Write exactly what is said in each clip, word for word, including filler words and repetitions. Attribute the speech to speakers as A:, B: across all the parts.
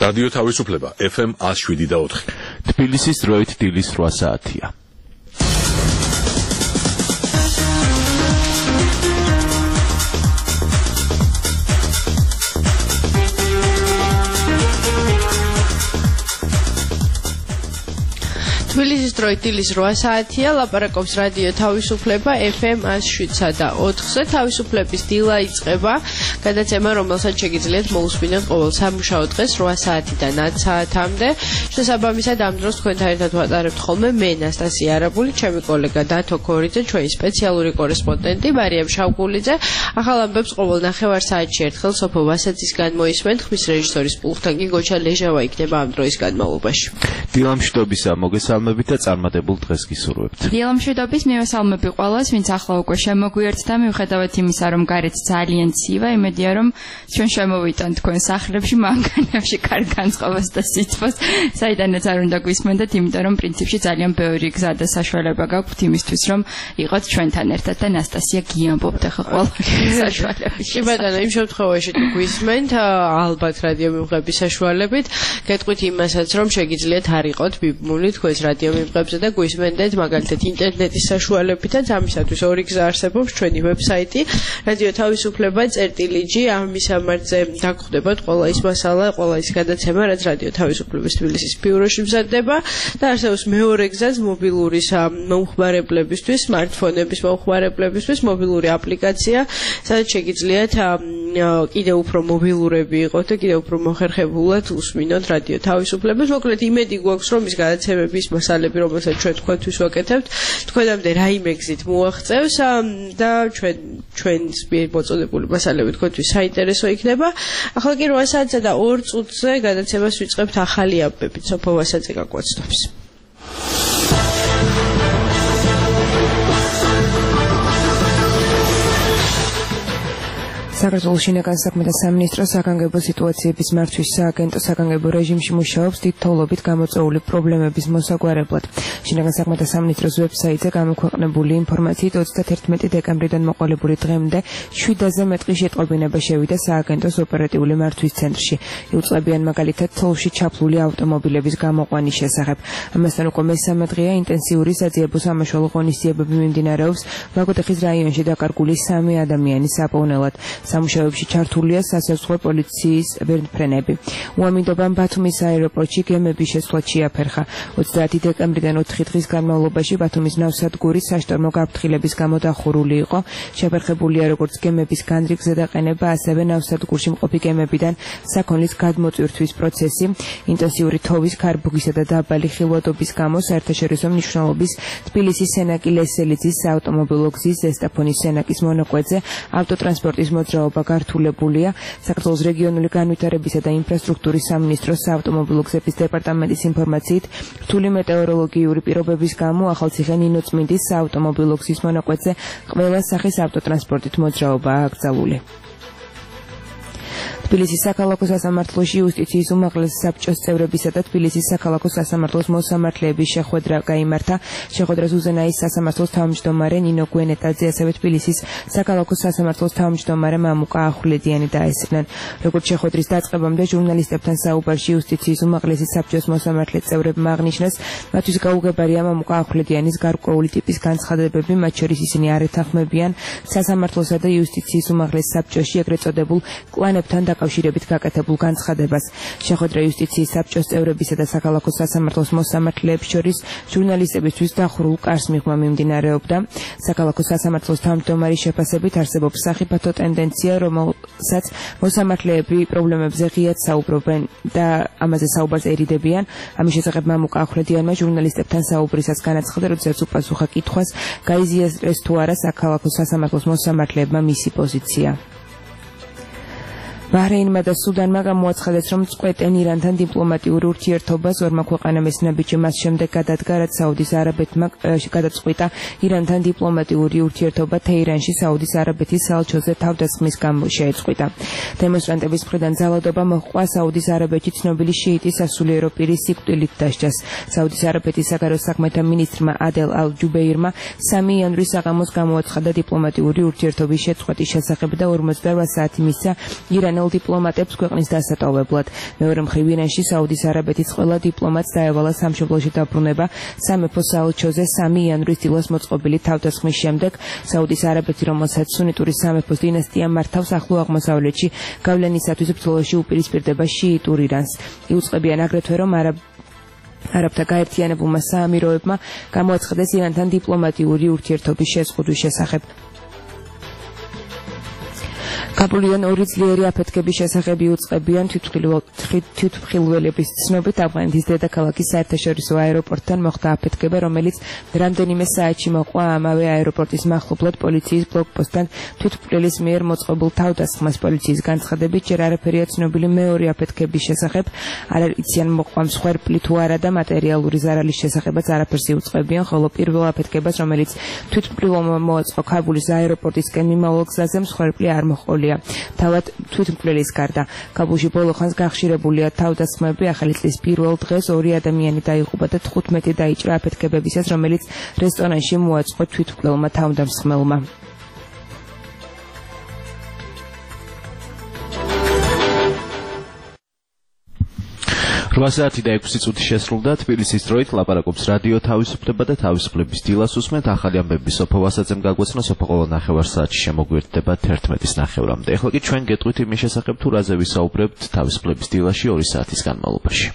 A: რადიო თავისუფლება F M one oh seven და four.
B: თბილისის დროით დილის რვა საათია.
C: თბილისის დროით დილის რვა საათია, ლაპარაკობს რადიო თავისუფლება F M one oh seven და four-ზე. თავისუფლების დილა იწყება, გადაცემა, რომელსაც შეგიძლიათ მოусმინოთ ყოველ სამუშაო დღეს რვა საათიდან ათ საათამდე. შესაბამისად, ამ დროს თქვენთან ერთად ვატარებთ ხოლმე მე ნასტასია არაბული, ჩემი კოლეგა დათო ქორიძე, ჩვენი სპეციალური კორესპონდენტი მარიამ შავგულიძე. ახალ ამბებს ყოველ ნახევარ საათში ერთხელ სოფო ვასაძისგან მოისმენთ, ხმის რეჟისორის პულტთან კი გოჩა ლეჟავა იქნება ამ დროის განმავლობაში.
B: დილამშვიდობისა მოგესალმებით და წარმატებულ დღეს გისურვებთ.
D: დილამშვიდობის მივესალმები ყველას, ვინც ახლა უკვე შემოგვიერთდა, მიუხედავად იმისა, რომ გარეთ ძალიან ცივა, იმედია, რომ ჩვენ შემოვიტანთ თქვენ სახლებში, მანქანებში კარგ განწყობას და სითბოს, საიდანაც არ უნდა გვისმენდეთ, იმიტომ რომ პრინციპში ძალიან ბევრი გზა და საშუალება გაქვთ იმისთვის, რომ იყოთ ჩვენთან ერთად და ნასტასია გიამბობთ ახლა ყველა საშუალების.
C: კი ბატონო, იმ შემთხვევაში თუ გვისმენთ, ალბათ რადიო მიღების საშუალებით, გეტყვით იმასაც, რომ შეგიძლიათ არ იყოთ ბიბმული თქვენს რადიო მიღებზე და გვისმენდეთ მაგალითად ინტერნეტის საშუალებითაც. ამისათვის ორი გზა არსებობს, ჩვენი ვებსაიტი რადიო თავისუფლება წერტილი-ჯი, ამ მისამართზე დაგხვდებათ ყველა ის მასალა, ყველა ის გადაცემა, რაც რადიო თავისუფლების თბილისის ბიუროში მზადდება და არსებობს მეორე გზაც მობილური მომხმარებლებისთვის, smartphone-ების მომხმარებლებისთვის მობილური აპლიკაცია, სადაც შეგიძლიათ კიდევ უფრო მობილურები იყოთ და კიდევ უფრო მოხერხებულად უსმინოთ რადიო თავისუფლებას. მოკლედ იმედი გვაქვს, რომ ის გადაცემების მასალები, რომელსაც ჩვენ თქვენთვის ვაკეთებთ, თქვენამდე რაიმე გზით მოაღწევს და ჩვენ ჩვენს მიერ მოწოდებული მასალები თქვენთვის საინტერესო იქნება. ახლა კი რვა საათსა და ორ წუთზე გადაცემას ვიწყებთ ახალი ამბებით სოფო ვასაძე გაგვაცნობს.
E: საქართველოს შინაგან საქმეთა სამინისტროს საგანგებო სიტუაციების მართვის სააგენტო საგანგებო რეჟიმში მუშაობს დიდ თოვლობით გამოწვეული პრობლემების მოსაგვარებლად. შინაგან საქმეთა სამინისტროს ვებსაიტზე გამოქვეყნებული ინფორმაციით ოცდაათერთმეტი დეკემბრიდან მოყოლებული დღემდე შვიდაზე მეტი შეტყობინება შევიდა სააგენტოს ოპერატიული მართვის ცენტრში. იუწყებიან მაგალითად თოვლში ჩაფლული ავტომობილების გამოყვანის შესახებ. ამასთან უკვე მესამე დღეა ინტენსიური საძიებო სამაშველო ღონისძიებები მიმდინარეობს ლაგოდეხის რაიონში დაკარგული სამი ადამიანის საპოვნელად. სამუშაოებში ჩართულია სასაზღვრო პოლიციის ვერტმფრენები. უამინდობამ ბათუმის აეროპორტში გემების შესვლა შეაფერხა. ოცდაათი დეკემბრიდან ოთხი დღის განმავლობაში ბათუმის ნავსადგური საშტორმო გაფრთხილების გამო დახურული იყო. შეაფერხებულია როგორც გემების განრიგზე დაყენება, ასევე ნავსადგურში მყოფი გემებიდან საქონლის გადმოწვირთვის პროცესი. ინტენსიური თოვის, ქარბუქისა და დაბალი ხილვადობის გამო საერთაშორისო მნიშვნელობის თბილისის სენაკი ლესელიძის საავტომობილო გზის ზესტაფონის სენაკის მონაკვეთზე ავტოტრანსპორტის მოძრაობა გართულებულია. საქართველოს რეგიონული განვითარებისა და ინფრასტრუქტურის სამინისტროს საავტომობილო გზების დეპარტამენტის ინფორმაციით, რთული მეტეოროლოგიური პირობების გამო ახალციხე ნინოწმინდის საავტომობილო გზის მონაკვეთზე ყველა სახის ავტოტრანსპორტით მოძრაობაა აკრძალული. თბილისის საქალაქო სასამართლოში იუსტიციის უმაღლესი საბჭოს წევრებისა და თბილისის საქალაქო სასამართლოს მოსამართლეების შეხვედრა გაიმართა. შეხვედრას უზენაის სასამართლოს თავმჯდომარე ნინო გვენეტაძე, ასევე თბილისის საქალაქო სასამართლოს თავმჯდომარე მამუკა ახვლედიანი დაესწრნენ. როგორც შეხვედრის დაწყებამდე ჟურნალისტებთან საუბარში იუსტიციის უმაღლესი საბჭოს მოსამართლე წევრებმა აღნიშნეს, მათთვის გაუგებარია მამუკა ახვლედიანის გარკვეული ტიპის განცხადებები, მათ შორის ისინი არ ეთანხმებიან სასამართლოსა და იუსტიციის უმაღლეს საბჭოში ეგრეთ წოდებულ კლანებთან დაკავშირებით გაკეთებულ განცხადებას. შეხვედრა იუსტიციის საბჭოს წევრებისა და საქალაქო სასამართლოს მოსამართლეებს შორის ჟურნალისტებისთვის დახურულ კარს მიღმა მიმდინარეობდა. საქალაქო სასამართლოს თავმჯდომარის შეფასებით არსებობს სახიფათო ტენდენცია, რომელსაც მოსამართლეები პრობლემებზე ღიად საუბრობენ და ამაზე საუბარს ერიდებიან. ამის შესახებ მამუკა ახვლედიანმა ჟურნალისტებთან საუბრისას განაცხადა, როდესაც უპასუხა კითხვას, გაიზიარეს თუ არა საქალაქო სასამართლოს მოსამართლეებმა მისი პოზიცია. ბაჰრეინმა და სუდანმა გამოაცხადეს, რომ წყვეტენ ირანთან დიპლომატიური ურთიერთობას. ორმა ქვეყანამ ეს ნაბიჯი მას შემდეგ გადადგა, რაც საუდის არაბეთმა გადაწყვიტა ირანთან დიპლომატიური ურთიერთობა თეირანში საუდის არაბეთის საელჩოზე თავდასხმის გამო შეეწყვიტა. დემონსტრანტების მხრიდან ძალადობა მოჰყვა საუდის არაბეთში ცნობილი შიიტის სასულიერო პირის სიკვდილით დასჯას. საუდის არაბეთის საგარეო საქმეთა მინისტრმა ადელ ალ-ჯუბეირმა სამი იანვრის საღამოს გამოაცხადა დიპლომატიური ურთიერთობის შეწყვეტის შესახებ და ორმოცდარვა საათი მისცა ირანელ მწვრთნელ დიპლომატებს ქვეყნის დასატოვებლად. მეორე მხრივ ირანში საუდის არაბეთის ყველა დიპლომატს დაევალა სამშობლოში დაბრუნება სამეფო საელჩოზე სამი იანვრის დილას მოწყობილი თავდასხმის შემდეგ. საუდის არაბეთი, რომელსაც სუნიტური სამეფოს დინასტია მართავს ახლო აღმოსავლეთში, გავლენისათვის ბრძოლაში უპირისპირდება შიიტურ ირანს. იუწყებიან აგრეთვე, რომ არაბ არაბთა გაერთიანებულმა საამიროებმა გამოაცხადეს ირანთან დიპლომატიური ურთიერთობის შეზღუდვის შესახებ. კაბულიდან ორი ძლიერი აფეთქების შესახებ იუწყებიან თვითმხილველების ცნობით ავღანეთის დედაქალაქის საერთაშორისო აეროპორტთან მოხდა აფეთქება, რომელიც რამდენიმე საათში მოყვა ამავე აეროპორტის მახლობლად პოლიციის ბლოკპოსტთან თვითმკვლელის მიერ მოწყობილ თავდასხმას. პოლიციის განცხადებით ჯერ არაფერია ცნობილი მეორე აფეთქების შესახებ, არ იციან მოყვა მსხვერპლი თუ არა და მატერიალური ზარალის შესახებაც არაფერს იუწყებიან, ხოლო პირველ აფეთქებას, რომელიც თვითმკვლელმა მოაწყო კაბულის აეროპორტისკენ მიმავალ გზაზე, მსხვერპლი არ მოჰყოლია. თავად თვითმკვლელის გარდა კაბულში ბოლო ხანს გახშირებულია თავდასხმები. ახალი წლის პირველ დღეს ორი ადამიანი დაიღუპა და თხუთმეტი დაიჭრა აფეთქებებისას, რომელიც რესტორანში მოაწყო თვითმკვლელმა თავდამსხმელმა.
B: რვა საათი და ექვსი წუთი შესრულდა. თბილისის დროით ლაპარაკობს რადიო თავისუფლება და თავისუფლების დილას უსმენთ. ახალი ამბები სოფო ვასაძემ გაგვეცნო. სოფო ყოველ ნახევარ საათში შემოგვიერთდება თერთმეტის ნახევრამდე. ეხლა კი ჩვენ გეტყვით იმის შესახებ, თუ რაზე ვისაუბრებთ თავისუფლების დილაში ორი საათის განმავლობაში.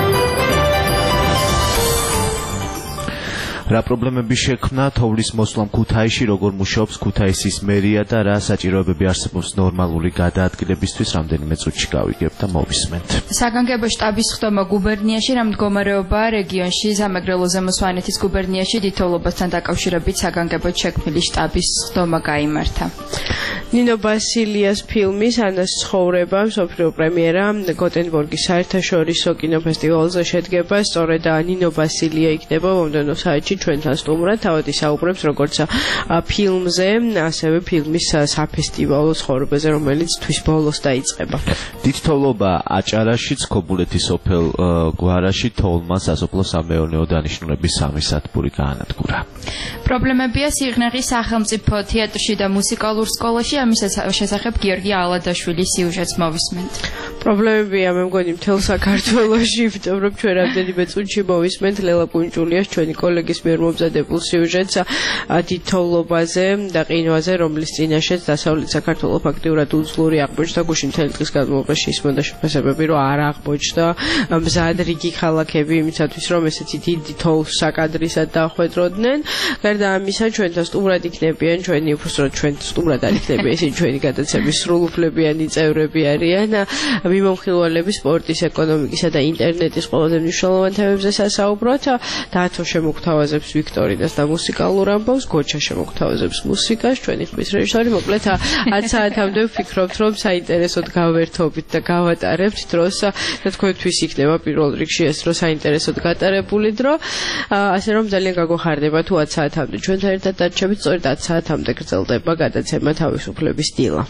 B: რა პრობლემები შექმნა თოვლის მოსვლამ ქუთაისში, როგორ მუშაობს ქუთაისის მერია და რა საჭიროებები არსებობს ნორმალური გადაადგილებისთვის, რამდენიმე წუთში გავიგებ და მოვისმენთ.
D: საგანგებო შტაბის ხდომა გუბერნიაში, რა მდგომარეობაა რეგიონში, სამეგრელო ზემო სვანეთის გუბერნიაში დიდთოვლობასთან დაკავშირებით საგანგებოდ შექმნილი შტაბის ხდომა გაიმართა.
C: ნინო ბასილიას ფილმის ანას ცხოვრება მსოფლიო პრემიერა გოტენბურგის საერთაშორისო კინოფესტივალზე შედგება. სწორედ ნინო ბასილია იქნება მომდევნო საათში ჩვენთან სტუმრად. თავად ისაუბრებს როგორც ფილმზე, ასევე ფილმის საფესტივალო ცხოვრებაზე, რომელიც თვის ბოლოს დაიწყება.
B: დიდთოვლობა აჭარაში, ცქობულეთის სოფელ გვარაში თოვლმა სასოფლო სამეურნეო დანიშნულების სამი სადგური გაანადგურა.
D: პრობლემებია სიღნაღის სახელმწიფო თეატრში და მუსიკალურ სკოლაში. ამის შესახებ გიორგი ალადაშვილის სიუჟეტს მოვისმენთ.
C: პრობლემებია მე მგონი მთელ საქართველოში, იმიტომ რომ ჩვენ რამდენიმე წუთში მოვისმენთ ლელა კუნჭულიას, ჩვენი კოლეგის მიერ მომზადებულ სიუჟეტს დიდთოვლობაზე და ყინვაზე, რომლის წინაშეც დასავლეთ საქართველოს ფაქტიურად უძლური აღმოჩნდა. გუშინ მთელი დღის განმავლობაში ისმოდა შეფასებები, რომ არ აღმოჩნდა მზად რიგი ქალაქები იმისათვის, რომ ესეთი დიდი თოვლს საკადრისად დახვედროდნენ. გარდა ამისა, ჩვენთან სტუმრად იქნებიან, ჩვენი უბრალოდ ჩვენ სტუმრად არ იქნებიან, ისინი ჩვენი გადაცემის სრულუფლებიანი წევრები არიან. მიმოხილველების, სპორტის, ეკონომიკისა და ინტერნეტის ყველაზე მნიშვნელოვან თემებზე სასაუბროთ. დათო შემოგთავაზებს ვიქტორინას და მუსიკალურ ამბავს, გოჩა შემოგთავაზებს მუსიკას, ჩვენი ხმის რეჟისორი. მოკლედ ათ საათამდე ვფიქრობთ, რომ საინტერესოდ გავერთობით და გავატარებთ დროს და თქვენთვის იქნება პირველ რიგში ეს დრო საინტერესოდ გატარებული დრო. ასე რომ ძალიან გაგვეხარდება თუ ათ საათამდე ჩვენთან ერთად დარჩებით. სწორედ ათ საათამდე გრძელდება გადაცემა თავისუფლების დილა.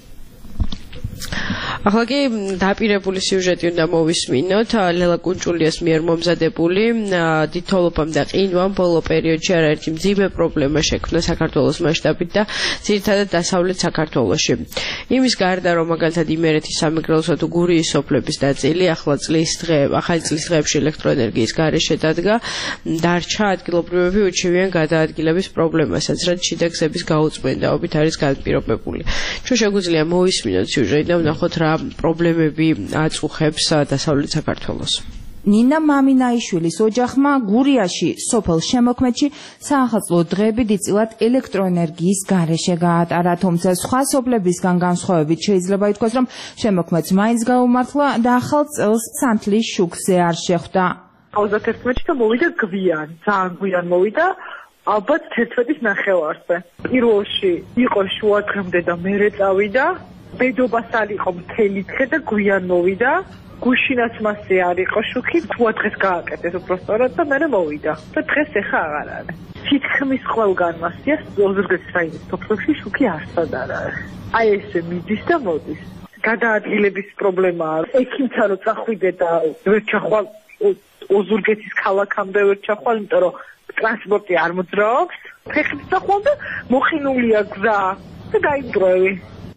C: ახლა კი დაპირებული სიუჟეტი უნდა მოვისმინოთ. ლელა კუნჭულიას მიერ მომზადებული დიდთოვლობამ და ყინვამ ბოლო პერიოდში არაერთი მძიმე პრობლემა შექმნა საქართველოს მასშტაბით და ძირითადად დასავლეთ საქართველოში. იმის გარდა, რომ მაგალითად იმერეთის სამეგრელოსა თუ გურიის სოფლების ნაწილი ახლა წლის დღე, ახალი წლის დღეებში ელექტროენერგიის გარეშე დადგა, დარჩა ადგილობრივები უჩივიან გადაადგილების პრობლემასაც, რაც შიდა გზების გაუწმენდაობით არის განპირობებული. ჩვენ შეგვიძლია მოვისმინოთ სიუჟეტი და ვნახოთ რა პრობლემები აწუხებს დასავლეთ საქართველოს.
F: ნინა მამინაიშვილის ოჯახმა გურიაში სოფელ შემოქმედში საახალწლო დღეები დიდწილად ელექტროენერგიის გარეშე გაატარა, თუმცა სხვა სოფლებისგან განსხვავებით შეიძლება ითქვას, რომ შემოქმედს მაინც გაუმართლა და ახალ წელს სანთლის შუქზე არ შეხვდა.
G: ოცდაერთში და მოვიდა გვიან, ძალიან გვიან მოვიდა. ალბათ თერთმეტის ნახევარზე. პირველში იყო შუა დღემდე და მერე წავიდა. ბედობას არ იყო მთელი დღე და გვიან მოვიდა. გუშინაც მასზე არ იყო შუქი, თუა დღეს გააკეთეს უბრალოდ და მერე მოვიდა. და დღეს ეხა აღარ არის. თითქმის ყველგან მასია ოზურგეთის რაიონის სოფლებში შუქი არსად არ არის. აი ესე მიდის და მოდის. გადაადგილების პრობლემაა. ექიმცა რო წახვიდე და ვერ ჩახვალ ოზურგეთის ქალაქამდე ვერ ჩახვალ, იმიტომ რომ ტრანსპორტი არ მოძრაობს. ფეხით წახვალ და მოხინულია გზა და გაიძრევი.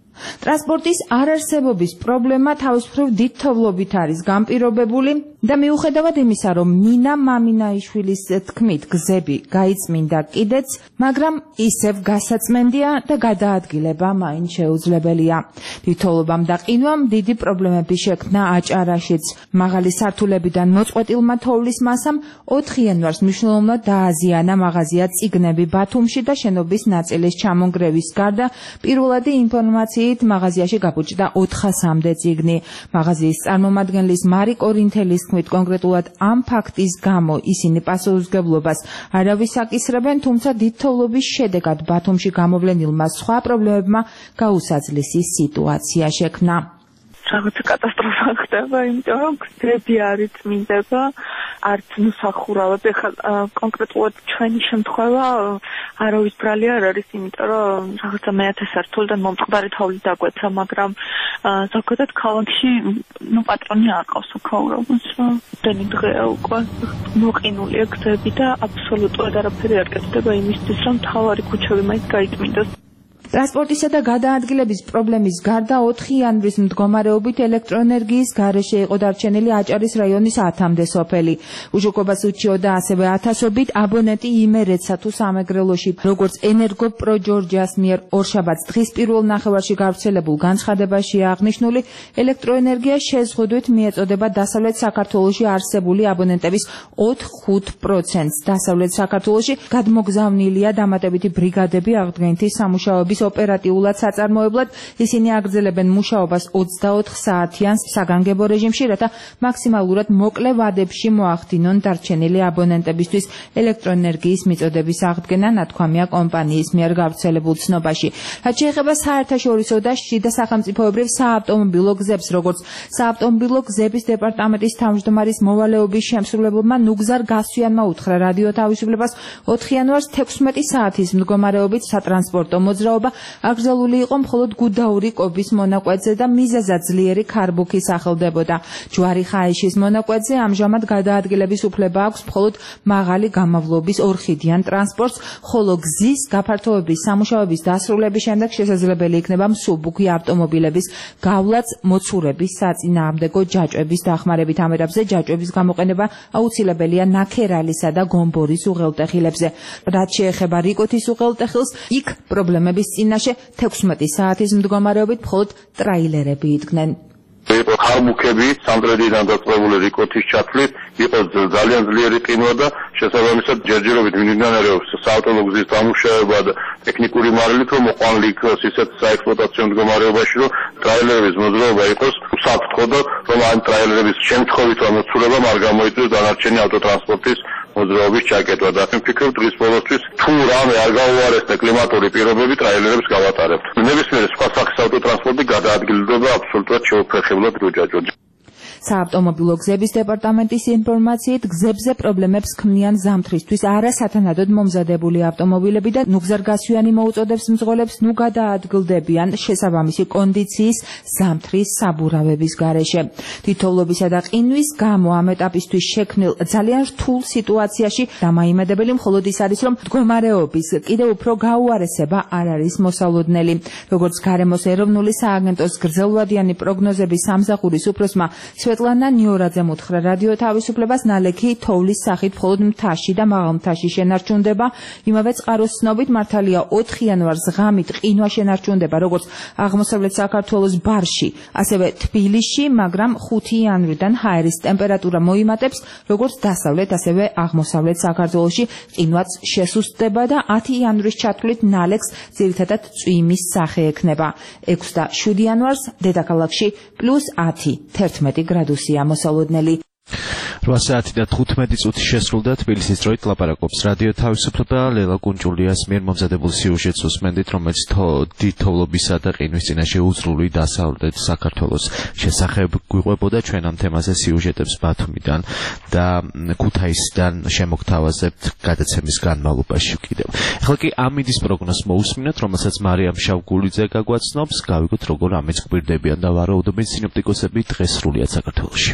F: ტრანსპორტის არარსებობის პრობლემა თავისუფლად დიდ თოვლობით არის განპირობებული და მიუხედავად იმისა, რომ ნინა მამინაიშვილის თქმით გზები გაიწმინდა კიდეც, მაგრამ ისევ გასაწმენდია და გადაადგილება მაინც შეუძლებელია. თითოეულობამ და ყინვამ დიდი პრობლემები შექმნა აჭარაშიც. მაღალი სართულებიდან მოწყვეტილმა თოვლის მასამ ოთხ იანვარს მნიშვნელოვნად დააზიანა მაღაზია წიგნები ბათუმში და შენობის ნაწილის ჩამონგრევის გარდა პირველადი ინფორმაციით მაღაზიაში გაბუჭდა ოთხასამდე წიგნი. მაღაზიის წარმომადგენლის მარი კორინთელის თქმით, კონკრეტულად ამ ფაქტის გამო ისინი პასუხისმგებლობას არავის აკისრებენ, თუმცა დიდ თოვლობის შედეგად ბათუმში გამოვლენილმა სხვა პრობლემებმა გაუსაძლისი სიტუაცია შექმნა.
G: რაღაცა კატასტროფა ხდება, იმიტომ რომ გზები არ იწმინდება, არც მოსახურავები. ხა კონკრეტულად ჩვენი შემთხვევა არავის ბრალი არ არის, იმიტომ რომ რაღაცა მეათე სართულიდან მომწყდარი თოვლი დაგვეცა, მაგრამ ზოგადად ქალაქში ნუ პატრონი არ ყავს უქაურობას. დენი დღეა უკვე მოყინულია გზები და აბსოლუტურად არაფერი არ კეთდება იმისთვის, რომ მთავარი ქუჩები მაინც გაიწმინდოს. ტრანსპორტისა და გადაადგილების პრობლემის გარდა ოთხ იანვრის მდგომარეობით ელექტროენერგიის გარეშე იყო დარჩენილი აჭარის რაიონის ათამდე სოფელი. უშუქობას უჩიოდა ასევე ათასობით აბონენტი იმერეთსა თუ სამეგრელოში. როგორც ენერგოპროჯორჯიას მიერ ორშაბათს დღის პირველ ნახევარში გავრცელებულ განცხადებაში აღნიშნული, ელექტროენერგია შეზღუდვით მიეწოდება დასავლეთ საქართველოში არსებული აბონენტების ოთხ-ხუთ პროცენტს. დასავლეთ საქართველოში გადმოგზავნილია დამატებითი ბრიგადები აღდგენითი სამუშაოების ოპერატიულად საწარმოებლად. ისინი აგრძელებენ მუშაობას ოცდაოთხ საათიან საგანგებო რეჟიმში, რათა მაქსიმალურად მოკლე ვადებში მოახდინონ დარჩენილი აბონენტებისთვის ელექტროენერგიის მიწოდების აღდგენა, ნათქვამია კომპანიის მიერ გავრცელებულ ცნობაში. რაც შეეხება საერთაშორისო და შიდა სახელმწიფოებრივ საავტომობილო გზებს, როგორც საავტომობილო გზების დეპარტამენტის თავმჯდომარის მოვალეობის შემსრულებელმა ნუგზარ გასვიანმა უთხრა რადიო თავისუფლებას ოთხ იანვარს თექვსმეტი საათის მდგომარეობით სატრანსპორტო მოძრაობა აკრძალული იყო მხოლოდ გუდაური კობის მონაკვეთზე და მიზეზად ძლიერი ქარბუქი სახელდებოდა. ჯვარი ხაიშის მონაკვეთზე ამჟამად გადაადგილების უფლება აქვს მხოლოდ მაღალი გამავლობის ორხიდიან ტრანსპორტს, ხოლო გზის გაფართოების სამუშაოების დასრულების შემდეგ შესაძლებელი იქნება მსუბუქი ავტომობილების გავლაც მოცურების საწინააღმდეგო ჯაჭვების დახმარებით. ამ ეტაპზე ჯაჭვების გამოყენება აუცილებელია ნაქერალისა და გომბორის უღელტეხილებზე. რაც შეეხება რიკოთის უღელტეხილს, იქ პრობლემების წინაშე თექვსმეტი საათის მდგომარეობით მხოლოდ ტრაილერები იდგნენ.
H: იყო ხარბუქები სამტრედიდან დაწყებული რიკოთის ჩათვლით, იყო ძალიან ძლიერი ყინვა და შესაბამისად ჯერჯერობით მიმდინარეობს საავტომობილო გზის დამუშავება და ტექნიკური მარილით, რომ მოყვანილი იქნას ისეთ საექსპლუატაციო მდგომარეობაში, რომ ტრაილერების მოძრაობა იყოს უსაფრთხო და რომ ამ ტრაილერების შემთხვევით ამოცურება არ გამოიწვიოს დანარჩენი ავტოტრანსპორტის მოძრაობის ჩაკეტვა და მე ვფიქრობ დღის ბოლოსთვის თუ რამე არ გაუარესდა კლიმატური პირობები ტრაილერებს გავატარებთ. ნებისმიერი სხვა სახის ავტოტრანსპორტი გადაადგილდება აბსოლუტურად შეუფერხებლად როჯაჯოდ.
F: საავტომობილო გზების დეპარტამენტის ინფორმაციით გზებზე პრობლემებს ქმნიან ზამთრისთვის არასათანადოდ მომზადებული ავტომობილები და ნუგზარ-გასვიანი მოუწოდებს მძღოლებს ნუ გადაადგილდებიან შესაბამისი კონდიციის ზამთრის საბურავების გარეშე. თითოეულობისა და ყინვის გამო ამ ეტაპისთვის შექმნილ ძალიან რთულ სიტუაციაში დამაიმედებელი მხოლოდ ის არის, რომ მდგომარეობის კიდევ უფრო გაუარესება არ არის მოსალოდნელი. როგორც გარემოს ეროვნული სააგენტოს გრძელვადიანი პროგნოზების სამსახურის უფროსმა სვეტლანა ნიორაძემ უთხრა რადიო თავისუფლებას, ნალექი თოვლის სახით მხოლოდ მთაში და მაღალ მთაში შენარჩუნდება. იმავე წყაროს ცნობით მართალია ოთხ იანვარს ღამით ყინვა შენარჩუნდება როგორც აღმოსავლეთ საქართველოს ბარში, ასევე თბილისში, მაგრამ ხუთი იანვრიდან ჰაერის ტემპერატურა მოიმატებს როგორც დასავლეთ, ასევე აღმოსავლეთ საქართველოში ყინვაც შესუსტდება და ათი იანვრის ჩათვლით ნალექს ძირითადად წვიმის სახე ექნება. ექვსი და შვიდი იანვარს დედაქალაქში პლუს ათი, თერთმეტი გრადუსია მოსალოდნელი.
B: რვა საათი და თხუთმეტი წუთი შესრულდა. თბილისის დროით ლაპარაკობს რადიო თავისუფლება. ლელა კუნჭულიას მიერ მომზადებულ სიუჟეტს უსმენდით, რომელიც დიდ თოვლობისა და ყინვის წინაშე უზრული დასავლეთ საქართველოს შესახებ გვიყვებოდა. ჩვენ ამ თემაზე სიუჟეტებს ბათუმიდან და ქუთაისიდან შემოგთავაზებთ გადაცემის განმავლობაში კიდევ. ახლა კი ამინდის პროგნოზს მოусმინოთ, რომელსაც მარიამ შავგულიძე გაგვაცნობს. გავიგოთ როგორ ამის გვირდებიან და ვარაუდობენ სინოპტიკოსები დღეს სრულიად საქართველოში.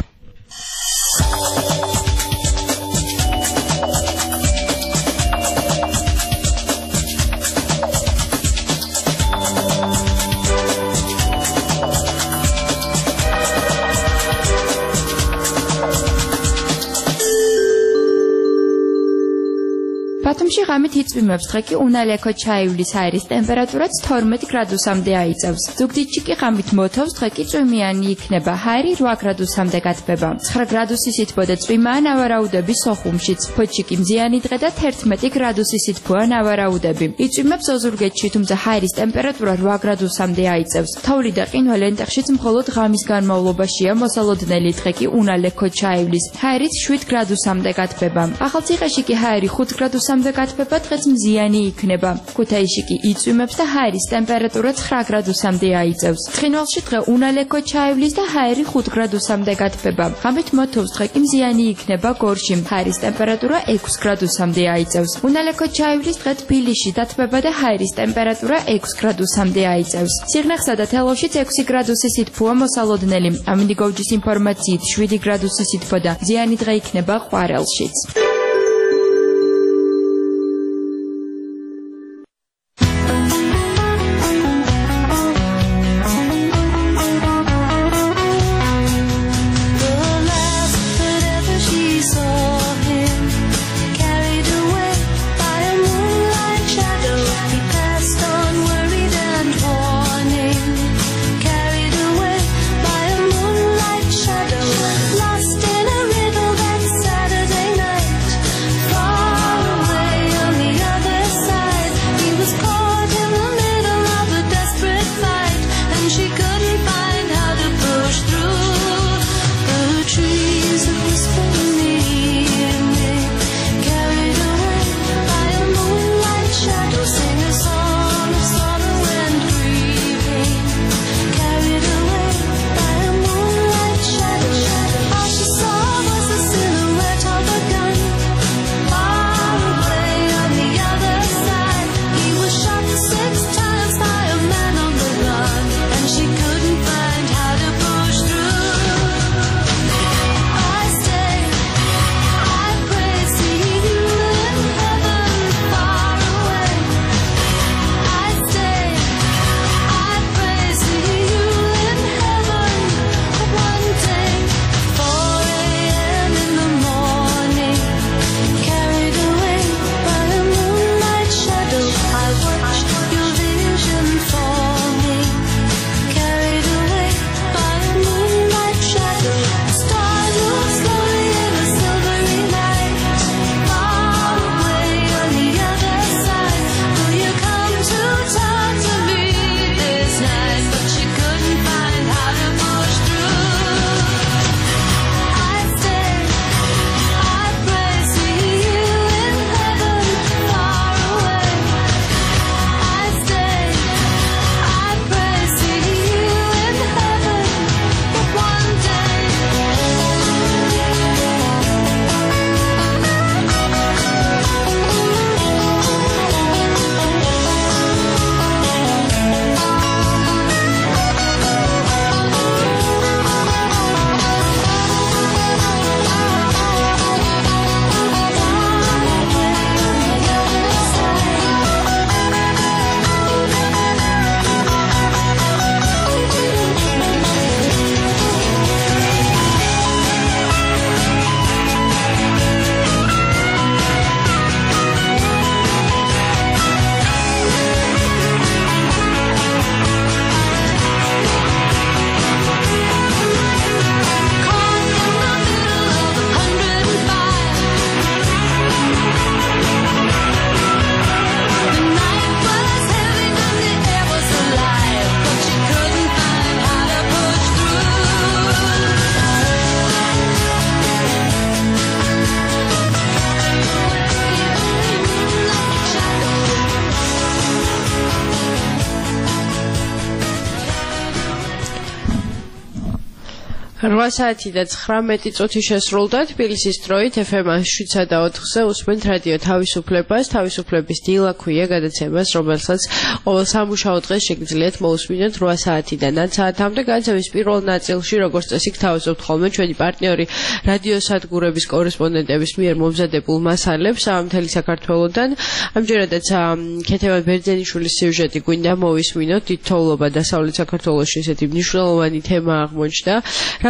D: ციკლში ღამით იწვიმებს, დღე კი უნალექო ჩაივლის აირის ტემპერატურაც თორმეტ გრადუსამდე აიწევს. ზუგდიდში კი ღამით მოთოვს, დღე კი წვიმიანი იქნება, ჰაერი რვა გრადუსამდე გათბება. ცხრა გრადუსი სითბო და წვიმაა ნავარაუდები სოხუმშიც. ფოთში კი მზიანი დღე და თერთმეტი გრადუსი სითბოა ნავარაუდები. იწვიმებს ოზურგეთში, თუმცა ჰაერის ტემპერატურა რვა გრადუსამდე აიწევს. თოვლი და ყინვა ლენტეხშიც მხოლოდ ღამის განმავლობაშია მოსალოდნელი, დღე კი უნალექო ჩაივლის. ჰაერიც შვიდ გრადუსამდე გათბება. ახალციხეში კი ჰაერი ხუთ გრადუსამდე გათბება, დღეც მზიანი იქნება. ქუთაისში კი იწვიმებს და ჰაერის ტემპერატურა ცხრა გრადუსამდე აიწევს. ცხინვალში დღე უნალექო ჩაივლის და ჰაერი ხუთ გრადუსამდე გათბება. ღამით მოთოვს, დღე კი მზიანი იქნება გორში. ჰაერის ტემპერატურა ექვს გრადუსამდე აიწევს. უნალექო ჩაივლის დღე თბილისში დათბება და ჰაერის ტემპერატურა ექვს გრადუსამდე აიწევს. სიღნაღსა და თელავშიც ექვსი გრადუსი სითბოა მოსალოდნელი. ამინდიგოჯის ინფორმაციით შვიდი გრადუსი სითბო და მზიანი დღე იქნება ყვარელშიც.
C: რვა საათი და ცხრამეტი წუთი შესრულდა თბილისის დროით ეფ ემ შვიდსა და ოთხზე უსმენთ რადიო თავისუფლებას. თავისუფლების დილა ქვია გადაცემას, რომელსაც ყოველ სამუშაო დღეს შეგიძლიათ მოусმინოთ რვა საათიდან ათ საათამდე. გადაცემის პირველ ნაწილში, როგორც წესი, გთავაზობთ ხოლმე ჩვენი პარტნიორი რადიოსადგურების კორესპონდენტების მიერ მომზადებულ მასალებს მთელი საქართველოდან. ამჯერადაც ქეთევან ბერძენიშვილის სიუჟეტი გვინდა მოვისმინოთ. დიდ თოვლობა დასავლეთ საქართველოში ესეთი მნიშვნელოვანი თემა აღმოჩნდა. რა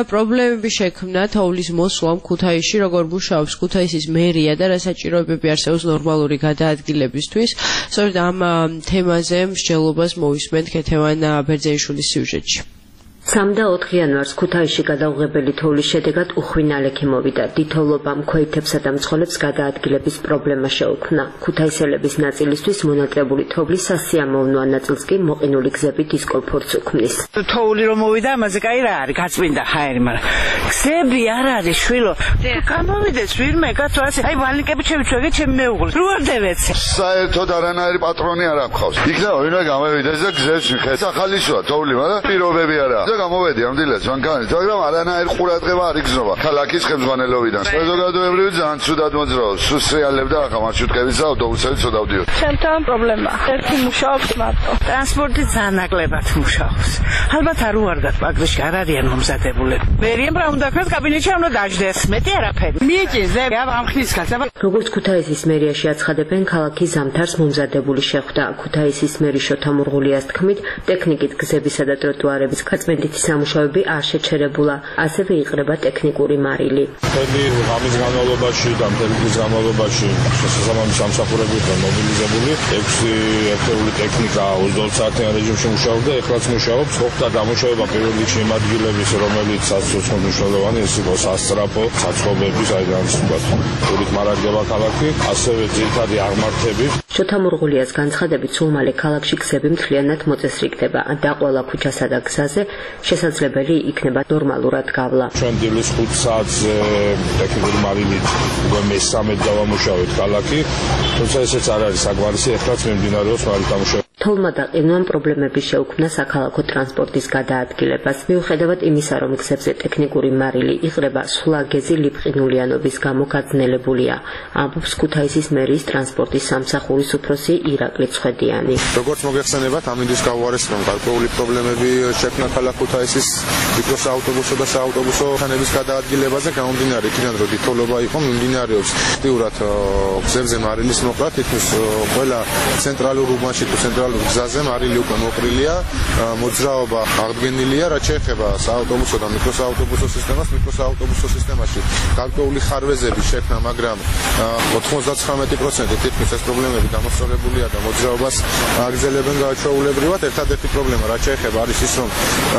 C: პრობლემები შექმნა თოვლის მოსვლამ ქუთაისში, როგორ მუშაობს ქუთაისის მერია და რა საჭიროებები არსებობს ნორმალური გადაადგილებისთვის. სწორედ ამ თემაზე მსჯელობას მოვისმენთ ქეთევან ბერძენიშვილის სიუჟეტში.
I: სამი და ოთხი იანვარს ქუთაისში გადაუღებელი თოვლის შედეგად უხვი ნალექი მოვიდა. დიდთოვლობამ ქვეითებსა და მცხოლებს გადაადგილების პრობლემა შეუქმნა. ქუთაისელების ნაწილისთვის მონატრებული თოვლის სასიამოვნოა, ნაწილს კი მოყინული გზები დისკომფორტს უქმნის.
J: თოვლი რომ მოვიდა, ამაზე კაი რა არის, გაწმინდა ჰაერი, მაგრამ გზები არ არის, შვილო. გამოვიდეს ვირმე, კაცო, ასე, აი ვალიკები შემიჩვენე, ჩემი მეუღლე. რო არ დევეცე.
K: საერთოდ არანაირი პატრონი არ აქვს. იქნება ვინმე გამოვიდეს და გზებს ვიხეს. ახალისოა თოვლი, მაგრამ პირობები არა. გამოვედი ამ დილას მანქანით, მაგრამ არანაირი ყურადღება არ იგრძნობა ქალაქის ხელმძღვანელობიდან. საზოგადოებრივი ძალიან ცუდად მოძრაობს, სუსტ რეალებდა ახლა მარშრუტკების და ავტობუსები ცოტა ვდიოდი.
J: ჩემთან პრობლემა. ერთი მუშაობს მარტო. ტრანსპორტი ძალიან ნაკლებად მუშაობს. ალბათ არ უარდათ პაგრეში არ არიან მომზადებულები. მერიამ რა უნდა ქნას კაბინეტში უნდა დაждდეს. მეტი არაფერი. მიეჭირზე ამ ხნის გასაბა.
I: როგორც ქუთაისის მერიაში აცხადებენ, ქალაქის ზამთარს მომზადებული შეხვდა. ქუთაისის მერი შოთა მურღულიას თქმით, ტექნიკით გზებისა და ტროტუარების გაწმენდითი სამუშაოები არ შეჩერებულა, ასევე იყრება ტექნიკური მარილი.
L: მთელი ღამის განმავლობაში და მთელი დღის განმავლობაში შესაბამისი სამსახურები იყო მობილიზებული. ექვსი ერთეული ტექნიკა ოცდაოთხ საათიან რეჟიმში მუშაობდა, ეხლაც მუშაობს. ხოხდა დამუშავება პირველ რიგში იმ ადგილების, რომელიც საცხოვრებლად მნიშვნელოვანი, ეს იყო სასწრაფო, საწყობები, საიდან ვთქვათ, თურით მარაგდება ქალაქი, ასევე ძირითადი აღმართები.
I: შოთა მურღულიას განცხადებით, სულ მალე ქალაქში გზები მთლიანად მოწესრიგდება და ყველა ქუჩასა და გზაზე შესაძლებელი იქნება ნორმალურად გავლა.
L: ჩვენ დილის ხუთ საათზე ტექნიკური მარილით უკვე მესამედ დავამუშავეთ ქალაქი, თუმცა ესეც არ არის საგვარისი, ეხლაც მიმდინარეობს მარილით დამუშავება.
I: თოვლმა და ყინვამ პრობლემები შეუქმნა საქალაქო ტრანსპორტის გადაადგილებას. მიუხედავად იმისა, რომ გზებზე ტექნიკური მარილი იყრება, სულაგეზი ლიპყინულიანობის გამო გაძნელებულია, ამბობს ქუთაისის მერიის ტრანსპორტის სამსახურის უფროსი ირაკლი ცხედიანი.
M: როგორც მოგეხსენებათ, ამინდის გავუარეს, რომ გარკვეული პრობლემები შექმნა ქალაქ ქუთაისის მიკროსაავტობუსო და საავტობუსო ხანების გადაადგილებაზე, გამომდინარე იქიდან, რომ თოვლობა იყო, მიმდინარეობს აქტიურად გზებზე მარილის მოყრა, თითქმის ყველა ცენტრალურ უბანში თუ ცენტრალურ გზაზე მარილი უკვე მოყრილია, მოძრაობა აღდგენილია, რაც შეეხება საავტობუსო და მიკროსაავტობუსო სისტემას. მიკროსაავტობუსო სისტემაში გარკვეული ხარვეზები შექმნა, მაგრამ ოცდათხმეტი პროცენტი თითქმის ეს პრობლემები დამოსწორებულია და მოძრაობას აგრძელებენ გააჩვეულებრივად. ერთადერთი პრობლემა, რაც შეეხება, არის ის, რომ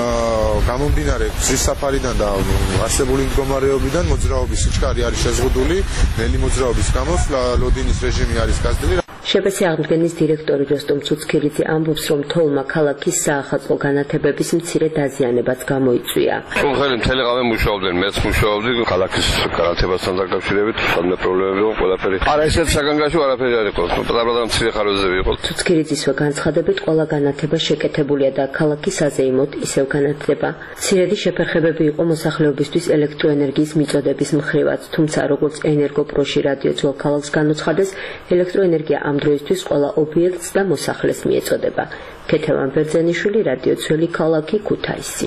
M: გამომდინარე გზის საფარიდან და არსებული მდგომარეობიდან მოძრაობის სიჩქარე არის შეზღუდული, ნელი მოძრაობის გამო ლოდინის რეჟიმი არის გაზრდილი.
I: შპს აღდგენის დირექტორი როსტომ ცუცქირიძე ამბობს, რომ თოვლმა ქალაქის საახალწლო განათებების მცირე დაზიანებაც გამოიწვია.
H: ხელი მთელი ღამე მუშაობდნენ, მეც მუშაობდი ქალაქის განათებასთან დაკავშირებით, სადმე პრობლემები იყო ყველაფერი. არა ესეთ საგანგაშო არაფერი არ იყო, პატარა მცირე ხარვეზები იყო.
I: ცუცქირიძისვე განცხადებით, ყველა განათება შეკეთებულია და ქალაქი საზეიმოდ ისევ განათდება. მცირედი შეფერხებები იყო მოსახლეობისთვის ელექტროენერგიის მიწოდების მხრივაც, თუმცა როგორც ენერგოპროში რადიო ძველ ქალაქს განუცხადეს, ელექტროენერგია ამ დროისთვის ყველა ობიექტს და მოსახლეს მიეწოდება. ქეთევან ბერძენიშვილი, რადიო ძველი ქალაქი, ქუთაისი.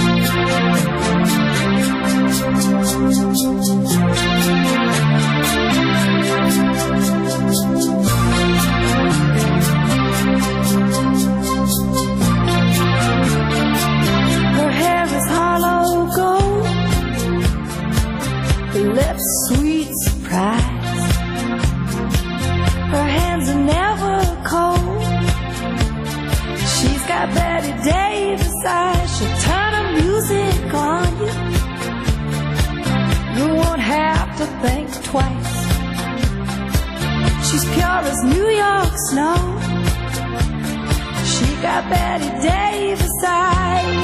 N: Lips sweet surprise. Her hands are never cold. She's got Betty Davis eyes. She'll turn her music on you. You won't have to think twice. She's pure as New York snow. She got Betty Davis eyes.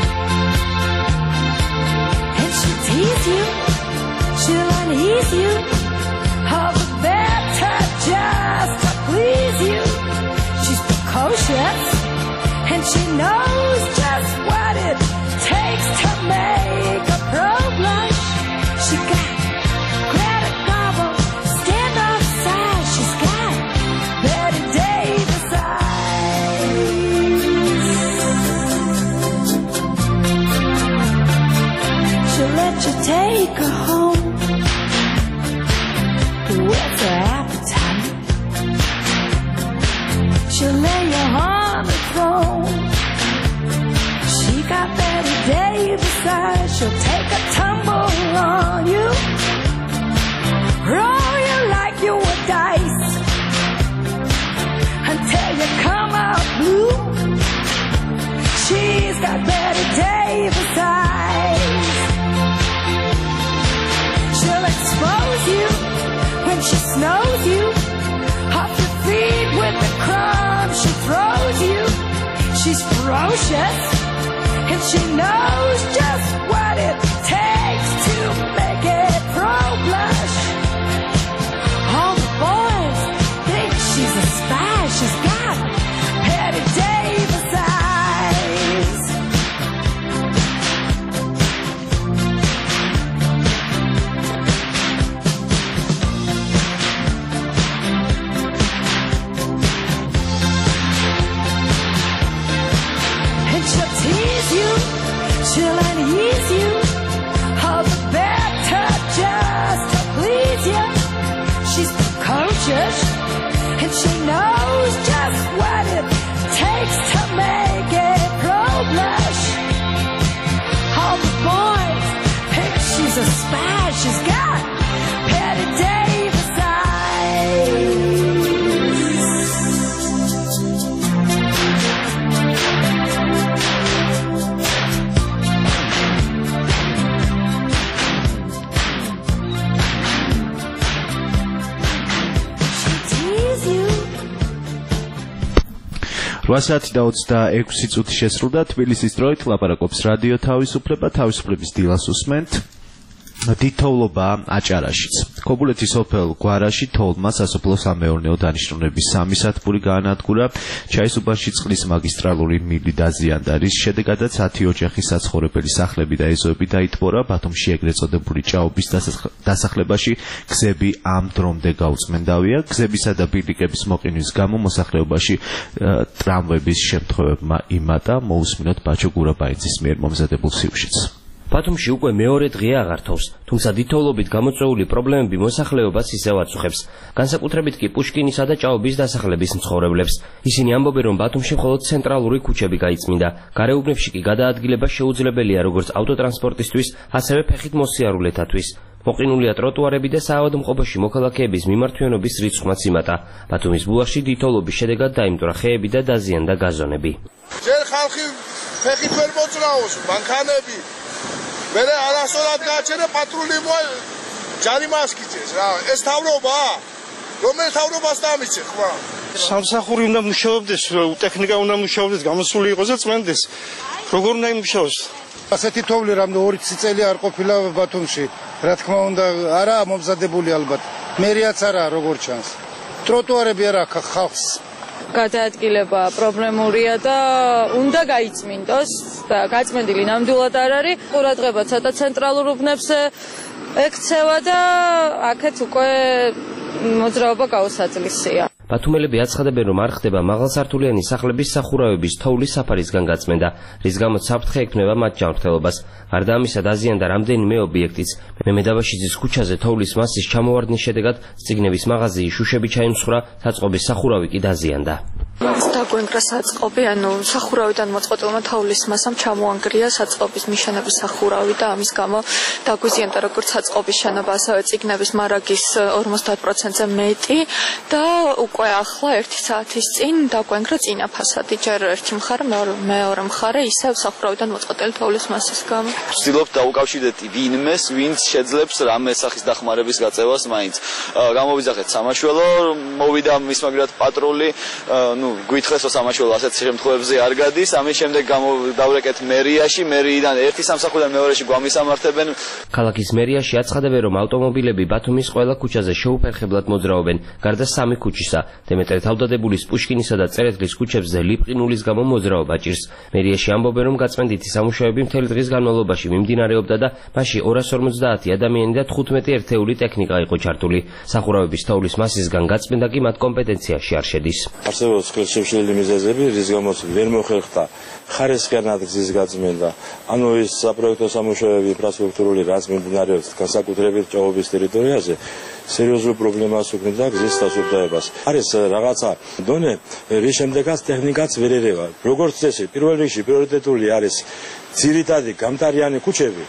N: And she'll tease you. She'll unease you, all the better just to please you. She's precocious, and she knows just what it takes to make a pro blush. She got Greta Garbo, stand-off size. She's got Betty Davis eyes. She'll let you take her home. What's her appetite? She'll lay you on the throne. got Betty Davis eyes. She'll expose you when she snows you off your feet with the crumbs she throws you. She's ferocious and she knows just what it takes to make it pro blush. All the boys think she's a spy. She's got Betty Davis eyes. And she'll tease you, she'll unease you, all the better just to please you. She's precocious and she knows just what it takes to make it pro blush. All the boys think she's a spy. She's got Betty Davis eyes.
B: რვა საათი და ოცდაექვსი წუთი შესრულდა თბილისის დროით ლაპარაკობს რადიო თავისუფლება თავისუფლების დილას უსმენთ დიდთოვლობა აჭარაშიც. ქობულეთის სოფელ გვარაში თოვლმა სასოფლო-სამეურნეო დანიშნულების სამი სათბური გაანადგურა, ჩაისუბანში წყლის მაგისტრალური მილი დაზიანდა, რის შედეგადაც ათი ოჯახის საცხოვრებელი სახლები და ეზოები დაიტბორა, ბათუმში ეგრეთ წოდებული ჭაობის დასახლებაში გზები ამ დრომდე გაუწმენდავია. გზებისა და ბილიკების მოყინვის გამო მოსახლეობაში ტრამვების შემთხვევებმა იმატა. მოусმინოთ ბაჩო გურაბაიძის მიერ მომზადებულ სიუჟეტს.
O: ბათუმში უკვე მეორე დღე აღარ თოვს, თუმცა დიდთოვლობით გამოწვეული პრობლემები მოსახლეობას ისევ აწუხებს. განსაკუთრებით კი პუშკინისა და ჭაობის დასახლების მცხოვრებლებს. ისინი ამბობენ, რომ ბათუმში მხოლოდ ცენტრალური ქუჩები გაიწმინდა. გარეუბნებში კი გადაადგილება შეუძლებელია როგორც ავტოტრანსპორტისთვის, ასევე ფეხით მოსიარულეთათვის. მოყინულია ტროტუარები და საავადმყოფოში მოქალაქეების მიმართვენობის რიცხვმაც იმატა. ბათუმის ბულახში დიდთოვლობის შედეგად დაიმტვრა ხეები და დაზიანდა გაზონები.
P: ჯერ ხალხი ფეხით ვერ მოძრაობს, მანქანები მერე არასწორად გააჩერა პატრული მოა ჯარიმას გიჭეს რა. ეს თავრობა? რომელ თავრობას დამიჭე ხმა?
Q: სამსახური უნდა მუშაობდეს, ტექნიკა უნდა მუშაობდეს, გამოსული იყოს და წმენდეს. როგორ უნდა იმუშაოს? ასეთი თოვლი რამე ორი წელი არ ყოფილა ბათუმში. რა თქმა უნდა, არაა მომზადებული ალბათ. მერიაც არაა როგორ ჩანს. ტროტუარები არ აქვს ხალხს.
R: გადაადგილება პრობლემურია და უნდა გაიწმინდოს და გაწმენდილი ნამდვილად არ არის. ყურადღება ცოტა ცენტრალურ უბნებს ექცევა და აქეთ უკვე მოძრაობა გაუსაძლისია.
O: ბათუმელები აცხადებენ, რომ არ ხდება მაღალსართულიანი სახლების სახურავების თოვლის საფარისგან გაწმენდა, რის გამოც საფრთხე ექმნება მათ ჯანმრთელობას. გარდა ამისა დაზიანდა რამდენიმე ობიექტიც. მემედაბაშიძის ქუჩაზე თოვლის მასის ჩამოვარდნის შედეგად წიგნების მაღაზიის შუშები ჩაიმსხვრა, საწყობის სახურავი კი დაზიანდა.
S: დაგვენგრა საწყობი, ანუ სახურავიდან მოწყვეტილმა თოვლის მასამ ჩამოანგრია საწყობის მიშენების სახურავი და ამის გამო დაგვიზიანდა როგორც საწყობის შენობა, ასევე წიგნების მარაგის ორმოცდაათ პროცენტზე მეტი და უკვე ახლა ერთი საათის წინ დაგვენგრა წინა ფასადი, ჯერ ერთი მხარე, მეორე მხარე ისევ სახურავიდან მოწყვეტილი თოვლის მასის გამო.
T: ვცდილობთ დაუკავშირდეთ ვინმეს, ვინც შეძლებს რამე სახის დახმარების გაწევას მაინც. გამოვიძახეთ სამაშველო, მოვიდა მის მაგრად პატრული, ну, გვითხრესო სამაშველო ასეთ შემთხვევებში არ გადის, ამის შემდეგ დავრეკეთ მერიაში, მერიიდან ერთი სამსახურიდან მეორეში გვამისამართებენ.
O: ქალაქის მერიაში აცხადებენ, რომ ავტომობილები ბათუმის ყველა ქუჩაზე შეუფერხებლად მოძრაობენ, გარდა სამი ქუჩისა, დემეტრე თავდადებულის, პუშკინისა და წერეთლის ქუჩებზე ლიპყინულის გამო მოძრაობა ჭირს. მერიაში ამბობენ, რომ გაწმენდითი სამუშაოები მთელი დღის განმავლობაში მიმდინარეობდა და მასში ორას ორმოცდაათი ადამიანი და თხუთმეტი ერთეული ტექნიკა იყო ჩართული. სახურავების თოვლის მასისგან გაწმენდა კი მათ კომპეტენციაში არ შედის.
U: არსებობს ხელშემშლელი მიზეზები, რის გამოც ვერ მოხერხდა ხარისხიანად გზის გაწმენდა. ანუ ეს საპროექტო სამუშაოები ინფრასტრუქტურული რაც მიმდინარეობს განსაკუთრებით ჭაობის ტერიტორიაზე სერიოზულ პრობლემას უქმნიდა გზის დასუფთავებას. არის რაღაცა დონე, რის შემდეგაც ტექნიკაც ვერ ერევა. როგორც წესი, პირველ რიგში პრიორიტეტული არის ძირითადი გამტარიანი ქუჩები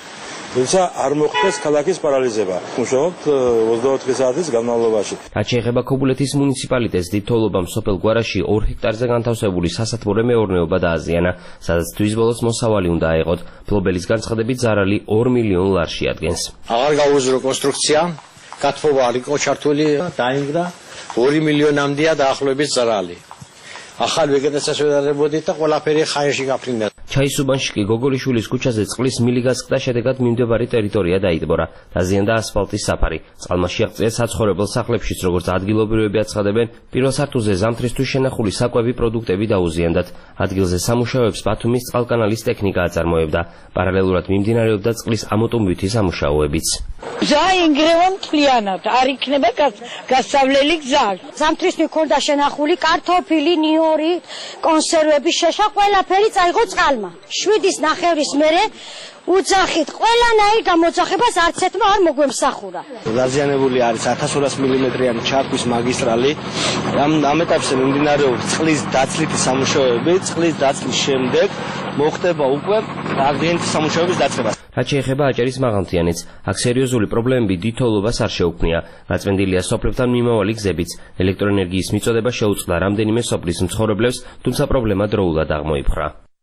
U: თუმცა არ მოხდეს ქალაქის პარალიზება. მუშაობთ ოცდაოთხი საათის განმავლობაში.
O: რაც შეეხება ქობულეთის მუნიციპალიტეტს, დიდ თოვლობამ სოფელ გვარაში ორ ჰექტარზე განთავსებული სასათბურე მეურნეობა დააზიანა, სადაც თვის ბოლოს მოსავალი უნდა აეყოთ. მფლობელის განცხადებით ზარალი ორ მილიონ ლარში ადგენს.
A: აღარ გაუზრო კონსტრუქცია, გათხოვა იყო ჩართული, დაინგრა ორი მილიონამდეა დაახლოებით ზარალი. ახალ ვეგეტაციას ვედარებოდით და ყველაფერი ხაერში გაფრინდა.
O: ჩაისუბანში კი გოგოლიშვილის ქუჩაზე წყლის მილი გასკდა შედეგად მიმდებარე ტერიტორია დაიტბორა. დაზიანდა ასფალტის საფარი. წყალმა შეაღწია საცხოვრებელ სახლებშიც, როგორც ადგილობრივები აცხადებენ, პირველ სართულზე ზამთრისთვის შენახული საკვები პროდუქტები დაუზიანდათ. ადგილზე სამუშაოებს ბათუმის წყალკანალის ტექნიკა აწარმოებდა. პარალელურად მიმდინარეობდა წყლის ამოტუმბვითი სამუშაოებიც.
V: გზა ინგრევა მთლიანად, არ იქნება გასავლელი გზა.
W: ზამთრისთვის მქონდა შენახული კარტოფილი, ნიორი, კონსერვები, შეშა, ყველაფერი წაიღო წყალმა. შვიდის ნახევრის მერე უძახით ყველანაირ გამოძახებას არც ერთმა არ მოგვემსახურა.
A: დაზიანებული არის ათას ორას მილიმეტრიანი ჩარქვის მაგისტრალი. ამ ამ ეტაპზე მიმდინარეობს წყლის დაცლითი სამუშაოები, წყლის დაცლის შემდეგ მოხდება უკვე აგრიანტის სამუშაოების დაწყება.
O: რაც შეეხება აჭარის მაღალმთიანეთს, აქ სერიოზული პრობლემები დიდ თოვლობას არ შეუქმნია. გაწმენდილია სოფლებთან მიმავალი გზებიც. ელექტროენერგიის მიწოდება შეუწყდა რამდენიმე სოფლის მცხოვრებლებს, თუმცა პრობლემა დროულად აღმოიფხვრა.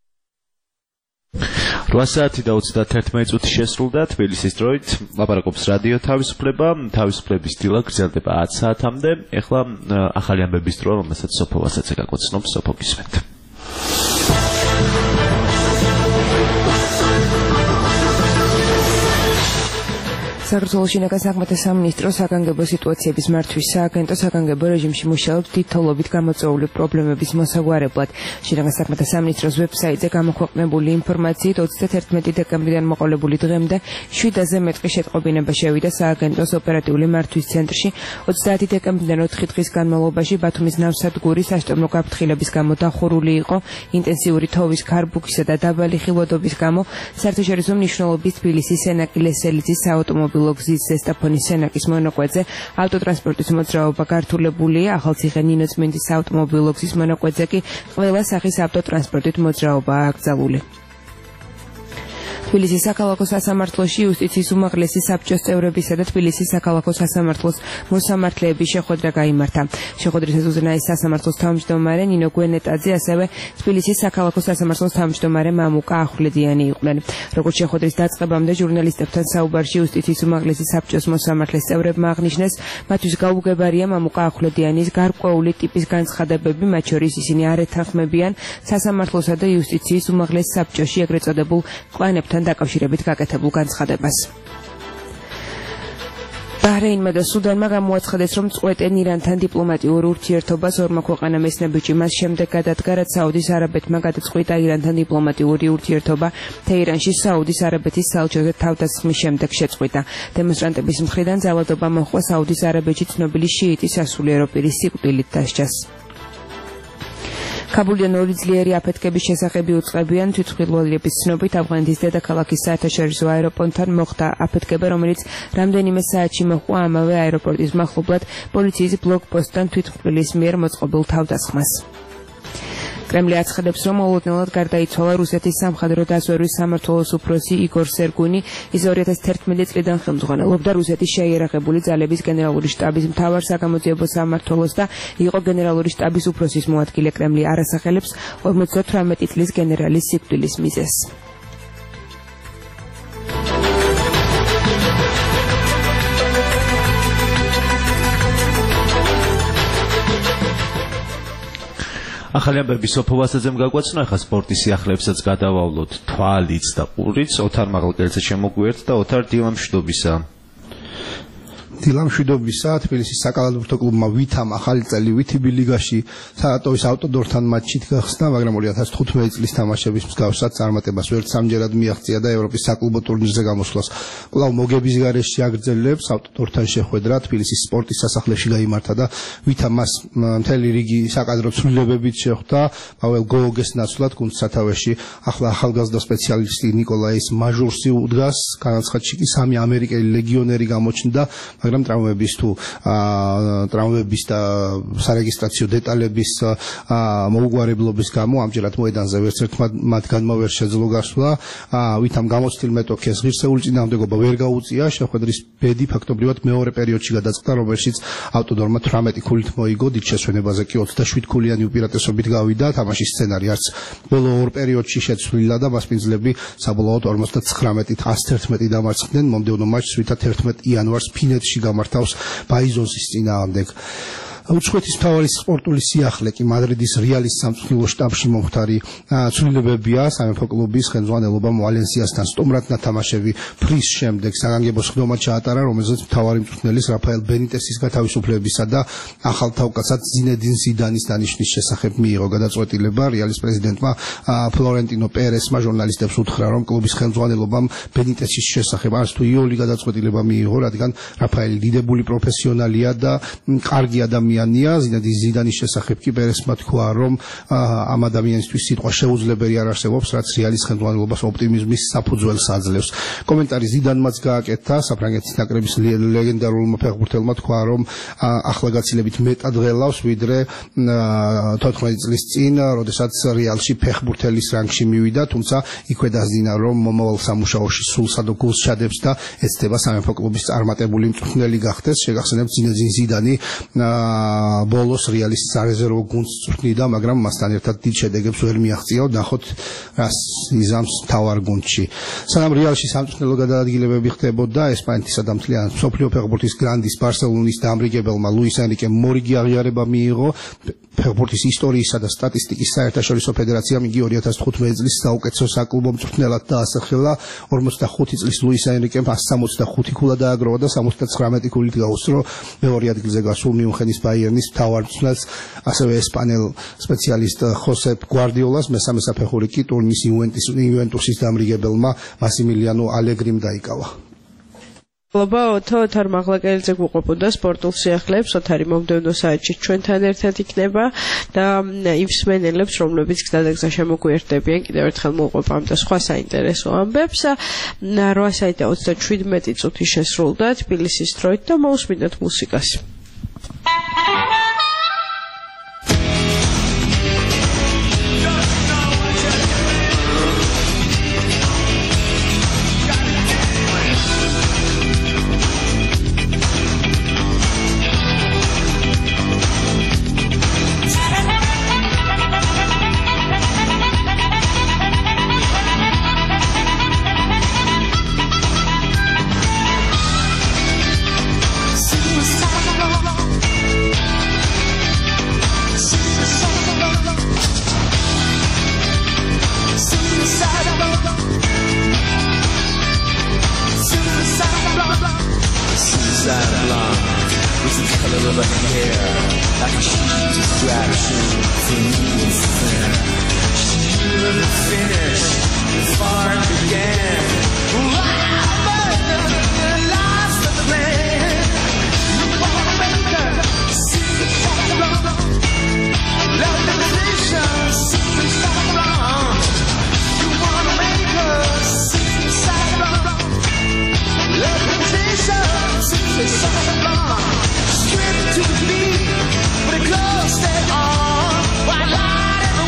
B: რვა საათი და ოცდაათი წუთი შესრულდა თბილისის დროით. ლაპარაკობს რადიო თავისუფლება. თავისუფლების დილა გრძელდება ათ საათამდე. ეხლა ახალი ამბების დრო, რომელსაც სოფო ვასაცე გაგვაცნობს, სოფო გისმენთ.
E: საქართველოს შინაგან საქმეთა სამინისტრო საგანგებო სიტუაციების მართვის სააგენტო საგანგებო რეჟიმში მუშაობს დიდ თოვლობით გამოწვეული პრობლემების მოსაგვარებლად. შინაგან საქმეთა სამინისტროს ვებსაიტზე გამოქვეყნებული ინფორმაციით ოცდაათი დეკემბრიდან მოყოლებული დღემდე შვიდაზე მეტი შეტყობინება შევიდა სააგენტოს ოპერატიული მართვის ცენტრში. ოცდაათი დეკემბრიდან ოთხი დღის განმავლობაში ბათუმის ნავსადგური სასტუმრო გაფრთხილების გამო დახურული იყო. ინტენსიური თოვის ქარბუქისა და დაბალი ხილვადობის გამო საერთაშორისო მნიშვნელობის თბილისის სენაკი ლესელიძის საავტომობილო გზის ზესტაფონის სენაკის მონაკვეთზე ავტოტრანსპორტის მოძრაობა გართულებულია. ახალციხე ნინოწმინდის საავტომობილო გზის მონაკვეთზე კი ყველა სახის ავტოტრანსპორტით მოძრაობაა აკრძალული. თბილისის საქალაქო სასამართლოში იუსტიციის უმაღლესი საბჭოს წევრებისა და თბილისის საქალაქო სასამართლოს მოსამართლეების შეხვედრა გაიმართა. შეხვედრის უზენაეს სასამართლოს თავმჯდომარე ნინო გვენეტაძე, ასევე თბილისის საქალაქო სასამართლოს თავმჯდომარე მამუკა ახვლედიანი იყვნენ. როგორც შეხვედრის დაწყებამდე ჟურნალისტებთან საუბარში იუსტიციის უმაღლესი საბჭოს მოსამართლეს წევრებმა აღნიშნეს, მათთვის გაუგებარია მამუკა ახვლედიანის გარკვეული ტიპის განცხადებები, მათ შორის ისინი არ ეთანხმებიან სასამართლოსა და იუსტიციის უმაღლეს საბჭოში ეგრეთ წოდებულ ყანებთან დაკავშირებით გაკეთებულ განცხადებას. ბაჰრეინმა და სუდანმა გამოაცხადეს, რომ წყვეტენ ირანთან დიპლომატიურ ურთიერთობას. ორმა ქვეყანამ ესნებიჭი მას შემდეგ გადადგა, რაც საუდის არაბეთმა გადაწყვიტა ირანთან დიპლომატიური ურთიერთობა თეირანში საუდის არაბეთის საელჩოზე თავდასხმის შემდეგ შეწყვიტა. დემონსტრანტების მხრიდან ძალადობა მოჰყვა საუდის არაბეთში ცნობილი შიიტის სასულიერო პირის სიკვდილით დასჯას. ქაბულიდან ორი ძლიერი აფეთქების შესახები უწყებიან. თვითმხილველების ცნობით ავღანეთის დედაქალაქის საერთაშორისო აეროპორტთან მოხდა აფეთქება, რომელიც რამდენიმე საათში მოჰყვა ამავე აეროპორტის მახლობლად პოლიციის ბლოკპოსტთან თვითმხილველის მიერ მოწყობილ თავდასხმას. კრემლი აცხადებს, რომ მოულოდნელად გარდაიცვალა რუსეთის სამხედრო დაზვერვის სამმართველოს უფროსი იგორ სერგუნი. ის ორი ათას თერთმეტი წლიდან ხელმძღვანელობდა რუსეთის შეიარაღებული ძალების გენერალური შტაბის მთავარ საგამოძიებო სამმართველოს და იყო გენერალური შტაბის უფროსის მოადგილე. კრემლი არ ასახელებს ორმოცდათვრამეტი წლის გენერალის სიკვდილის მიზეზს.
B: ახალი ამბები სოფო ვასაძემ გაგვაცნო. ახლა სპორტის სიახლეებსაც გადავავლოთ თვალიც და ყურიც. ოთარ მაღალკერძე შემოგვიერთ და ოთარ დილამშვიდობისა.
X: დილამშვიდობისა. თბილისის საკალათბურთო კლუბმა ვითამ ახალი წელი ვითიბი ლიგაში სარატოვის ავტოდორთან მატჩით გახსნა, მაგრამ ორი ათას თხუთმეტი წლის თამაშების მსგავსად წარმატებას ვერც სამჯერად მიაღწია და ევროპის საკლუბო ტურნირზე გამოსვლას კვლავ მოგების გარეშე აგრძელებს. ავტოდორთან შეხვედრა თბილისის სპორტის სასახლეში გაიმართა და ვითამ მას მთელი რიგი საკადრო ცვლილებებით შეხვდა. პაվել გოგეს ნაცვლად გუნდს სათავეში ახლა ახალგაზრდა სპეციალისტი ნიკოლაის მაჟურსი უდგას. განაცხადში კი სამი ამერიკელი ლეგიონერი გამოჩნდა, მაგრამ ტრამვების თუ ტრამვების და სარეგისტრაციო დეტალების მოუგვარებლობის გამო ამჯერად მოედანზე ვერც ერთმა მათგანმა ვერ შეძლო გასვლა, ვითამ გამოცდილ მეტოქეს ღირსეული წინააღმდეგობა ვერ გაუწია, შეხვედრის ბედი ფაქტობრივად მეორე პერიოდში გადაწყდა, რომელშიც ავტოდორმა თვრამეტი ქულით მოიგო, დიდ შესვენებაზე კი ოცდაშვიდ ქულიანი უპირატესობით გავიდა, თამაშის სცენარი არც ბოლო ორ პერიოდში შეცვლილა და მასპინძლები საბოლოოდ ორმოცდათხრამეტით ას ერთმეტი დამარცხდნენ, მომდევნო მატჩს ვითაც ერთმეტ იანვარს ფინეთში გამართავს ბაიზონსის წინააღმდეგ. უცხოეთის მთავარი სპორტული სიახლე კი მადრიდის რეალის სამწვრთნელო შტაბში მომხდარი ცვლილებებია. სამეფო კლუბის ხელმძღვანელობამ ვალენსიასთან სტუმრად ნათამაშები ფრის შემდეგ საგანგებო სხდომა ჩაატარა, რომელზეც მთავარი მწვრთნელის რაფაელ ბენიტესის გათავისუფლებისა და ახალ თავკაცად ზინედინ ზიდანის დანიშვნის შესახებ მიიღო გადაწყვეტილება. რეალის პრეზიდენტმა ფლორენტინო პერესმა ჟურნალისტებს უთხრა, რომ კლუბის ხელმძღვანელობამ ბენიტესის შესახებ არც თუ იოლი გადაწყვეტილება მიიღო, რადგან რაფაელი დიდებული პროფესიონალია და კარგი ადამიანი. ზინედინ ზიდანის შესახებ კი პერესმა თქვა, რომ ამ ადამიანისთვის სიტყვა შეუძლებელი არ არსებობს, რაც რეალის ხელმძღვანელობას ოპტიმიზმის საფუძველს აძლევს. კომენტარი ზიდანმაც გააკეთა, საფრანგეთის ნაკრების ლეგენდარულმა ფეხბურთელმა თქვა, რომ ახლა-გაცილებით მეტად ღელავს, ვიდრე თოთხმეტი წლის წინ, როდესაც რეალში ფეხბურთელის რანგში მივიდა, თუმცა იქვე დასძინა, რომ მომავალ სამუშაოში სულსა და გულს ჩადებს და ეცდება სამეფო კლუბის წარმატებული მწვრთნელი გახდეს. შეგახსენებთ, ზინედინ ზიდანი ბოლოს რეალის სარეზერვო გუნდს წვრთნიდა, მაგრამ მასთან ერთად დიდ შედეგებს ვერ მიაღწია. ნახოთ, რას იზამს მთავარ გუნდში. სანამ რეალში სამწვრთნელო გადაადგილებები ხდებოდა, ესპანეთისა და მთლიან მსოფლიო ფეხბურთის გრანდის ბარსელონის დამრიგებელმა ლუის ენრიკემ მორიგი აღიარება მიიღო. ფეხბურთის ისტორიისა და სტატისტიკის საერთაშორისო ფედერაციამ იგი ორი ათას თხუთმეტი წლის საუკეთესო საკლუბო მწვრთნელად დაასახელა. ორმოცდახუთი წლის ლუის ენრიკემ ას სამოცდახუთი ქულა დააგროვა და სამოცდათხრამეტი ქულით გაუსწრო მეორე ადგილზე გასულ მიუნხენის ბაიერნის მთავარ მწვრთნელს, ასევე ესპანელ სპეციალისტ ხოსე გვარდიოლას. მესამე საფეხური კი ტურნის იუვენტუსის დამრიგებელმა მასიმილიანო ალეგრიმ დაიკავა.
C: მადლობა ოთო, ოთარ მაღლაკელიძე გვუყოფოდა სპორტულ სიახლეებს. ოთარი მომდევნო საათში ჩვენთან ერთად იქნება და იმ მსმენელებს, რომლებიც გზადაგზა შემოგვიერთდებიან, კიდევ ერთხელ მოუყვებამ და სხვა საინტერესო ამბებს. რვა საათი და ოცდაშვიდმეტი წუთი შესრულდა თბილისის დროით და მოусმინოთ მუსიკას.
N: Straight to the beat, but it closed it all. White light in the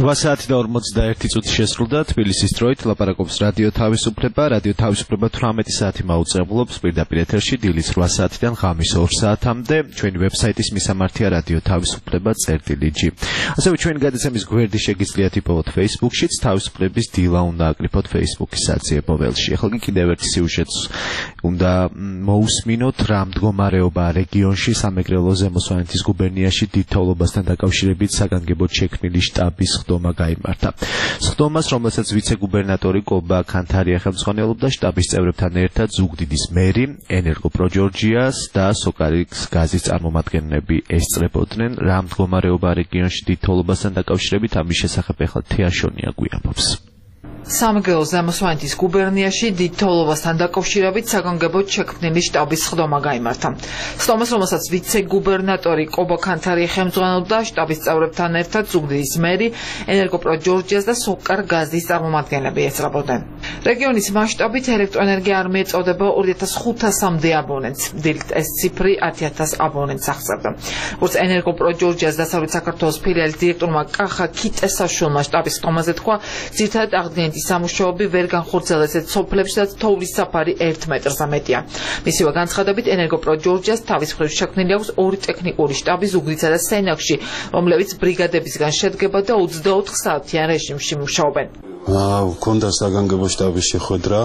B: რვა საათი და ორმოცდაერთი წუთი შესრულდა თბილისის დროით ლაპარაკობს რადიო თავისუფლება. რადიო თავისუფლება თვრამეტი საათი მაუწყებლობს პირდაპირ ეთერში დილის რვა საათიდან ღამის ორ საათამდე. ჩვენი ვებსაიტის მისამართია რადიო თავისუფლება წერტილი ჯი. ასევე ჩვენი გადაცემის გვერდი შეგიძლიათ იპოვოთ Facebook-შიც, თავისუფლების დილა უნდა აკრიფოთ Facebook-ის საძიებო ველში. ახლა კი კიდევ ერთი სიუჟეტს უნდა მოусმინოთ, რა მდგომარეობა რეგიონში სამეგრელო ზემო სვანეთის გუბერნიაში დიდ თოვლობასთან დაკავშირებით საგანგებოდ შექმნილი შტაბის ხდომა გაიმართა. ხდომას, რომელსაც ვიცე-გუბერნატორი კობა ქანთარია ხელმძღვანელობდა, შტაბის წევრებთან ერთად ზუგდიდის მერი, ენერგოპროჯორჯიას და სოკარის გაზის წარმომადგენლები ესწრებოდნენ. რა მდგომარეობა რეგიონში დიდ თოვლობასთან დაკავშირებით ამის შესახებ ახლა თეაშონია გვიამბობს.
D: სამეგრელო ზემო სვანეთის გუბერნიაში დიდ თოვლობასთან დაკავშირებით საგანგებოდ შექმნილი შტაბის ხდომა გაიმართა. ხდომას, რომელსაც ვიცე-გუბერნატორი კობა ქანთარია ხელმძღვანელობდა, შტაბის წევრებთან ერთად ზუგდიდის მერი, ენერგოპროჯორჯიას და სოკარ გაზის წარმომადგენლები ესწრებოდნენ. რეგიონის მასშტაბით ელექტროენერგია არ მიეწოდება ორი ათას ხუთასამდე აბონენტს. დილით ეს ციფრი ათი ათას აბონენტს აღწევდა. როგორც ენერგოპროჯორჯიას დასავლეთ საქართველოს ფილიალის დირექტორმა კახა ქიტესაშვილმა შტაბის ხდომაზე თქვა, ძირითადად აღდგენილი სამუშაოები ვერ განხორციელდა ესეთ სოფლებში, სადაც თოვლის საფარი ერთ მეტრზე მეტია. მისივე განცხადებით, ენერგოპროჯორჯიას თავის მხრივ შექმნილი აქვს ორი ტექნიკური შტაბი ზუგდიდსა და სენაკში, რომლებიც ბრიგადებისგან შედგება და ოცდაოთხ საათიან რეჟიმში მუშაობენ.
F: Ქონდა საგანგებო შტაბის შეხვედრა,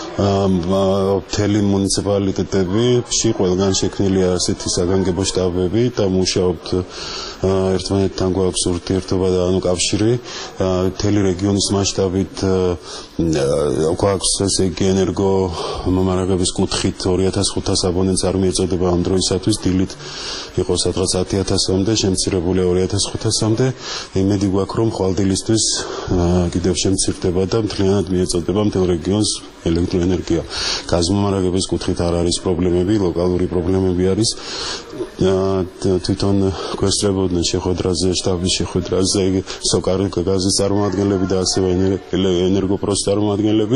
F: მთელი მუნიციპალიტეტებში ყველგან შექმნილია ასეთი საგანგებო შტაბები და მუშაობთ ერთმანეთთან გვაქვს ურთიერთობა და ანუ კავშირი, მთელი რეგიონის მასშტაბით გვაქვს ესე იგი ენერგო მომარაგების კუთხით ორი ათას ხუთას აბონენტს არ მიეწოდება ამ დროისათვის, დილით იყო სადღაც ათი ათასამდე, შემცირებულია ორი ათას ხუთასამდე. იმედი გვაქვს, რომ ხვალდილისთვის კიდევ შემცირდება და მთლიანად მიეწოდება მთელ რეგიონს ელექტროენერგია. გაზმომარაგების კუთხით არ არის პრობლემები, ლოკალური პრობლემები არის. თვითონ გვესწრებოდნენ შეხვედრაზე, შტაბის შეხვედრაზე სოკარი გაზის წარმომადგენლები და ასევე ენერგოპროს წარმომადგენლები.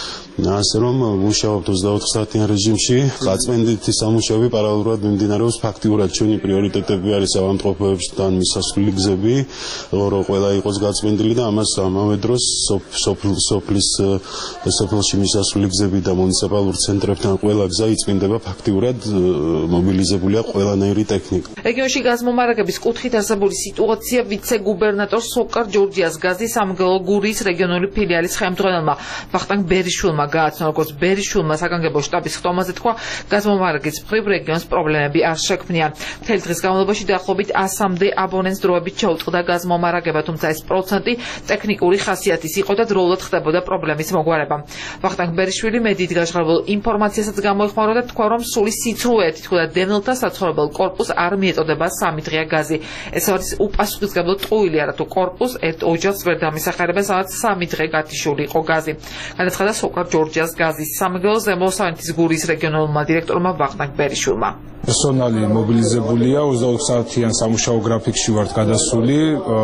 F: ასე რომ მუშაობთ ოცდაოთხ საათიან რეჟიმში, გაწმენდითი სამუშაოები პარალელურად მიმდინარეობს. ფაქტიურად ჩვენი პრიორიტეტები არის ავადმყოფოებთან მისასვლელი გზები, რომ ყველა იყოს გაწმენდილი და ამას ამავე დროს სოფლის სოფელში მისასვლელი გზები და მუნიციპალურ ცენტრებთან ყველა გზა იწმინდება, ფაქტიურად მობილიზებულია ყველანაირი ტექნიკა.
D: რეგიონში გაზმომარაგების კუთხით არსებული სიტუაცია ვიცე-გუბერნატორ სოკარ ჯორჯიას გაზის სამგელო გურიის რეგიონული ფილიალის ხელმძღვანელმა ვახტანგ ბერიშვილმა გააცნო, როგორც ბერიშვილმა საგანგებო შტაბის ხდომაზე თქვა, გაზმომარაგების მხრივ რეგიონს პრობლემები არ შექმნია. მთელი დღის განმავლობაში დაახლოებით ასამდე აბონენტს დროებით შეუტყდა გაზმომარაგება, თუმცა ეს პროცენტი ტექნიკური ხასიათის იყო და დროულად ხდებოდა პრობლემის მოგვარება. ვახტანგ ბერიშვილი მედიით გაშღებულ ინფორმაციასაც გამოიხმაურა და თქვა, რომ სული სიცრუე ეთითქვა დევნილთა საცხოვრებელ კორპუსს არ მიეწოდება სამი დღეა გაზი. ეს არის უპასუხისმგებლო ტყუილი, არა თუ კორპუსს ერთ ოჯახს ვერ დამისახერებენ, სადაც სამი დღე გათიშული იყო გაზი. განაცხადა სოკარ ჯორჯიას გაზის სამეგრელო ზემო სვანეთის გურიის რეგიონულმა დირექტორმა ვახტანგ ბერიშვილმა.
L: პერსონალი მობილიზებულია, ოცდაოთხ საათიან სამუშაო გრაფიკში ვართ გადასული.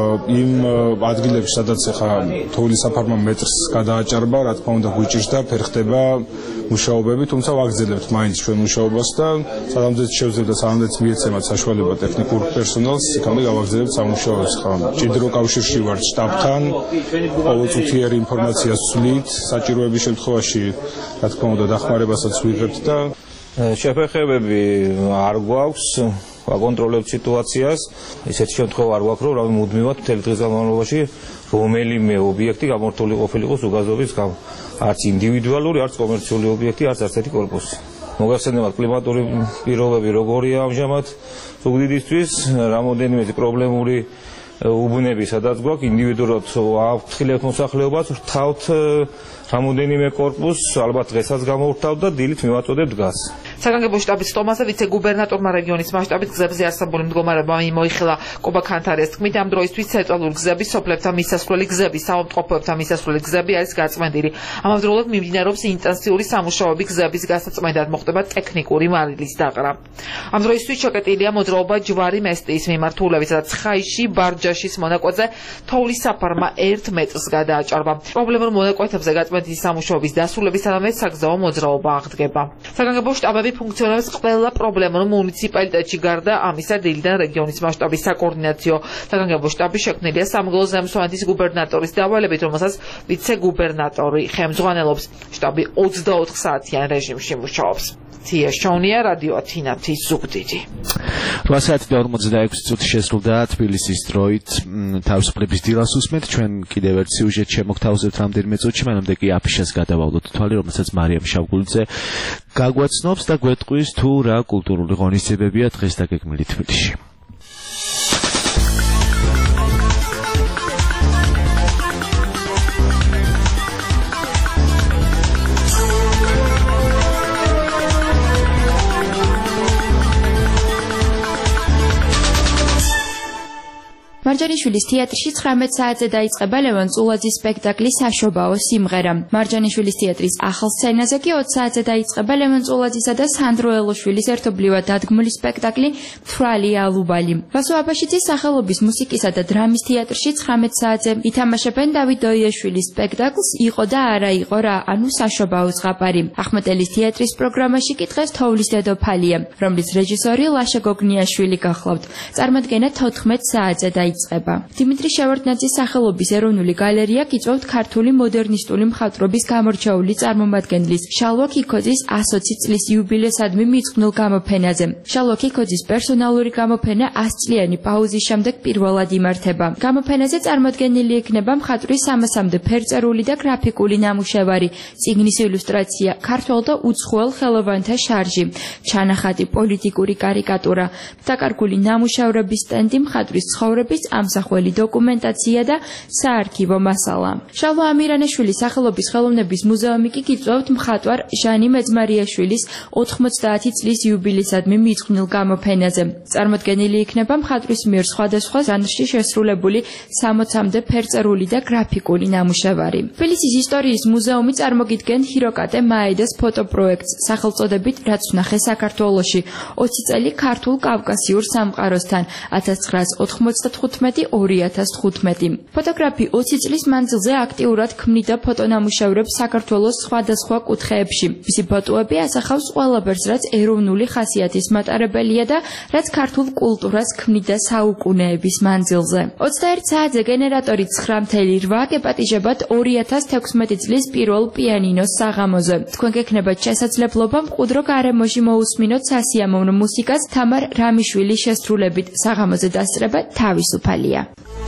L: იმ ადგილებში, სადაც ახლა თოვლის საფარმა მეტრს გადააჭარბა, რა თქმა უნდა გვიჭირს და ფერხდება მუშაობები, თუმცა ვაგრძელებთ მაინც ჩვენ მუშაობას და სანამდეც შევძლებთ და სანამდეც მიეცემათ საშუალება ტექნიკურ პერსონალს, იქამდე გავაგრძელებთ სამუშაოებს. მჭიდრო კავშირში ვართ შტაბთან, ყოველწუთიერი ინფორმაციას ვცვლით, საჭიროების შემთხვევაში, რა თქმა უნდა, დახმარებასაც ვიღებთ და შეფერხებები არ გვაქვს, ვაკონტროლებთ სიტუაციას. ისეთი შემთხვევა არ გვაქვს, რომ რავი მუდმივად მთელი დღის განმავლობაში რომელიმე ობიექტი გამორთული ყოფილიყო ზუგაზობის გამო. არც ინდივიდუალური, არც კომერციული ობიექტი, არც არცერთი კორპუსი. მოგახსენებათ კლიმატური პირობები როგორია ამჟამად ზუგდიდისთვის, რამოდენიმე პრობლემური უბნები, სადაც გვაქვს ინდივიდუალურად ავთხილებთ მოსახლეობას, ვრთავთ რამოდენიმე კორპუსს, ალბათ დღესაც გამოვრთავთ და დილით მივაწოდებთ გაზს.
D: საგანგებო შტაბის ხდომაზე ვიცე-გუბერნატორმა რეგიონის მასშტაბით გზებზე არსებული მდგომარეობა მოიხილა. კობა ქანთარიას თქმით, ამ დროისთვის ცენტრალური გზები, სოფლებთან მისასვლელი გზები, საავადმყოფოებთან მისასვლელი გზები არის გაწმენდილი. ამავდროულად მიმდინარეობს ინტენსიური სამუშაოები გზების გასაწმენდად, მოხდება ტექნიკური მარილის დაყრა. ამ დროისთვის ჩაკეტილია მოძრაობა ჯვარი მესტიის მიმართულებით, სადაც ხაიში, ბარჯა ჯაშის მონაკვეთზე თოვლის საფარმა ერთ მეტრს გადააჭარბა. პრობლემურ მონაკვეთებზე გაწმენდის სამუშაოების დასრულებისთანავე საგზაო მოძრაობა აღდგება. საგანგებო შტაბები ფუნქციონირებს ყველა პრობლემურ მუნიციპალიტეტში, გარდა ამისა დილიდან რეგიონის მასშტაბის საკოორდინაციო საგანგებო შტაბი შექმნილია სამგლო ზემსვანეთის გუბერნატორის დავალებით, რომელსაც ვიცე-გუბერნატორი ხელმძღვანელობს. შტაბი ოცდაოთხ საათიან რეჟიმში მუშაობს. თია შაუნია, რადიო ათინათის ზუგდიდი.
B: რვა საათი და ორმოცდაექვსი წუთი შესრულდა თბილისის დროით თავისუფლების დილას უსმენთ. ჩვენ კიდევ ერთ სიუჟეტ შემოგთავაზებთ რამდენიმე წუთში, მანამდე კი აფიშას გადავავლოთ თვალი, რომელსაც მარიამ შავგულიძე გაგვაცნობს და გვეტყვის თუ რა კულტურული ღონისძიებებია დღეს დაგეგმილი თბილისში.
G: მარჯანიშვილის თეატრში ცხრამეტ საათზე დაიწყება ლევან წულაძის სპექტაკლის საშობაო სიმღერა. მარჯანიშვილის თეატრის ახალ სცენაზე კი ოცი საათზე დაიწყება ლევან წულაძისა და სანდრო ელოშვილის ერთობლივად დადგმული სპექტაკლი მთვრალი ალუბალი. ვასო აბაშიძის სახელობის მუსიკისა და დრამის თეატრში ცხრამეტ საათზე ითამაშებენ დავით დოიაშვილის სპექტაკლს იყო და არა იყო რა, ანუ საშობაო ზღაპარი. ახმეტელის თეატრის პროგრამაში კი დღეს თოვლის დედოფალია, რომლის რეჟისორი ლაშა გოგნიაშვილი გახლავთ. წარმოდგენა თოთხმეტ საათზე დაიწყება. დიმიტრი შევარდნაძის სახელობის ეროვნული გალერეა გიწევთ ქართული მოდერნისტული მხატვრობის გამორჩეული წარმომადგენლის შალვა ქიქოძის ასოცი წლის იუბილესადმი მიძღვნილ გამოფენაზე. შალვა ქიქოძის პერსონალური გამოფენა ასწლიანი პაუზის შემდეგ პირველად იმართება. გამოფენაზე წარმოდგენილი იქნება მხატვრის სამასამდე ფერწერული და გრაფიკული ნამუშევარი, წიგნის ილუსტრაცია, ქართველ და უცხოელ ხელოვანთა შარჟი, ჩანახატი, პოლიტიკური კარიკატურა, დაკარგული ნამუშევრების სტენდი, მხატვრის ცხოვრების ამსახველი დოკუმენტაცია და საარქივო მასალა. შალვა ამირანაშვილის სახელობის ხელოვნების მუზეუმი კი გიწევთ მხატვარ ჟანი მეძმარიაშვილის ოთხმოცდაათი წლის იუბილესადმი მიძღვნილ გამოფენაზე. წარმოდგენილი იქნება მხატვრის მიერ სხვადასხვა ჟანრში შესრულებული სამოცამდე ფერწერული და გრაფიკული ნამუშევარი. თბილისის ისტორიის მუზეუმი წარმოგიდგენ ჰიროკატე მაედას ფოტოპროექტს სახელწოდებით რაც ვნახე საქართველოში ოცი წელი ქართულ კავკასიურ სამყაროსთან ათას ცხრაას ოთხმოცდათხუთმეტი ორი ათას თხუთმეტი. ფოტოგრაფი ოცი წლის მანძილზე აქტიურად ქმნიდა ფოტონამუშევრებს საქართველოს სხვადასხვა კუთხეებში. მისი ფოტოები ასახავს ყველაფერს, რაც ეროვნული ხასიათის მატარებელია და რაც ქართულ კულტურას ქმნიდა საუკუნეების მანძილზე. ოცდაერთ საათზე გენერატორი ცხრა მთელი რვა გეპატიჟებათ ორი ათას თექვსმეტი წლის პირველ პიანინოს საღამოზე. თქვენ გექნებათ შესაძლებლობა მყუდრო გარემოში მოусმინოთ სასიამოვნო მუსიკას თამარ რამიშვილის შესრულებით. საღამოზე დასწრება თავისუფალია.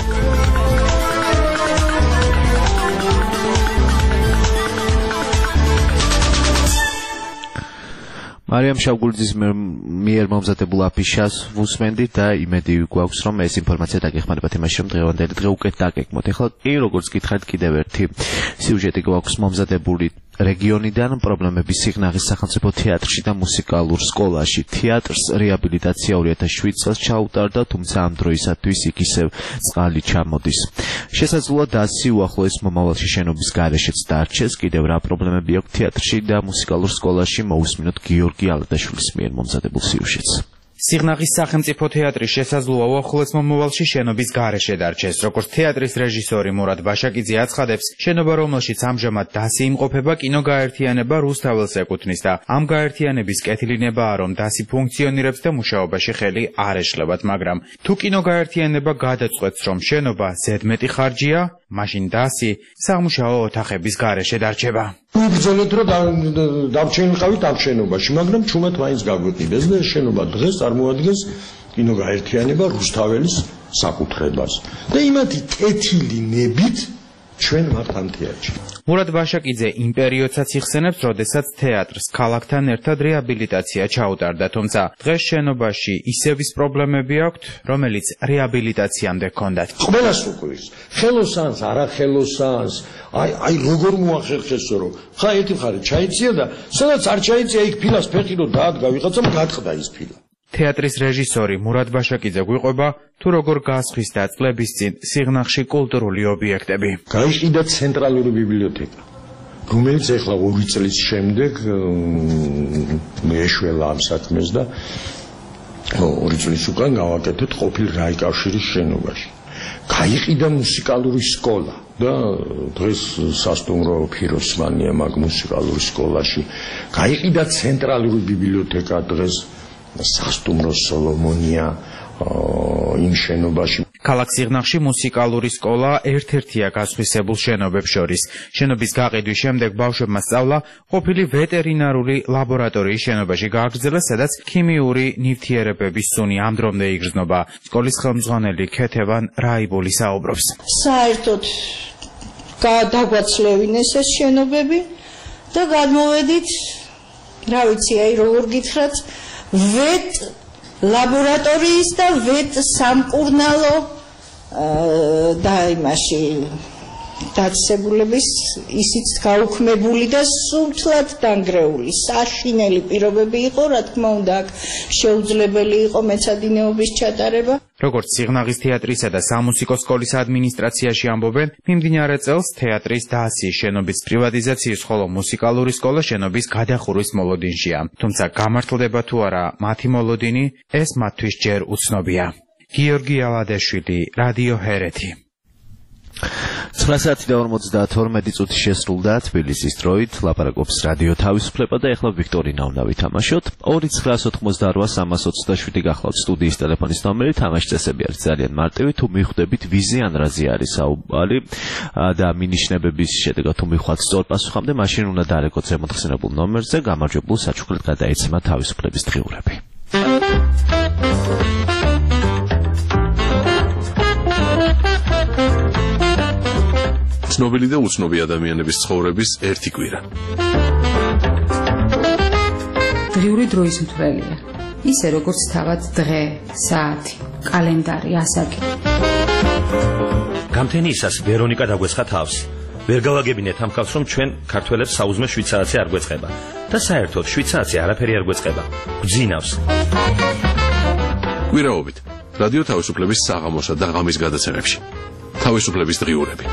B: მარიამ შავგულიძის მიერ მომზადებულ აფიშას ვუსმენდით და იმედი გვაქვს, რომ ეს ინფორმაცია დაგეხმარებათ იმაში, რომ დღევანდელი დღე უკეთ დაგეგმოთ. ეხლა კი როგორც გითხარით, კიდევ ერთი სიუჟეტი გვაქვს მომზადებული რეგიონიდან, პრობლემების სიგნალის სახელმწიფო თეატრში და მუსიკალურ სკოლაში. თეატრს რეაბილიტაცია ორი ათას შვიდ წელს ჩაუტარდა, თუმცა ამ დროისათვის იქ ისევ წყალი ჩამოდის. შესაძლოა დასი უახლოეს მომავალში შენობის გარეშეც დარჩეს. კიდევ რა პრობლემები აქვს თეატრში და მუსიკალურ სკოლაში, მოусმინოთ გიორგი ალადაშვილის მიერ მომზადებულ სიუჟეტს.
J: სიღნაღის სახელმწიფო თეატრი შესაძლოა უახლოეს მომავალში შენობის გარეშე დარჩეს. როგორც თეატრის რეჟისორი მურად ბაშაკიძე აცხადებს, შენობა, რომელშიც ამჟამად დასი იმყოფება, კინოგაერთიანება რუსთაველს ეკუთვნის და ამ გაერთიანების კეთილინებაა, რომ დასი ფუნქციონირებს და მუშაობაში ხელი არ ეშლებათ, მაგრამ თუ კინოგაერთიანება გადაწყვეტს, რომ შენობა ზედმეტი ხარჯია, მაშინ დასი სამუშაო ოთახების გარეშე დარჩება.
K: ვიბრძოლეთ, რომ დავჩენილიყავით ამ შენობაში, მაგრამ ჩუმად მაინც გაგვიყიდეს და ეს შენობა დღეს წარმოადგენს კინოგაერთიანება რუსთაველის საკუთრებას. და იმათი კეთილინებით ჩვენ ვართ ამ თეატრში.
J: მურად ბაშაკიძე იმ პერიოდსაც იხსენებს, როდესაც თეატრს ქალაქთან ერთად რეაბილიტაცია ჩაუტარდა, თუმცა დღეს შენობაში ისევ ის პრობლემები აქვთ, რომელიც რეაბილიტაციამდე ჰქონდათ.
K: ყველას უყვირს, ხელოსანს, არახელოსანს, აი აი როგორ მოახერხესო, რომ ხა ერთი მხარე ჩაიცია და სადაც არ ჩაიცია, იქ ფილას ფეხი რო დაადგა ვიღაცამ, გატყდა ის ფილა.
J: თეატრის რეჟისორი მურად ბაშაკიძე გვიყვება, თუ როგორ გასხვისდა წლების წინ სიღნაღში კულტურული ობიექტები.
K: გაიყიდა ცენტრალური ბიბლიოთეკა, რომელიც ეხლა ორი წლის შემდეგ მეეშველა ამ საქმეს და ორი წლის უკან გავაკეთეთ ყოფილ რაიკავშირის შენობაში. გაიყიდა მუსიკალური სკოლა და დღეს სასტუმრო ფიროსმანია მაგ მუსიკალური სკოლაში. გაიყიდა ცენტრალური ბიბლიოთეკა დღეს სასტუმრო სოლომონია იმ შენობაში.
J: ქალაქ სიღნაღში მუსიკალური სკოლა ერთ-ერთია გასხვისებულ შენობებს შორის. შენობის გაყიდვის შემდეგ ბავშვებმა სწავლა ყოფილი ვეტერინარული ლაბორატორიის შენობაში გააგრძელეს, სადაც ქიმიური ნივთიერებების სუნი ამ დრომდე იგრძნობა. სკოლის ხელმძღვანელი ქეთევან რაიბული საუბრობს.
V: საერთოდ დაგვაცლევინეს ეს შენობები და გადმოვედით, რა ვიცი, აი როგორ გითხრათ, ვეტ ლაბორატორიის და ვეტ სამკურნალო და იმაში დაწესებულების ისიც გაუქმებული და სულთლად დანგრეული საშინელი პირობები იყო, რა თქმა უნდა, აქ შეუძლებელი იყო მეცადინეობის ჩატარება.
J: როგორც სიღნაღის თეატრისა და სამუსიკო სკოლის ადმინისტრაციაში ამბობენ, მიმდინარე წელს თეატრის დაასიის შენობის პრივატიზაციის, ხოლო მუსიკალური სკოლა შენობის გადახურვის მოლოდინშია. თუმცა გამართლდება თუ არა მათი მოლოდინი, ეს მათთვის ჯერ უცნობია. გიორგი ალადეშვილი, რადიო ჰერეთი.
B: ცხრა საათი და ორმოცდათორმეტი წუთი შესრულდა თბილისის დროით, ლაპარაკობს რადიო თავისუფლება და ახლა ვიქტორინა უნდა ვითამაშოთ. ორი ცხრაას ოთხმოცდაორვა სამას ოცდაშვიდი გახლავთ სტუდიის ტელეფონის ნომერი, თამაშის წესები არის ძალიან მარტივი, თუ მიხვდებით ვიზე ან რაზე არის საუბარი და მინიშნებების შედეგად თუ მიხვალთ სწორ პასუხამდე, მაშინ უნდა დარეკოთ ზემოთხსენებულ ნომერზე, გამარჯვებულ საჩუქრად გადაეცემა თავისუფლების დღიურები.
H: ცნობილი და უცნობი ადამიანების ცხოვრების ერთი კვირა.
I: დღიური დროის მთვრელია. ისე როგორც თავად დღე, საათი, კალენდარი, ასაკი.
M: გამთენიისას ვერონიკა დაგვეცხა თავს. ვერ გავაგებინეთ ამ ხალხს, რომ ჩვენ ქართველებს საუზმე შვიდ საათზე არ გვეწყება. და საერთოდ შვიდ საათზე არაფერი არ გვეწყება. გვძინავს.
H: კვირაობით რადიო თავისუფლების საღამოსა და ღამის გადაცემებში. თავისუფლების დღიურები.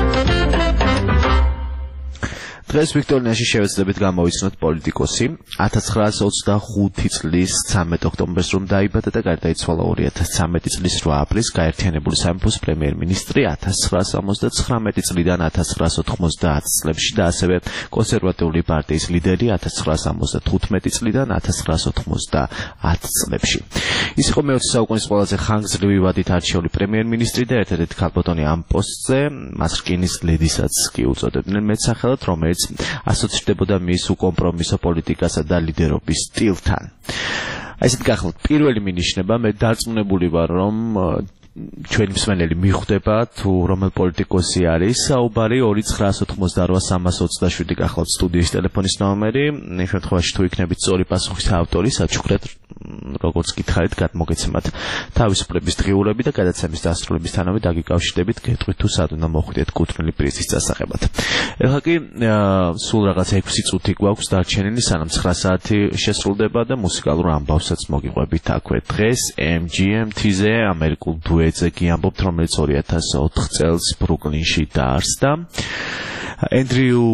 B: დღეს ვიქტორინაში შევეცდებით გამოვიცნოთ პოლიტიკოსი. ათას ცხრაას ოცდახუთი წლის ცამეტ ოქტომბერს რომ დაიბადა და გარდაიცვალა ორი ათას ცამეტი წლის რვა აპრილს გაერთიანებული სამეფოს პრემიერ-მინისტრი ათას ცხრაას ორმოცდათხრამეტი წლიდან ათას ცხრაას ოთხმოცდაათი წლებში და ასევე კონსერვატიული პარტიის ლიდერი ათას ცხრაას ორმოცდათხუთმეტი წლიდან ათას ცხრაას ოთხმოცდაათი წლებში. ის იყო მეოცე საუკუნის ყველაზე ხანგრძლივი ვადით არჩეული პრემიერ-მინისტრი და ერთადერთი ქალბატონი ამ პოსტზე, მას რკინის ლედისაც კი უწოდებდნენ მეტსახელად, რომელიც ასოცირდებოდა მის უკომპრომისო პოლიტიკასა და ლიდერობის სტილთან. აი ესეთ გახლავთ პირველი მინიშნება, მე დარწმუნებული ვარ, რომ ჩვენი მსმენელი მიხვდება თუ რომელ პოლიტიკოსი არის საუბარი. ორი ცხრაას ოთხმოცდაორვა სამას ოცდაშვიდი გახლავთ სტუდიის ტელეფონის ნომერი. იმ შემთხვევაში თუ იქნებით სწორი პასუხის ავტორი, საჩუქრად როგორც გითხარით, გადმოგეცემათ თავისუფლების დღიურები და გადაცემის დასრულებისთანავე დაგიკავშირდებით გეტყვით თუ სად უნდა მოხვიდეთ კუთვნილი პრიზის დასაღებად. ეხლა კი სულ რაღაც ექვსი წუთი გვაქვს დარჩენილი, სანამ ცხრა საათი შესრულდება და მუსიკალურ ამბავსაც მოგიყვებით აქვე. დღეს ემ ჯი ემ თი-ზე ამერიკულ დუეტზე კი ამბობთ, რომელიც ორი ათას ოთხ წელს ბრუკლინში დაარსდა. ენდრიუ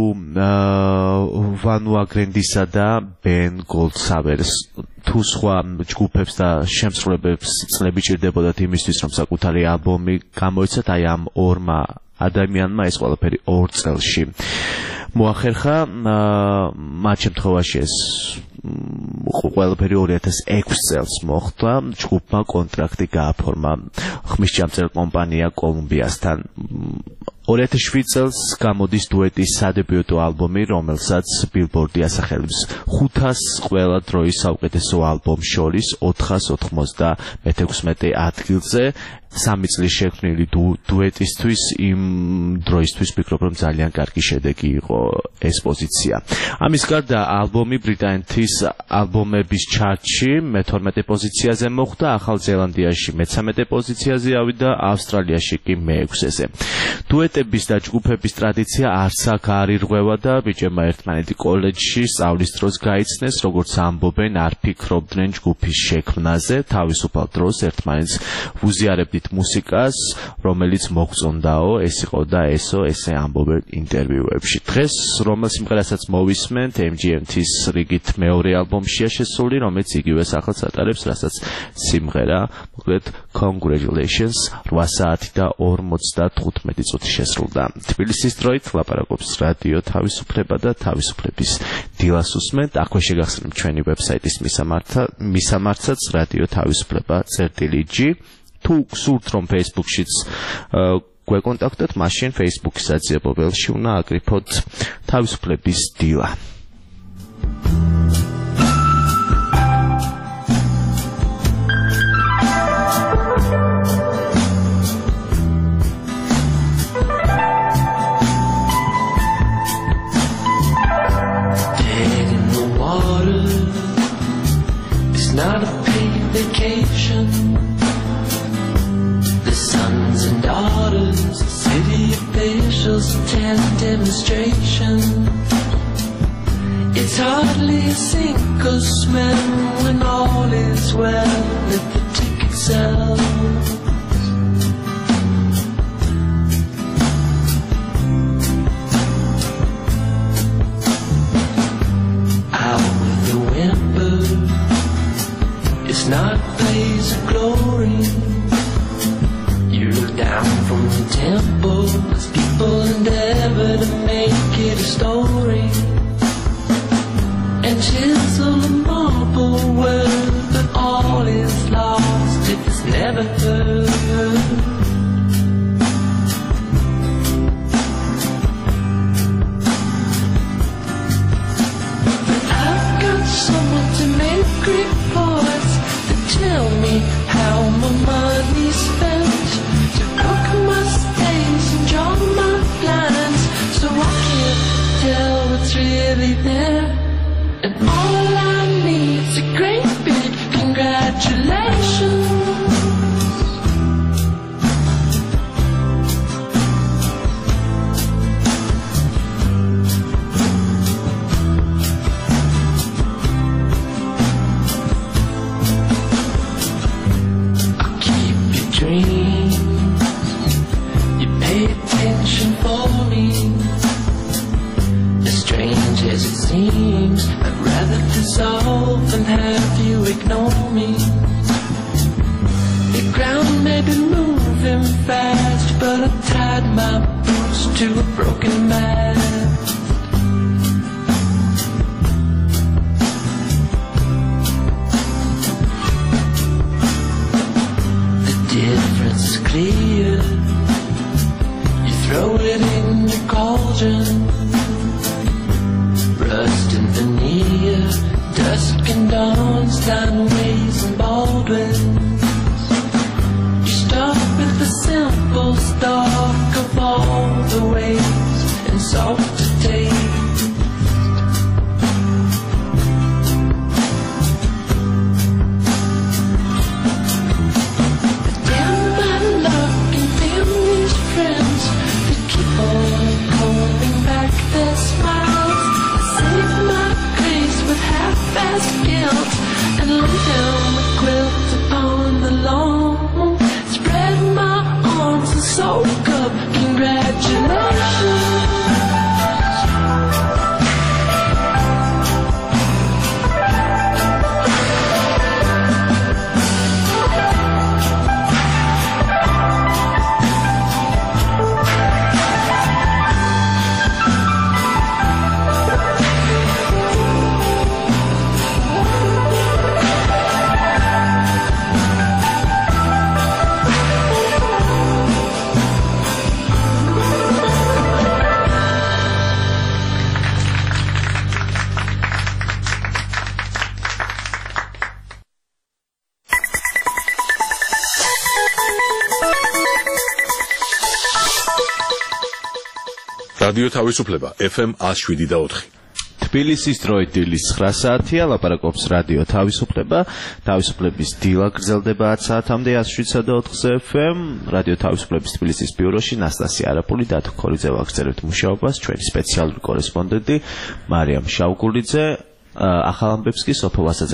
B: ვანუაგრენდისა და ბენ გოლდსავერს თუ სხვა ჯგუფებს და შემსრულებელებს წლები ჭირდებოდათ იმისთვის, რომ საკუთარი ალბომი გამოიცათ, აი ამ ორმა ადამიანმა ეს ყველაფერი ორ წელში მოახერხა. მათ შემთხვევაში ეს ყველაფერი ორი ათას ექვსი წელს მოხდა. ჯგუფმა კონტრაქტი გააფორმა ხმისჩამწერ კომპანია კოლუმბიასთან. ორი ათას შვიდ წელს გამოდის დუეტის სადებიუტო ალბომი, რომელსაც ბილბორდი ასახელებს ხუთას ყველა დროის საუკეთესო ალბომს შორის ოთხას ოთხმოცდამეექვსმეტე ადგილზე. სამი წლის შექმნილი დუეტისთვის იმ დროისთვის ვფიქრობ, რომ ძალიან კარგი შედეგი იყო ეს პოზიცია. ამის გარდა ალბომი ბრიტანეთის ალბომების ჩარტში მეთორმეტე პოზიციაზე მოხვდა, ახალ ზელანდიაში მეცამეტე პოზიციაზე ავიდა, ავსტრალიაში კი მეექვსეზე. დუეტების და ჯგუფების ტრადიცია არც აქ არ ირღვევა და ბიჭებმა ერთმანეთი კოლეჯში სწავლის დროს გაიცნეს, როგორც ამბობენ, არ ფიქრობდნენ ჯგუფის შექმნაზე, თავისუფალ დროს ერთმანეთს ვუზიარებდით ასობით მუსიკას, რომელიც მოგწონდაო, ეს იყო და ესო, ესე ამბობენ ინტერვიუებში. დღეს რომელ სიმღერასაც მოვისმენთ, M G M T-ის რიგით მეორე ალბომშია შესული, რომელიც იგივე სახელს ატარებს, რასაც სიმღერა, მოკლედ Congratulations, რვა საათი და ორმოცდათხუთმეტი წუთი შესრულდა. თბილისის დროით ლაპარაკობს რადიო თავისუფლება და თავისუფლების დილას უსმენთ. აქვე შეგახსენებთ ჩვენი ვებსაიტის მისამართსაც რადიო თავისუფლება წერტილი G. თუ გსურთ რომ Facebook-შიც გვეკონტაქტოთ, მაშინ Facebook-ის საძიებობელში უნდა აკრიფოთ თავისუფლების დილა.
P: Not a paid vacation. The sons and daughters, city officials attend demonstration. It's hardly a single smell when all is well at the ticket sells. Out with the whimper, it's not a blaze of glory. You look down from the temple as people endeavor to make it a story and chisel a marble world, but all is lost if it's never heard. But I've got someone to make reports. Tell me how my money's spent to book my stays and draw my blinds, so I can tell what's really there. And all I need's a great big congratulations. You pay attention for me. As strange as it seems, I'd rather dissolve than have you ignore me. The ground may be moving fast, but I tied my boots to a broken mast. Difference is clear. You throw it in your cauldron. Rust in veneer, dusk and dawn, Steinways and Baldwins. You start with the simple stock of all the ways and salt to taste. And lay down the quilt upon the lawn, spread my arms and soak up congratulations.
H: რადიო თავისუფლება F M one oh seven და four.
B: თბილისის დროით დილის ცხრა საათია, ლაპარაკობს რადიო თავისუფლება. თავისუფლების დილა გრძელდება ათ საათამდე one oh seven და four F M. რადიო თავისუფლების თბილისის ბიუროში ნასტასია არაპული და თქოლიძე ვაგრძელებთ მუშაობას. ჩვენი სპეციალური კორესპონდენტი მარიამ შავგულიძე ახალ ამბებს კი სოფო ვასაძე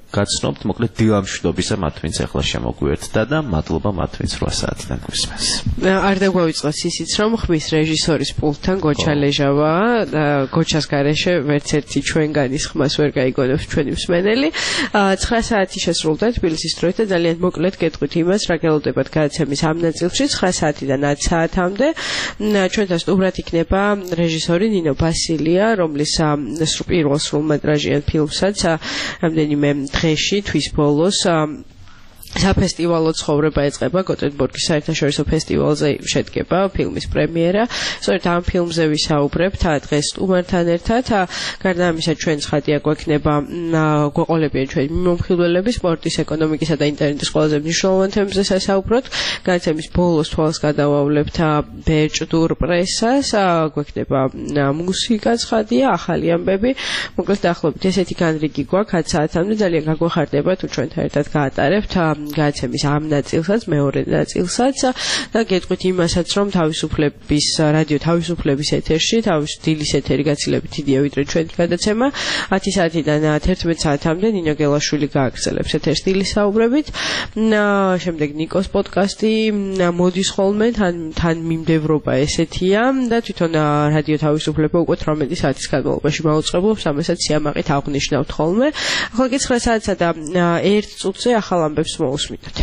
B: გაცნობთ, მოკლედ დილამშვიდობისა მათ ვინც ახლა შემოგვიერთდა და მადლობა მათ ვინც რვა საათიდან გვისმენს.
C: არ დაგვავიწყოს ისიც რომ ხმის რეჟისორის პულტთან გოჩა ლეჟავა და გოჩას გარეშე ვერც ერთი ჩვენგანის ხმას ვერ გაიგონებს ჩვენი მსმენელი. ცხრა საათი შესრულდა თბილისის დროით და ძალიან მოკლედ გეტყვით იმას, რა გელოდებათ გადაცემის ამ ნაწილში ცხრა საათიდან ათ საათამდე. ჩვენთან სტუმრად იქნება რეჟისორი ნინო ბასილია, რომლის პირველ სრულმეტრაჟიან ფილმსაც რამდენიმე დღეში თვის ბოლოს საფესტივალო ცხოვრება ეწყება გოტენბურგის საერთაშორისო ფესტივალზე შედგება ფილმის პრემიერა. სწორედ ამ ფილმზე ვისაუბრებთ დღეს სტუმართან ერთად. გარდა ამისა ჩვენ ცხადია გვექნება გვეყოლებიან ჩვენი მიმოხილველები სპორტის, ეკონომიკისა და ინტერნეტის ყველაზე მნიშვნელოვან თემებზე სასაუბროთ. გადაცემის ბოლოს თვალს გადავავლებთ ბეჭდურ პრესას, გვექნება მუსიკა ცხადია, ახალი ამბები. მოკლედ დაახლოებით ესეთი განრიგი გვაქვს ათ საათამდე. ძალიან გაგვეხარდება თუ ჩვენთან ერთად გაატარებთ გადაცემის ამ ნაწილსაც, მეორე ნაწილსაც და გეტყვით იმასაც, რომ თავისუფლების რადიო თავისუფლების ეთერში, თავის დილის ეთერი გაცილებით დიდია ვიდრე ჩვენი გადაცემა. ათი საათიდან თერთმეტ საათამდე ნინო გელაშვილი გააგრძელებს ეთერს დილის საუბრებით. შემდეგ ნიკოს პოდკასტი მოდის ხოლმე, თან თან მიმდევრობა ესეთია და თვითონ რადიო თავისუფლება უკვე თვრამეტი საათის განმავლობაში მაუწყებლობს, ამასაც სიამაყით აღვნიშნავთ ხოლმე. ახლა კი ცხრა საათსა და ერთ წუთზე ახალ ამბებს მოусმინოთ.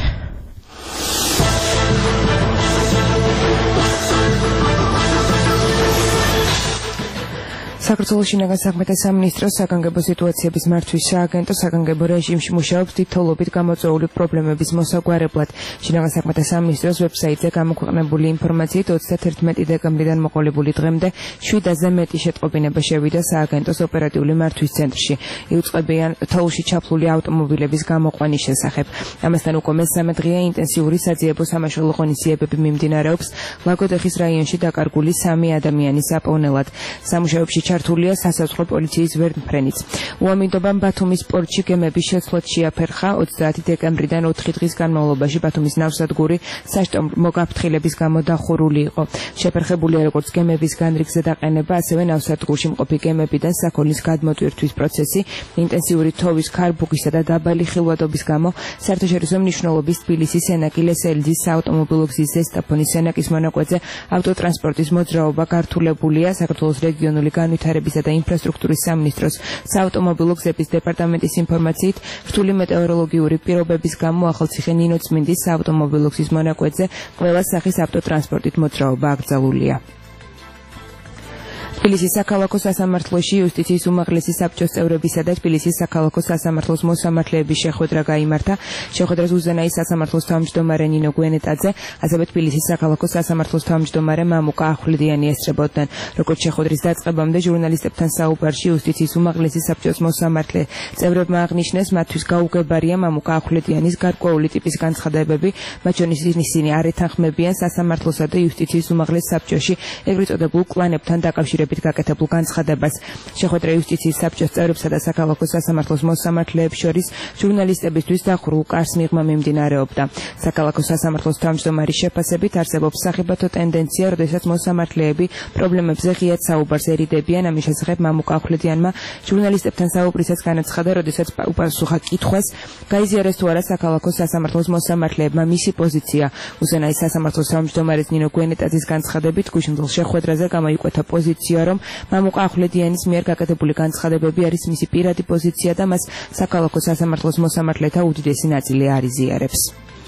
E: საქართველოს შინაგან საქმეთა სამინისტროს საგანგებო სიტუაციების მართვის სააგენტო საგანგებო რეჟიმში მუშაობს თითოეულობით გამოწვეული პრობლემების მოსაგვარებლად. შინაგან საქმეთა სამინისტროს ვებსაიტზე გამოქვეყნებული ინფორმაციით ოცდათერთმეტი დეკემბრიდან მოყოლებული დღემდე შვიდ ათასზე მეტი შეტყობინება შევიდა სააგენტოს ოპერატიული მართვის ცენტრში. იუწყებიან თოვლში ჩაფლული ავტომობილების გამოყვანის შესახებ. ამასთან უკვე მესამე დღეა ინტენსიური საძიებო სამაშველო ღონისძიებები მიმდინარეობს ლაგოდეხის რაიონში დაკარგული სამი ადამიანის საპოვნელად. სამუშაოებში ჩართულია სასაზღვრო პოლიციის ვერტმფრენიც. უამინდობამ ბათუმის პორტში გემების შეცვლით შეაფერხა ოცდაათი დეკემბრიდან ოთხი დღის განმავლობაში ბათუმის ნავსადგური საშტო მოგაფრთხილების გამო დახურული იყო. შეაფერხებულია როგორც გემების განრიგზე დაყენება, ასევე ნავსადგურში მყოფი გემებიდან საქონლის გადმოტვირთვის პროცესი. ინტენსიური თოვის, ქარბუქისა და დაბალი ხილვადობის გამო საერთაშორისო მნიშვნელობის თბილისის სენაკი ლესელიძის საავტომობილო გზის ზესტაფონის სენაკის მონაკვეთზე ავტოტრანსპორტის მოძრაობა გართულებულია. საქართველოს რეგიონული განვითარებისა და ინფრასტრუქტურის სამინისტროს საავტომობილო გზების დეპარტამენტის ინფორმაციით, რთული მეტეოროლოგიური პირობების გამო ახალციხე ნინოწმინდის საავტომობილო გზის მონაკვეთზე ყველა სახის ავტოტრანსპორტით მოძრაობა აკრძალულია. თბილისის საქალაქო სასამართლოში იუსტიციის უმაღლესი საბჭოს წევრებისა და თბილისის საქალაქო სასამართლოს მოსამართლეების შეხვედრა გაიმართა. შეხვედრას უზენაის სასამართლოს თავმჯდომარე ნინო გვენეტაძე, ასევე თბილისის საქალაქო სასამართლოს თავმჯდომარე მამუკა ახვლედიანი ესწრებოდნენ. როგორც შეხვედრის დაწყებამდე ჟურნალისტებთან საუბარში იუსტიციის უმაღლესი საბჭოს მოსამართლე წევრებმა აღნიშნეს, მათთვის გაუგებარია მამუკა ახვლედიანის გარკვეული ტიპის განცხადებები, მათ შორის ისინი არ ეთანხმებიან სასამართლოსა და იუსტიციის უმაღლეს საბჭოში ეგრეთ წოდებულ კლანებთან დაკავშირებით გაკეთებულ განცხადებას. შეხვედრა იუსტიციის საბჭოს წევრებსა და საქალაქო სასამართლოს მოსამართლეებს შორის ჟურნალისტებისთვის დახურულ კარს მიღმა მიმდინარეობდა. საქალაქო სასამართლოს თავმჯდომარის შეფასებით არსებობს სახებათო ტენდენცია, როდესაც მოსამართლეები პრობლემებზე ღიად საუბარს ერიდებიან. ამის შესახებ მამუკა ახვლედიანმა ჟურნალისტებთან საუბრისას განაცხადა, როდესაც უპასუხა კითხვას, გაიზიარეს თუ არა საქალაქო სასამართლოს მოსამართლეებმა მისი პოზიცია. უზენაის სასამართლოს თავმჯდომარის ნინო გვენეტაძის განცხადებით, გუშინდელ შეხვედრაზე გამოიკვეთა პოზიცია, რომ მამუკა ახვლედიანის მიერ გაკეთებული განცხადებები არის მისი პირადი პოზიცია და მას საქალაქო სასამართლოს მოსამართლეთა უდიდესი ნაწილი არ იზიარებს.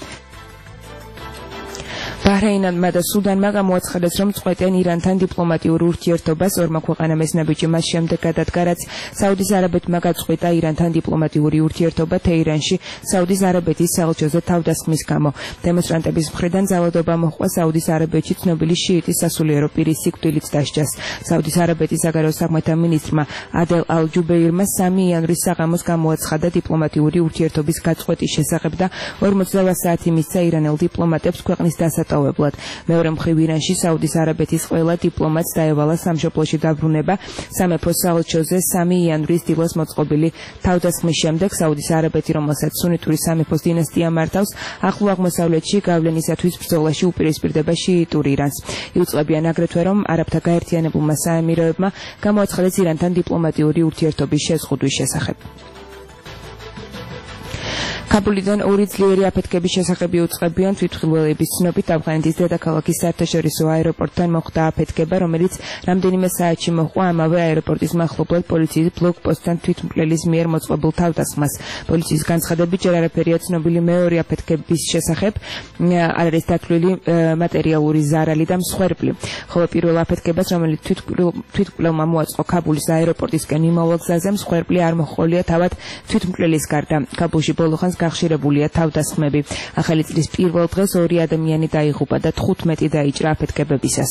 E: ბაჰრეინმა და სუდანმა გამოაცხადეს, რომ წყვეტენ ირანთან დიპლომატიურ ურთიერთობას. ორმა ქვეყანამ ესნაბიჯი მას შემდეგ გადადგა, რაც საუდის არაბეთმა გაწყვეტა ირანთან დიპლომატიური ურთიერთობა თეირანში საუდის არაბეთის საელჩოზე თავდასხმის გამო. დემონსტრანტების მხრიდან ძალადობა მოჰყვა საუდის არაბეთში ცნობილი შიიტის სასულიერო პირის სიკვდილით დასჯას. საუდის არაბეთის საგარეო საქმეთა მინისტრმა ადელ ალ-ჯუბეირმა სამი იანვრის საღამოს გამოაცხადა დიპლომატიური ურთიერთობის გაწყვეტის შესახებ და ორმოცდაოთხ საათი მისცა ირანელ დიპლომატებს ქვეყნის დასატოვებლად. მეორე მხრივ ირანში საუდის არაბეთის ყველა დიპლომატს დაევალა სამშობლოში დაბრუნება. სამეფო საელჩოზე სამი იანვრის დილას მოწყობილი თავდასხმის შემდეგ საუდის არაბეთი, რომელსაც სუნიტური სამეფოს დინასტია მართავს, ახლო აღმოსავლეთში გავლენისათვის ბრძოლაში უპირისპირდება შიიტურ ირანს. იუწყებიან აგრეთვე, რომ არაბთა გაერთიანებულმა საემიროებმა გამოაცხადეს ირანთან დიპლომატიური ურთიერთობის შეზღუდვის შესახებ. ქაბულიდან ორი ძლიერი აფეთქების შესახები უწყებიან თვითმხილველების ცნობით ავღანეთის დედაქალაქის საერთაშორისო აეროპორტთან მოხდა აფეთქება, რომელიც რამდენიმე საათში მოჰყვა ამავე აეროპორტის მახლობლად პოლიციის ბლოკპოსტთან თვითმკვლელის მიერ მოწყობილ თავდასხმას. პოლიციის განცხადებით ჯერ არაფერია ცნობილი მეორე აფეთქების შესახებ, არ არის დათვლილი მატერიალური ზარალი და მსხვერპლი. ხოლო პირველ აფეთქებას, რომელიც თვითმკვლელმა მოაწყო ქაბულის აეროპორტისკენ მიმავალ გზაზე, მსხვერპლი არ მოჰყოლია თავად თვითმკვლელის გარდა. ქაბულში ბოლოხანს გახშირებულია თავდასხმები. ახალი წლის პირველ დღეს ორი ადამიანი დაიღუპა და თხუთმეტი დაიჭრა აფეთქებებისას.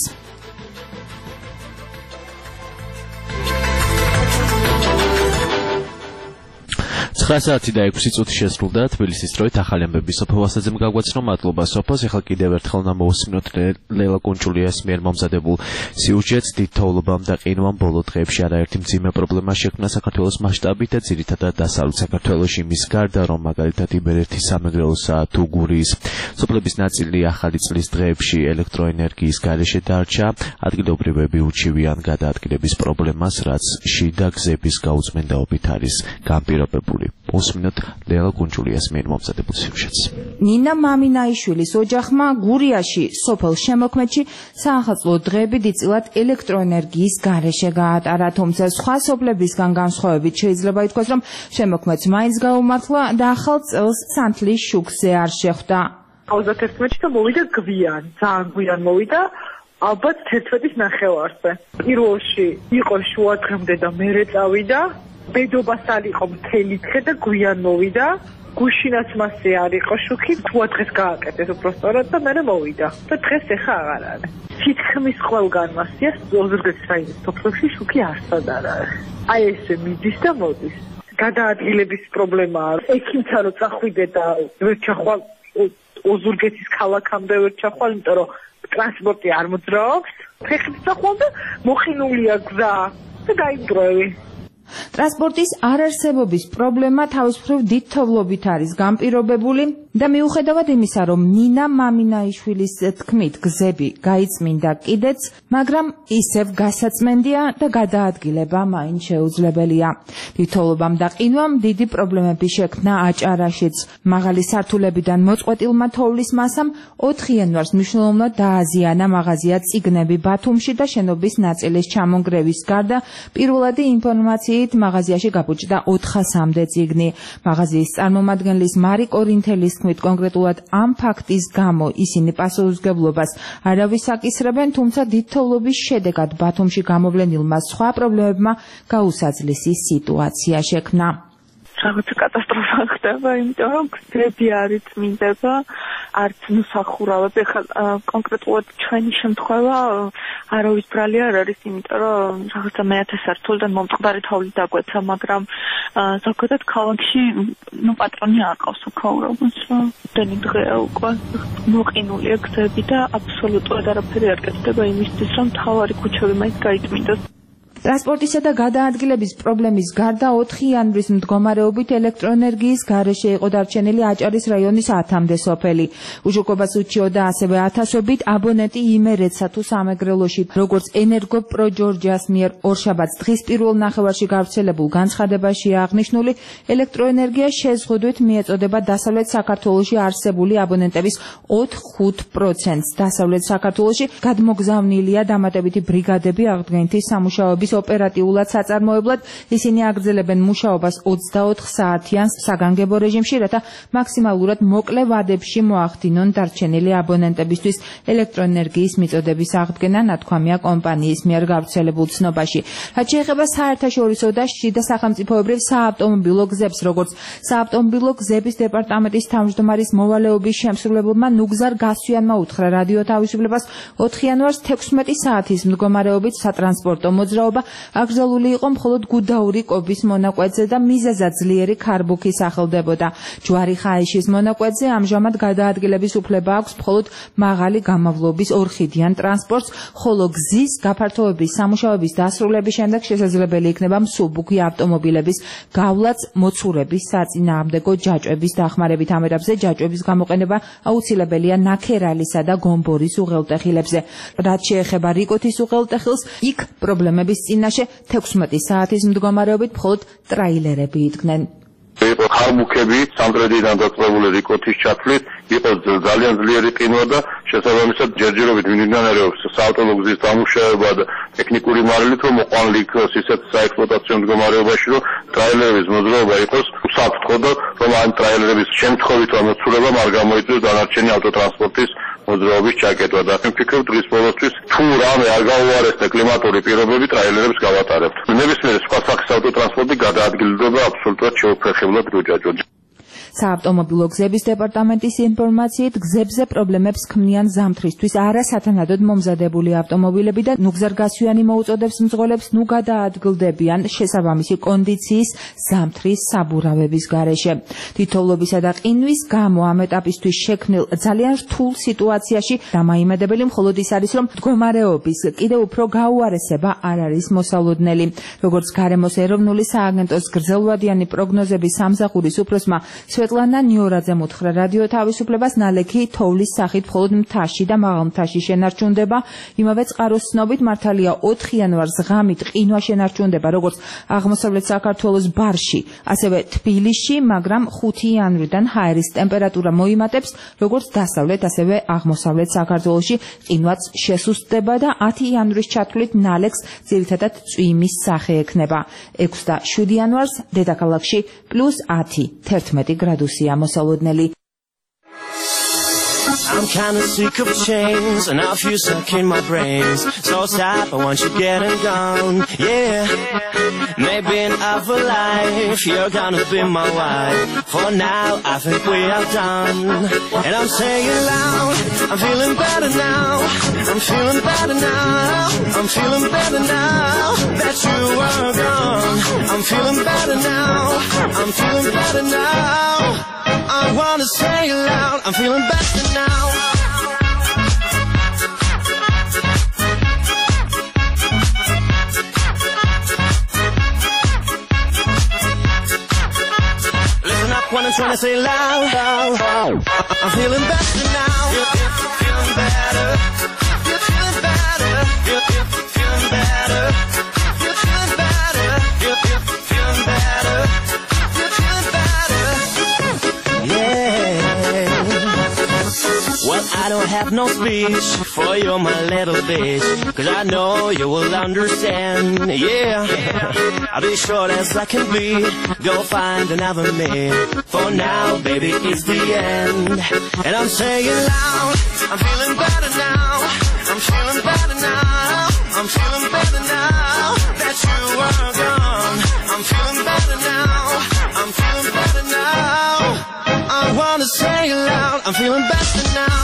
B: ცხრა საათი და ექვსი წუთი შესრულდა თბილისის დროით ახალი ამბები სოფო ვასაძემ გაგვაცნო. მადლობა სოფოს. ახლა კიდევ ერთხელ უნდა მოვუსმინოთ ლელა კუნჭულიას მიერ მომზადებულ სიუჟეტს. დიდ თოვლობამ და ყინვამ ბოლო დღეებში არაერთი მძიმე პრობლემა შექმნა საქართველოს მასშტაბით და ძირითადად დასავლეთ საქართველოში, იმის გარდა რომ მაგალითად იმერეთის სამეგრელოსა თუ გურიის სოფლების ნაწილი ახალი წლის დღეებში ელექტროენერგიის გარეშე დარჩა. ადგილობრივები უჩივიან გადაადგილების პრობლემას, რაც შიდა გზების გაუწმენდაობით არის განპირობებული. მოსმინოთ ლელა კუნჭულიას მიერ მომზადებულ სიუჟეტს.
Q: ნინა მამინაიშვილის ოჯახმა გურიაში სოფელ შემოქმედში საახალწლო დღეები დიდწილად ელექტროენერგიის გარეშე გაატარა, თუმცა სხვა სოფლებისგან განსხვავებით შეიძლება ითქვას, რომ შემოქმედს მაინც გაუმართლა და ახალ წელს სანთლის შუქზე არ შეხვდა.
R: ოცდაერთი და მოვიდა გვიან, ძალიან გვიან მოვიდა. ალბათ თერთმეტის ნახევარზე. პირველში იყო შუა დღემდე და მერე წავიდა. ბედობას არ იყო მთელი დღე და გვიან მოვიდა. გუშინაც მასე არ იყო შუქი, თუა დღეს გააკეთეს უბრალოდ და მერე მოვიდა. და დღეს ეხა აღარ არის. თითქმის ყველგან მასია ოზურგეთის რაიონის სოფლებში შუქი არსად არ არის. აი ესე მიდის და მოდის. გადაადგილების პრობლემაა. ექიმცა რომ წახვიდე და ვერ ჩახვალ ოზურგეთის ქალაქამდე ვერ ჩახვალ, იმიტომ რომ ტრანსპორტი არ მოძრაობს. ფეხით წახვალ და მოხინულია გზა და გაიგროვი.
Q: ტრანსპორტის არარსებობის პრობლემა თავისუფლად დიდ თოვლობით არის განპირობებული და მიუხედავად იმისა, რომ ნინა მამინაიშვილის თქმით გზები გაიწმინდა კიდეც, მაგრამ ისევ გასაწმენდია და გადაადგილება მაინც შეუძლებელია. დიდ თოვლობამ და ყინვამ დიდი პრობლემები შექმნა აჭარაშიც. მაღალი სართულებიდან მოწყვეტილმა თოვლის მასამ ოთხ იანვარს მნიშვნელოვნად დააზიანა მაღაზია წიგნები ბათუმში და შენობის ნაწილის ჩამონგრევის გარდა პირველადი ინფორმაციით მაღაზიაში გაბუჭდა ოთხასამდე წიგნი. მაღაზიის წარმომადგენლის მარი კორინთელის თქმით, კონკრეტულად ამ ფაქტის გამო ისინი პასუხისმგებლობას არავის აკისრებენ, თუმცა დიდ თოვლობის შედეგად ბათუმში გამოვლენილმა სხვა პრობლემებმა გაუსაძლისი სიტუაცია შექმნა.
R: რაღაცა კატასტროფა ხდება, იმიტომ რომ გზები არ იწმინდება, არც მოსახურავები. ახლა კონკრეტულად ჩვენი შემთხვევა არავის ბრალი არ არის, იმიტომ რომ რაღაცა მეათე სართულიდან მომწყდარი თოვლი დაგვეცა, მაგრამ ზოგადად ქალაქში ნუ პატრონი არ ყავს უქაურობას. დენი დღეა უკვე მოყინულია გზები და აბსოლუტურად არაფერი არ კეთდება იმისთვის, რომ მთავარი ქუჩები მაინც გაიწმინდოს.
Q: ტრანსპორტისა და გადაადგილების პრობლემის გარდა ოთხი იანვრის მდგომარეობით ელექტროენერგიის გარეშე იყო დარჩენილი აჭარის რაიონის ათამდე სოფელი. უშუქებას უჩიოდა ასევე ათასობით აბონენტი იმერეთსა თუ სამეგრელოში. როგორც ენერგო პროჯორჯიას მიერ ორშაბათს დღის პირველ ნახევარში გავრცელებულ განცხადებაში აღნიშნული, ელექტროენერგია შეზღუდვით მიეწოდება დასავლეთ საქართველოში არსებული აბონენტების ოთხ-ხუთ პროცენტს. დასავლეთ საქართველოში გადმოგზავნილია დამატებითი ბრიგადები აღდგენითი სამუშაოების ოპერატიულად საწარმოებლად. ისინი აგრძელებენ მუშაობას ოცდაოთხ საათიან საგანგებო რეჟიმში, რათა მაქსიმალურად მოკლე ვადებში მოახდინონ დარჩენილი აბონენტებისთვის ელექტროენერგიის მიწოდების აღდგენა, ნათქვამია კომპანიის მიერ გავრცელებულ ცნობაში. რაც შეეხება საერთაშორისო და შიდა სახელმწიფოებრივ საავტომობილო გზებს, როგორც საავტომობილო გზების დეპარტამენტის თავმჯდომარის მოვალეობის შემსრულებელმა ნუგზარ გასვიანმა უთხრა რადიო თავისუფლებას ოთხ იანვარს თექვსმეტი საათის მდგომარეობით სატრანსპორტო მოძრაობა აკრძალული იყო მხოლოდ გუდაური კობის მონაკვეთზე და მიზეზად ძლიერი ქარბუქი სახელდებოდა. ჯვარი ხაიშის მონაკვეთზე ამჟამად გადაადგილების უფლება აქვს მხოლოდ მაღალი გამავლობის ორხიდიან ტრანსპორტს, ხოლო გზის გაფართოების სამუშაოების დასრულების შემდეგ შესაძლებელი იქნება მსუბუქი ავტომობილების გავლაც მოცურების საწინააღმდეგო ჯაჭვების დახმარებით. ამ ეტაპზე ჯაჭვების გამოყენება აუცილებელია ნაქერალისა და გომბორის უღელტეხილებზე. რაც შეეხება რიკოთის უღელტეხილს, იქ პრობლემების წინაშე თექვსმეტი საათის მდგომარეობით მხოლოდ ტრაილერები იდგნენ.
S: იყო ხარმუქები სამტრედიდან დაწყებული რიკოთის ჩათვლით იყო ძალიან ძლიერი ყინვა და შესაბამისად ჯერჯერობით მიმდინარეობს საავტომობილო გზის დამუშავება და ტექნიკური მარილით რომ მოყვანილი იქნას ისეთ საექსპლუატაციო მდგომარეობაში რომ ტრაილერების მოძრაობა იყოს უსაფრთხო და რომ ამ ტრაილერების შემთხვევით ამოცულება არ გამოიწვიოს დანარჩენი ავტოტრანსპორტის მოძრაობის ჩაკეტვა და მე ვფიქრობ დღის ბოლოსთვის თუ რამე არ გაუარესდა კლიმატური პირობები ტრაილერებს გავატარებთ. ნებისმიერი სხვა სახის ავტოტრანსპორტი გადაადგილდება აბსოლუტურად შეუფერხებლად როჯაჯოდ.
Q: საავტომობილო გზების დეპარტამენტის ინფორმაციით გზებზე პრობლემებს ქმნიან ზამთრისთვის არასათანადოდ მომზადებული ავტომობილები და ნუგზარგასვიანი მოუწოდებს მძღოლებს ნუ გადაადგილდებიან შესაბამისი კონდიციის ზამთრის საბურავების გარეშე. თითოეულობისა და ყინვის გამო ამ ეტაპისთვის შექმნილ ძალიან რთულ სიტუაციაში დამაიმედებელი მხოლოდ ის არის, რომ მდგომარეობის კიდევ უფრო გაუარესება არ არის მოსალოდნელი. როგორც გარემოს ეროვნული სააგენტოს გრძელვადიანი პროგნოზების სამსახურის უფროსმა სვეტლანა ნიორაძემ უთხრა რადიო თავისუფლებას ნალექი თოვლის სახით მხოლოდ მთაში და მაღალ მთაში შენარჩუნდება. იმავე წყაროს ცნობით მართალია ოთხ იანვარს ღამით ყინვა შენარჩუნდება როგორც აღმოსავლეთ საქართველოს ბარში, ასევე თბილისში, მაგრამ ხუთი იანვრიდან ჰაერის ტემპერატურა მოიმატებს როგორც დასავლეთ, ასევე აღმოსავლეთ საქართველოში ყინვაც შესუსტდება და ათი იანვრის ჩათვლით ნალექს ძირითადად წვიმის სახე ექნება. ექვსი და შვიდი იანვარს დედაქალაქში პლუს ათი, თერთმეტი გრადუსია მოსალოდნელი.
T: I'm kinda sick of chains and I feel stuck in my brains. So sad, but once you get and gone, yeah. Maybe in other life you're gonna be my wife. For now, I think we are done. And I'm saying loud, I'm feeling better now. I'm feeling better now. I'm feeling better now that you are gone. I'm feeling better now. I'm feeling better now. I wanna say it loud, I'm feeling better now. Listen up when I'm trying to say loud, loud, loud. I'm feeling better now. You're feeling better. You're feeling better. You're feeling better. You're feeling better. You're feeling better. You're feeling better. Well, I don't have no speech for you, my little bitch, 'cause I know you will understand, yeah. I'll be short as I can be, go find another man. For now, baby, it's the end. And I'm saying loud, I'm feeling better now. I'm feeling better now. I'm feeling better now that you are gone. I'm feeling better now. I'm feeling better now. I wanna say it loud, I'm feeling better now.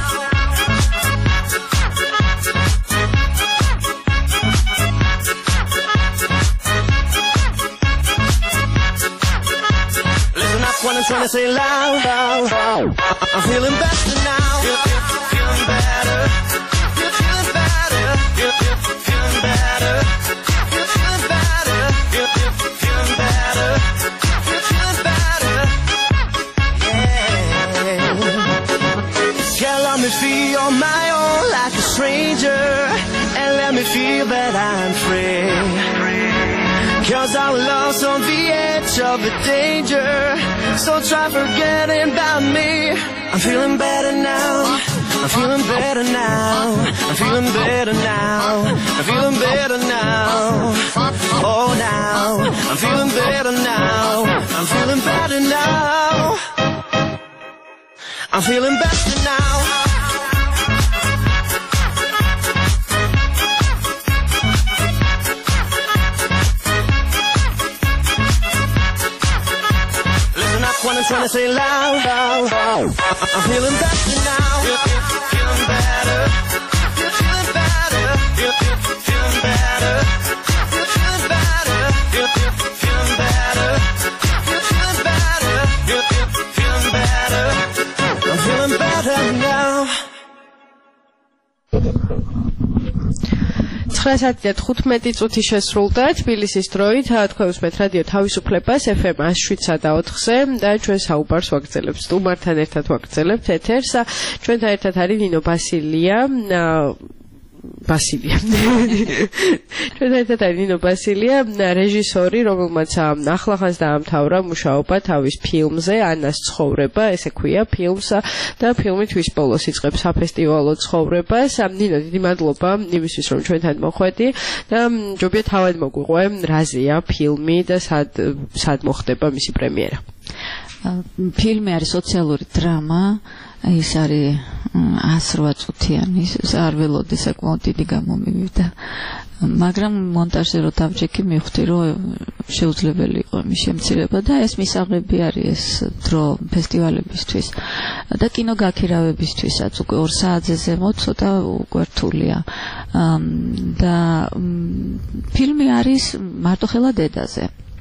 T: Listen up when I'm trying to say loud, loud, loud. I'm feeling better now. You're feeling better. You're feeling better. You're feeling better. You're feeling better. You're feeling better. You're feeling better. Girl, let me feel on my own like a stranger, and let me feel that I'm free. 'Cause I'm lost on the edge of the danger, so try forgetting about me. I'm feeling better now. I'm feeling better now. I'm feeling better now. I'm feeling better now. Oh, now I'm feeling better now. I'm feeling better now. I'm feeling better now. Listen up when I'm trying to say loud, loud, loud. I'm feeling better now. You're feeling better. You're feeling better. You're feeling better. You're feeling better. You're feeling better. You're feeling better. You're feeling better. I'm feeling better now.
C: ცხრა საათი და თხუთმეტი წუთი შესრულდა თბილისის დროით. თქვენ უსმენთ რადიო თავისუფლებას ეფ ემ one oh seven და four-ზე და ჩვენ საუბარს ვაგრძელებთ სტუმართან ერთად ვაგრძელებთ ეთერს. ჩვენთან ერთად არის ნინო ბასილია, ბასილია. ჩვენ ერთად არის ნინო ბასილია, რეჟისორი, რომელმაც ახლახანს დაამთავრა მუშაობა თავის ფილმზე, ანას ცხოვრება, ესე ქვია ფილმს და ფილმი თვის ბოლოს იწყებს საფესტივალო ცხოვრებას. ნინო, დიდი მადლობა იმისთვის, რომ ჩვენთან მოხვედი და ჯობია თავად მოგვიყვე, რაზეა ფილმი და სად სად მოხდება მისი პრემიერა.
A: ფილმი არის სოციალური დრამა, ის არის ასრვა წუთიანი, არ ველოდი საკმაოდ დიდი გამომივიდა. მაგრამ მონტაჟზე რო დავჭექი, მივხვდი, რომ შეუძლებელი იყო მის შემცირება და ეს მისაღები არის ეს დრო ფესტივალებისთვის და კინოგაქირავებისთვისაც უკვე ორ საათზე ზემოთ ცოტა უკვე რთულია. და ფილმი არის მარტოხელა დედაზე.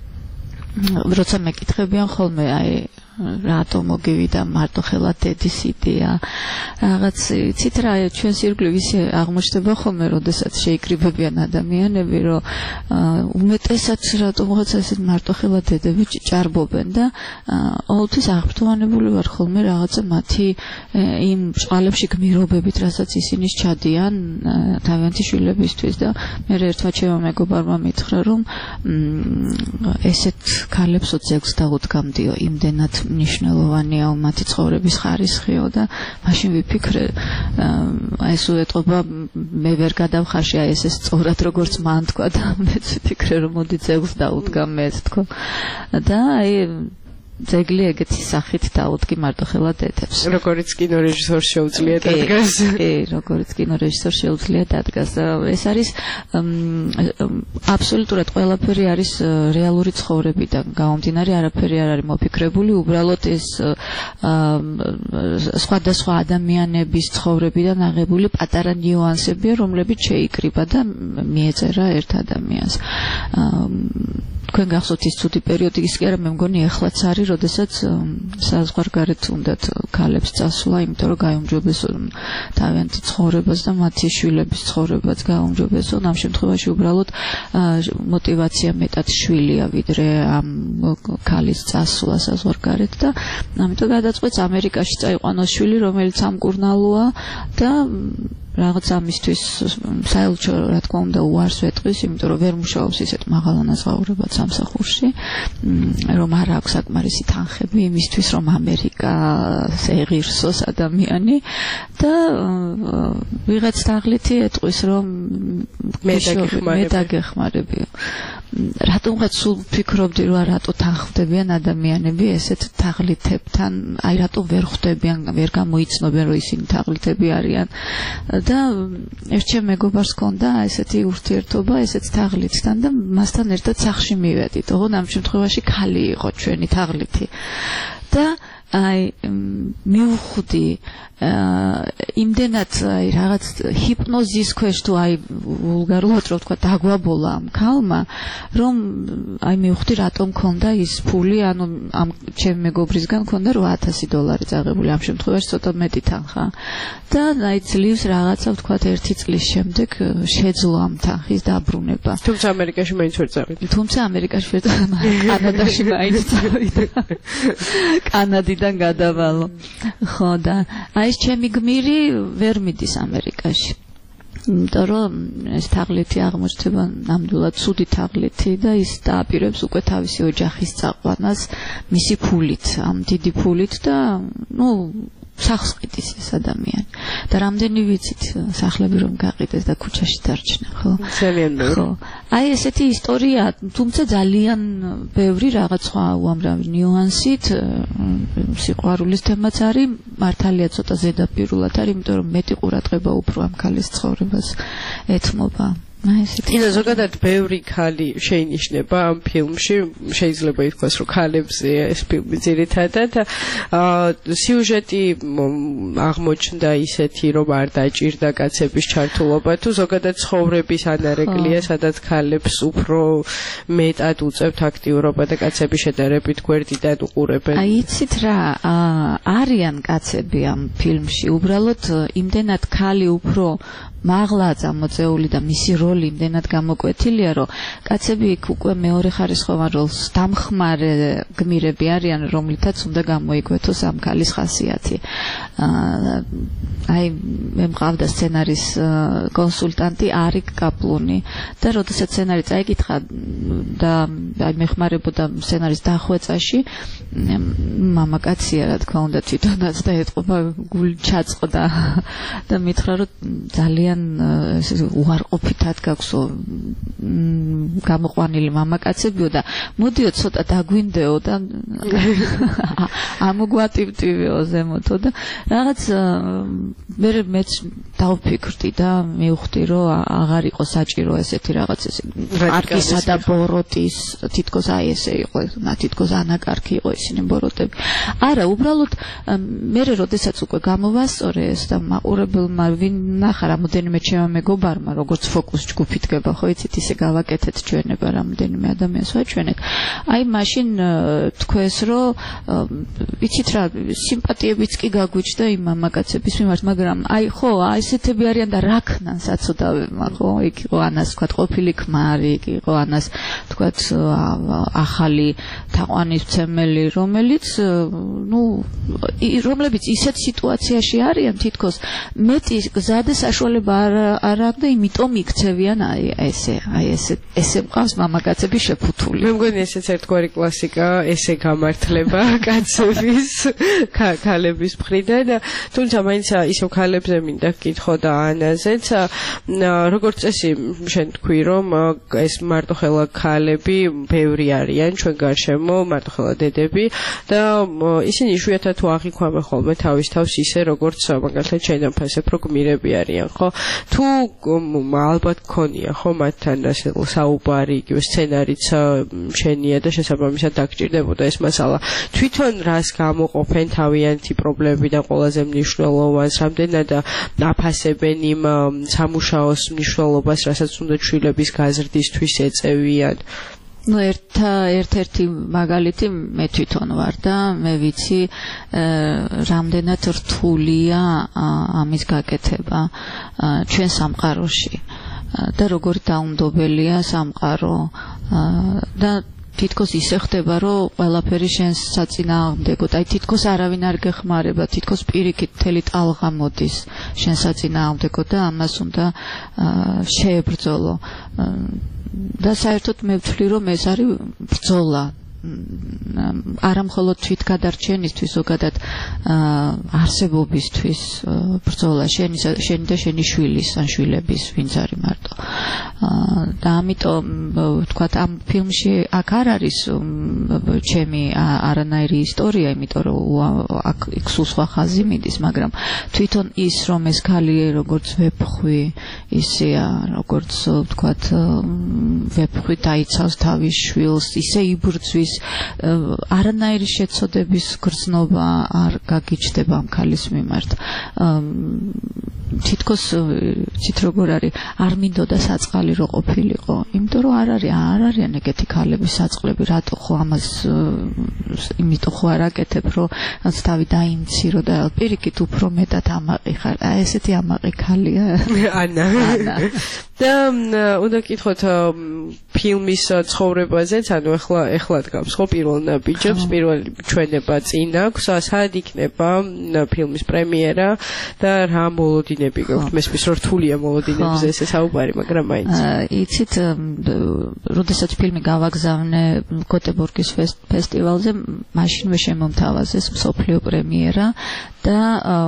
A: როცა მეკითხებიან ხოლმე აი რატო მოგივიდა მარტოხელა დედის იდეა რაღაც იცით რა ჩვენს ირგვლივ ისე აღმოჩნდება ხოლმე როდესაც შეიკრიბებიან ადამიანები რომ უმეტესად რატომღაც ესეთ მარტოხელა დედები ჭარბობენ და ყოველთვის აღფრთოვანებული ვარ ხოლმე რაღაცა მათი იმ ჭყალებში გმირობებით რასაც ისინი ჩადიან თავიანთი შვილებისთვის და მე ერთმა ჩემმა მეგობარმა მითხრა რომ ესეთ ქალებსო ძეგლს დაუდგამდიო იმდენად ნიშნულოვანია მათი ცხოვრების ხარისხიო და მაშინ ვიფიქრე ეს უეტყობა მე ვერ გადავხარში აი ეს სწორად როგორც მან თქვა და მეც ვიფიქრე რომ მოდი ძეგლს დაუდგამ მეც თქო და აი ძეგლი ეგეთი სახით დაუდგი მარტოხელა დედებს.
C: როგორც კინორეჟისორს შეუძლია დადგას.
A: კი, როგორც კინორეჟისორს შეუძლია დადგას. ეს არის აბსოლუტურად ყველაფერი არის რეალური ცხოვრებიდან გამომდინარე, არაფერი არ არის მოფიქრებული, უბრალოდ ეს სხვადასხვა ადამიანების ცხოვრებიდან აღებული პატარა ნიუანსებია, რომლებიც შეიკრიბა და მიეწერა ერთ ადამიანს. თქვენ გახსოვთ ის ცუდი პერიოდი, ის კი არა მე მგონი ეხლაც არის, როდესაც საზღვარგარეთ უნდათ ქალებს წასვლა, იმიტომ რომ გაუმჯობესო თავიანთი ცხოვრებას და მათი შვილების ცხოვრებას გაუმჯობესო. ამ შემთხვევაში უბრალოდ мотивация მეტად შვილია, ვიდრე ამ ქალის წასვლა საზღვარგარეთ და ამიტომ გადაწყვეტს ამერიკაში წაიყვანოს შვილი, რომელიც ამკურნალოა და რაღაც ამისთვის საელჩო რა თქმა უნდა უარს ვეტყვის, იმიტომ რომ ვერ მუშაობს ისეთ მაღალანაზღაურებად სამსახურში, რომ არ აქვს საკმარისი თანხები იმისთვის, რომ ამერიკას ეღირსოს ადამიანი და ვიღაც თაღლითი ეტყვის, რომ მე დაგეხმარებიო. რატომღაც სულ ფიქრობდი, რომ რატო თანხმდებიან ადამიანები ესეთ თაღლითებთან, აი რატო ვერ ხვდებიან, ვერ გამოიცნობენ, რომ ისინი თაღლითები არიან. და ერთ ჩემ მეგობარს ჰქონდა ესეთი ურთიერთობა ესეც თაღლითთან და მასთან ერთად სახლში მივედით. ოღონდ ამ შემთხვევაში ქალი იყო ჩვენი თაღლითი. და აი მივხვდი იმდენად აი რაღაც ჰიპნოზის ქვეშ თუ აი ვულგარულად რო ვთქვა დაგვაბოლა ამ ქალმა, რომ აი მივხვდი რატომ მქონდა ის ფული, ანუ ამ ჩემ მეგობრისგან მქონდა რვა ათასი დოლარი წაღებული, ამ შემთხვევაში ცოტა მეტი თანხა. და აი ძლივს რაღაცა ვთქვა ერთი წლის შემდეგ შეძლო ამ თანხის დაბრუნება.
C: თუმცა ამერიკაში მაინც ვერ წავიდა.
A: თუმცა ამერიკაში ვერ წავიდა, კანადაში მაინც წავიდა. კანადიდან გადავალო. ხო და ეს ჩემი გმირი ვერ მიდის ამერიკაში. იმიტომ რომ ეს თაღლითი აღმოჩნდება ნამდვილად ცუდი თაღლითი და ის დააპირებს უკვე თავისი ოჯახის წაყვანას მისი ფულით, ამ დიდი ფულით და ნუ სახს ყიდის ეს ადამიანი. და რამდენი ვიცით სახლები რომ გაყიდეს და ქუჩაში დარჩნენ, ხო?
C: ძალიან ბევრი.
A: ხო. აი ესეთი ისტორია, თუმცა ძალიან ბევრი რაღაც სხვა უამრავი ნიუანსით სიყვარულის თემაც არის, მართალია ცოტა ზედაპირულად არის, იმიტომ რომ მეტი ყურადღება უფრო ამ ქალის ცხოვრებას ეთმობა.
C: ინა ზოგადად ბევრი ქალი შეინიშნება ამ ფილმში, შეიძლება ითქვას, რომ ქალებზე ეს ფილმი ძირითადად სიუჟეტი აღმოჩნდა ისეთი, რომ არ დაჭირდა კაცების ჩართულობა, თუ ზოგადად ცხოვრების ანარეკლია, სადაც ქალებს უფრო მეტად უწევთ აქტიურობა და კაცები შედარებით გვერდიდან უყურებენ.
A: აი იცით რა, არიან კაცები ამ ფილმში, უბრალოდ იმდენად ქალი უფრო მაღლა წამოწეული და მისი როლი იმდენად გამოკვეთილია, რომ კაცები იქ უკვე მეორე ხარისხოვან როლს დამხმარე გმირები არიან, რომლითაც უნდა გამოიკვეთოს ამ ქალის ხასიათი. აი მე მყავდა სცენარის კონსულტანტი არიკ კაპლუნი და როდესაც სცენარი წაიკითხა და აი მეხმარებოდა სცენარის დახვეწაში, მამაკაცია რა თქმა უნდა თვითონაც და ეთყობა გული ჩაწყდა და მითხრა რომ ძალიან უარყოფითად გაქვსო გამოყვანილი მამაკაცებიო და მოდიო ცოტა დაგვინდეო და ამოგვატივტივეო ზემოთო და რაღაც მე მეც დავფიქრდი და მივხვდი რომ აღარ იყო საჭირო ესეთი რაღაც ეს არქისა და ბოროტის თითქოს აი ესე იყო თითქოს ანაკარქი იყო ისინი ბოროტები არა უბრალოდ მე როდესაც უკვე გამოვასწორე ეს და მაყურებელმა ვინ ნახა რამოდენიმე ჩემმა მეგობარმა როგორც ფოკუს ჯგუფი დგება ხო იცით ისე გავაკეთეთ ჩვენება რამოდენიმე ადამიანს ვაჩვენეთ აი მაშინ თქვეს რომ იცით რა სიმპათიებიც კი გაგვიჩნდა იმ მამაკაცების მიმართ მაგრამ აი ხო აი ესეთები არიან და რა ქნან საცოდავებმა ხო იქ იყო ანას თქვა ყოფილი ქმარი იქ იყო ანას თქვა ახალი თაყვანისმცემელი რომელიც ნუ რომლებიც ისეთ სიტუაციაში არიან თითქოს მეტი გზა და საშუალება არ აქვს და იმიტომ იქცევიან აი ესე აი ესე ესე მყავს მამაკაცები შეფუთული
C: მე მგონი ესეც ერთგვარი კლასიკა ესე გამართლება კაცების ქალების მხრიდან თუმცა მაინც ისევ ქალებზე მინდა გკითხო და ანაზეც როგორც წესი შენ თქვი რომ ეს მარტოხელა ქალები ბევრი არიან ჩვენ გარშემო მარტოხელა დედები და ისინი იშვიათად თუ აღიქვამენ ხოლმე თავის თავს ისე როგორც მაგალითად შენთან ფასებ რო გმირები არიან ხო თუ ალბათ გქონია ხო მათთან ასე საუბარი იგივე სცენარიც შენია და შესაბამისად დაგჭირდებოდა ეს მასალა თვითონ რას გამოყოფენ თავიანთი პრობლემები და ყველაზე მნიშვნელოვანს რამდენად აფასებენ იმ სამუშაოს მნიშვნელობას რასაც უნდა შვილების გაზრდისთვის ეწევიან
A: ну ერთა ერთ-ერთი მაგალითი მე თვითონ ვარ და მე ვიცი რამდენად რთულია ამის გაკეთება ჩვენ სამყაროში და როგორი დაუნდობელია სამყარო და თითქოს ისე ხდება რომ ყველაფერი შენს საწინააღმდეგოდ აი თითქოს არავინ არ გეხმარება თითქოს პირიქით მთელი ტალღა მოდის შენს საწინააღმდეგოდ და ამას უნდა შეებრძოლო და საერთოდ მე ვთვლი რომ ეს არის ბრძოლა არა მხოლოდ თვითგადარჩენისთვის ზოგადად არსებობისთვის ბრძოლა შენი შენი და შენი შვილის ან შვილების ვინც არის მარტო და ამიტომ ვთქვათ ამ ფილმში აქ არ არის ჩემი არანაირი ისტორია იმიტომ რომ აქ იქ სულ სხვა ხაზი მიდის მაგრამ თვითონ ის რომ ეს ქალი როგორც ვეფხვი ისეა როგორც ვთქვათ ვეფხვი დაიცავს თავის შვილს ისე იბრძვის არანაირი შეცოდების გრძნობა არ გაგიჩნდება ამ ქალის მიმართ თითქოს ცით როგორ არის არ მინდოდა საწყალი რო ყოფილიყო იმიტომ რომ არ არის არ არიან ეგეთი ქალები საწყლები რატო ხო ამას იმიტომ ხო არ აკეთებ რომ თავი დაიმცირო და პირიქით უფრო მეტად ამაყი ხარ აი ესეთი ამაყი ქალია
C: ანა და უნდა გითხოთ ფილმის ცხოვრებაზეც ანუ ახლა ახლა დგამს ხო პირველ ნაბიჯებს პირველი ჩვენება წინ აქვს სად იქნება ფილმის პრემიერა და რა მოლოდინები გაქვთ მესმის რომ რთულია მოლოდინებზე ესე საუბარი მაგრამ მაინც
A: იცით როდესაც ფილმი გავაგზავნე გოტებორგის ფესტივალზე მაშინვე შემომთავაზეს მსოფლიო პრემიერა და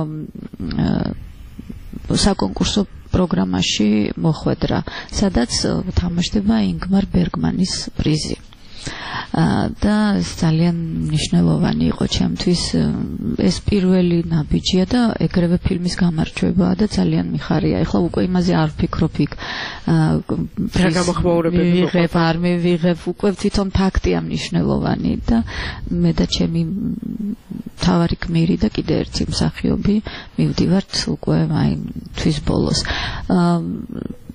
A: საკონკურსო პროგრამაში მოხვედრა სადაც თამაშდება ინგმარ ბერგმანის პრიზი და ძალიან მნიშვნელოვანი იყო ჩემთვის ეს პირველი ნაბიჯია და ეგრევე φιλმის გამარჯვებაა და ძალიან მიხარია. ეხლა უკვე იმაზე არ ვფიქრობ იქ
C: რა გამოხმაურებები
A: ვიღებ არ მივიღებ უკვე თვითონ ფაქტია მნიშვნელოვანი და მე და ჩემი თავარი გმირი და კიდე ერთი მსახიობი მივდივართ უკვე აი თვის ბოლოს.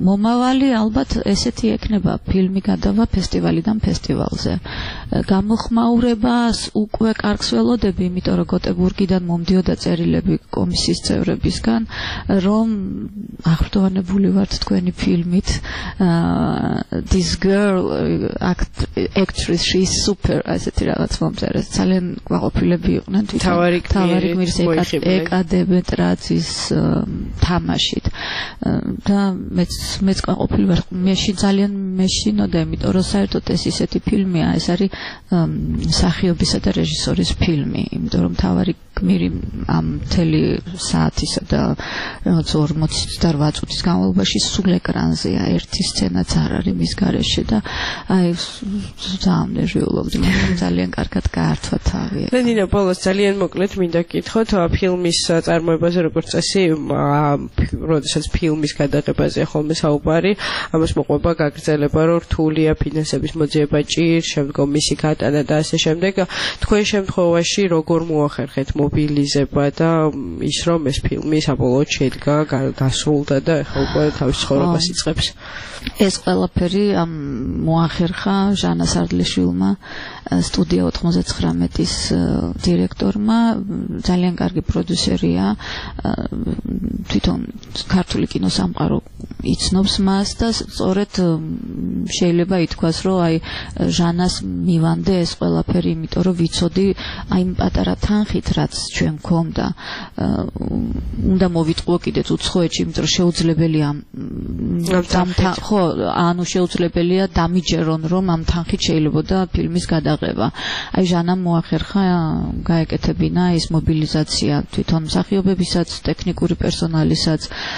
A: მომავალი ალბათ ესეთი ექნება ფილმი გადავა ფესტივალიდან ფესტივალზე. გამოხმაურებას უკვე კარგს ველოდები, იმიტომ რომ გოტებურგიდან მომდიოდა წერილები კომისიის წევრებისგან, რომ აღფრთოვანებული ვართ თქვენი ფილმით. This girl act, actress, she is super, ასეთი რაღაც მომწერეს. ძალიან გვაყოფილები იყვნენ თვითონ
C: თავარი
A: გმირის ეკადებენ ტრაცის თამაშით. და მეც მეც ყოფილი ვარ მეში ძალიან მეშინოდა, იმიტომ რომ საერთოდ ეს ისეთი ფილმია, ეს არის მსახიობისა და რეჟისორის ფილმი, იმიტომ რომ თავარი გმირი ამ მთელი საათისა და რაღაც ორმოცი და რვა წუთის განმავლობაში სულ ეკრანზეა, ერთი სცენაც არ არის მის გარეშე და აი ძალიან ნერვიულობდი, მაგრამ ძალიან კარგად გაართვა თავი.
C: ლენინა, ბოლოს ძალიან მოკლედ მინდა გითხოთ ფილმის წარმოებაზე, როგორც წესი, როდესაც ფილმის გადაღებაზე ხოლმე საუბარი, ამას მოყვება გაგრძელება, რომ რთულია ფინანსების მოძიება ჭირს, შემდგომ მისი გატანა და ასე შემდეგ. თქვენ შემთხვევაში როგორ მოახერხეთ მობილიზება და ის რომ ეს ფილმი საბოლოოდ შედგა, დასრულდა და ახლა უკვე თავის ცხოვრებას იწყებს?
A: ეს ყველაფერი მოახერხა ჟანა სარდლიშვილმა, სტუდია ოთხმოცდათხრამეტის დირექტორმა, ძალიან კარგი პროდიუსერია, თვითონ ქართული კინოსამყარო იცნობს მას და სწორედ შეიძლება ითქვას, რომ აი ჟანას მივანდე ეს ყველაფერი, იმიტომ რომ ვიცოდი აი იმ პატარა თანხით, რაც ჩვენ გვქონდა, უნდა მოვიტყუო კიდეც უცხოეთში, იმიტომ რომ შეუძლებელია ხო, ანუ შეუძლებელია დამიჯერონ, რომ ამ თანხით შეიძლებოდა ფილმის გადაღება. აი ჟანამ მოახერხა გაეკეთებინა ის მობილიზაცია თვითონ მსახიობებისაც, ტექნიკური პერსონალისაც.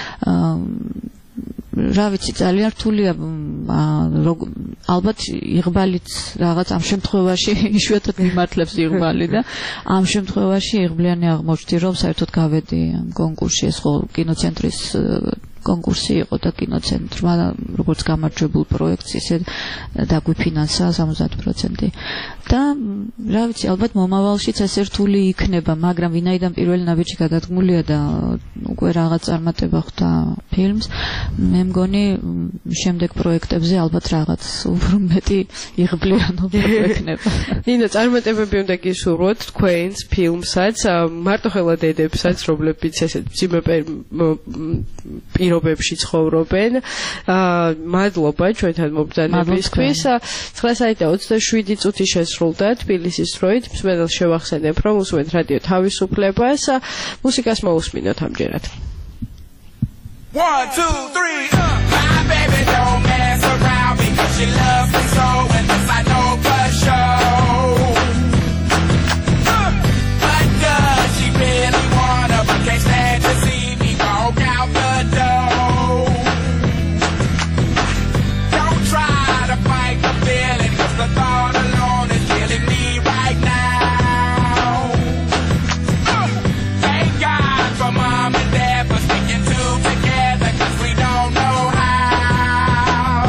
A: რა ვიცი, ძალიან რთულია, ალბათ იღბალიც რაღაც ამ შემთხვევაში იშვიათად მიმართლებს იღბალი და ამ შემთხვევაში იღბლიანი აღმოჩნდი, რომ საერთოდ გავედი კონკურსში, ეს ხო კინოცენტრის კონკურსი იყო და კინოცენტრმა როგორც გამარჯვებულ პროექტს ისე დაგვიფინანსა სამოცდაათ პროცენტი. და რა ვიცი, ალბათ მომავალშიც ესე რთული იქნება, მაგრამ ვინაიდან პირველი ნაბიჯი გადადგმულია და უკვე რაღაც წარმატება ხვდა ფილმს, მე მგონი შემდეგ პროექტებზე ალბათ რაღაც უფრო მეტი იღბლიანობა ექნება.
C: ნინა, წარმატებები უნდა გისურვოთ თქვენს ფილმსაც, მარტოხელა დედებსაც, რომლებიც ესე მძიმე პირობებში ცხოვრობენ. მადლობა ჩვენთან მობრძანებისთვის. ცხრა საათი და ოცდაშვიდი წუთი შესრულდა თბილისის დროით. მსმენელს შევახსენებ, რომ უსმენთ რადიო თავისუფლებას. მუსიკას მოусმინოთ ამჯერად.
O: One, two, three, uh. My baby don't mess around because she loves me so, and this I know for sure. Uh. But does she really wanna, but can't stand to see me walk out the door? Don't try to fight the feeling, cause the thought alone is killing me right now. Uh. Thank God for mom and dad for sticking two together, cause we don't know how.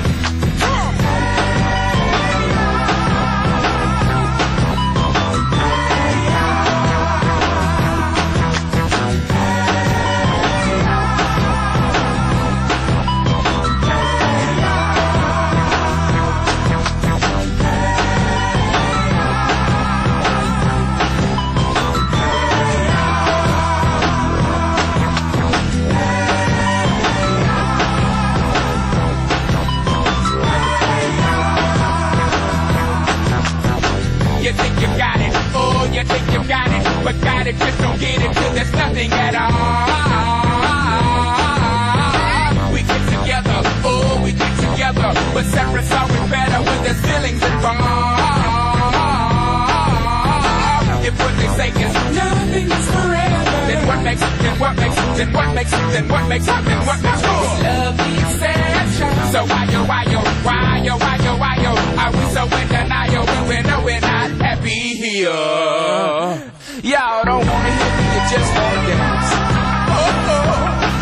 O: You think you got it, oh, you think you got it, but got it, just don't get it till there's nothing at all. We get together, oh, we get together, but separate's always better when there's feelings involved. If what they say is nothing is forever, then what makes, then what makes, then what makes, then what makes, then what makes love the exception? So why yo, why yo, why yo, why yo, why yo, are we so in denial when we know we're not happy here? Y'all don't wanna hear me, you just wanna dance. Oh, oh.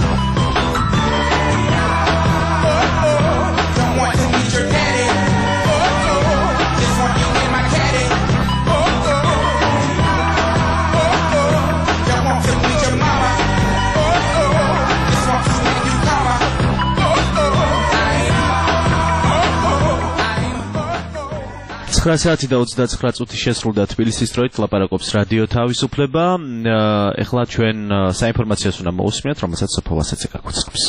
O: Oh, oh. Don't want to meet your daddy. Oh, oh. Just want you in my caddy. Oh, oh. Oh, oh. Don't want to meet your mama. Oh, oh. Just want you when you come. Oh, oh.
B: ცხრა საათი და ოცდაცხრა წუთი შესრულდა თბილისის დროით ლაპარაკობს რადიო თავისუფლება. ეხლა ჩვენ საინფორმაციოს უნდა მოусმინოთ, რომელსაც სოფო ვასაძე გაგვიცხობს.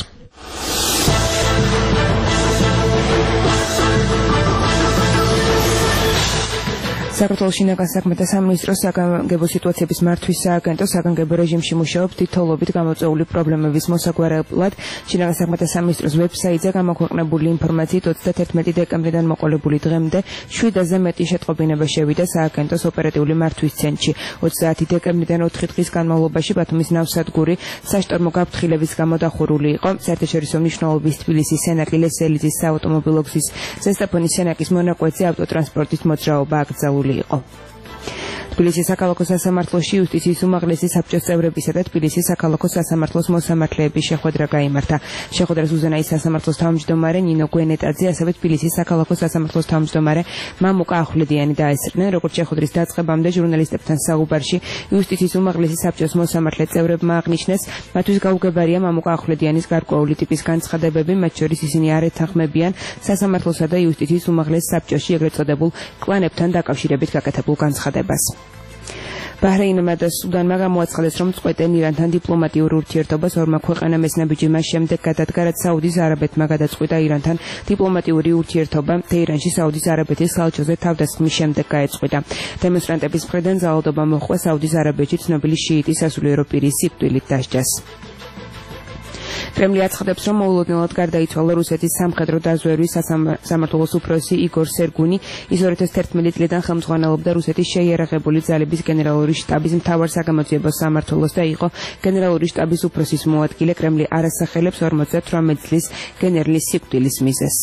E: საქართველოს შინაგან საქმეთა სამინისტროს საგანგებო სიტუაციების მართვის სააგენტო საგანგებო რეჟიმში მუშაობს თითოეულობით გამოწვეული პრობლემების მოსაგვარებლად. შინაგან საქმეთა სამინისტროს ვებსაიტზე გამოქვეყნებული ინფორმაციით ოცდათერთმეტი დეკემბრიდან მოყოლებული დღემდე შვიდაზე მეტი შეტყობინება შევიდა სააგენტოს ოპერატიული მართვის ცენტრში. ოცდაათი დეკემბრიდან ოთხი დღის განმავლობაში ბათუმის ნავსადგური საშტორმო გაფრთხილების გამო დახურული იყო. საერთაშორისო მნიშვნელობის თბილისის სენაკი ლესელიძის საავტომობილო გზის ზესტაფონის სენაკის მონაკვეთზე ავტოტრანსპორტის მოძრაობა აკრძალული იყო. თბილისის საქალაქო სასამართლოში იუსტიციის უმაღლესი საბჭოს წევრებისა და თბილისის საქალაქო სასამართლოს მოსამართლეების შეხვედრა გაიმართა. შეხვედრას უზენაის სასამართლოს თავმჯდომარე ნინო გვენეტაძე, ასევე თბილისის საქალაქო სასამართლოს თავმჯდომარე მამუკა ახვლედიანი დაესწრნენ. როგორც შეხვედრის დაწყებამდე ჟურნალისტებთან საუბარში იუსტიციის უმაღლესი საბჭოს მოსამართლე წევრებმა აღნიშნეს, მათთვის გაუგებარია მამუკა ახვლედიანის გარკვეული ტიპის განცხადებები, მათ შორის ისინი არ ეთანხმებიან სასამართლოსა და იუსტიციის უმაღლეს საბჭოში ეგრეთ წოდებულ კლანებთან დაკავშირებით გაკეთებულ განცხადებას. ბაჰრეინმა და სუდანმა გამოაცხადეს, რომ წყვეტენ ირანთან დიპლომატიურ ურთიერთობას ორმა ქვეყანამ ესნაბიჯი მას შემდეგ გადადგა, რაც საუდის არაბეთმა გადაწყვიტა ირანთან დიპლომატიური ურთიერთობა თეირანში საუდის არაბეთის საელჩოზე თავდასხმის შემდეგ გაეწყვიტა. დემონსტრანტების მხრიდან ძალადობა მოჰყვა საუდის არაბეთში ცნობილი შიიტის სასულიერო პირის სიკვდილით დასჯას. კრემლი აცხადებს, რომ მოულოდნელად გარდაიცვალა რუსეთის სამხედრო დაზვერვის სამმართველოს უფროსი იგორ სერგუნი. ის ორი ათას თერთმეტი წლიდან ხელმძღვანელობდა რუსეთის შეიარაღებული ძალების გენერალური შტაბის მთავარ საგამოძიებო სამმართველოს და იყო გენერალური შტაბის უფროსის მოადგილე. კრემლი არ ასახელებს ორმოცდათვრამეტი წლის გენერლის სიკვდილის მიზეზს.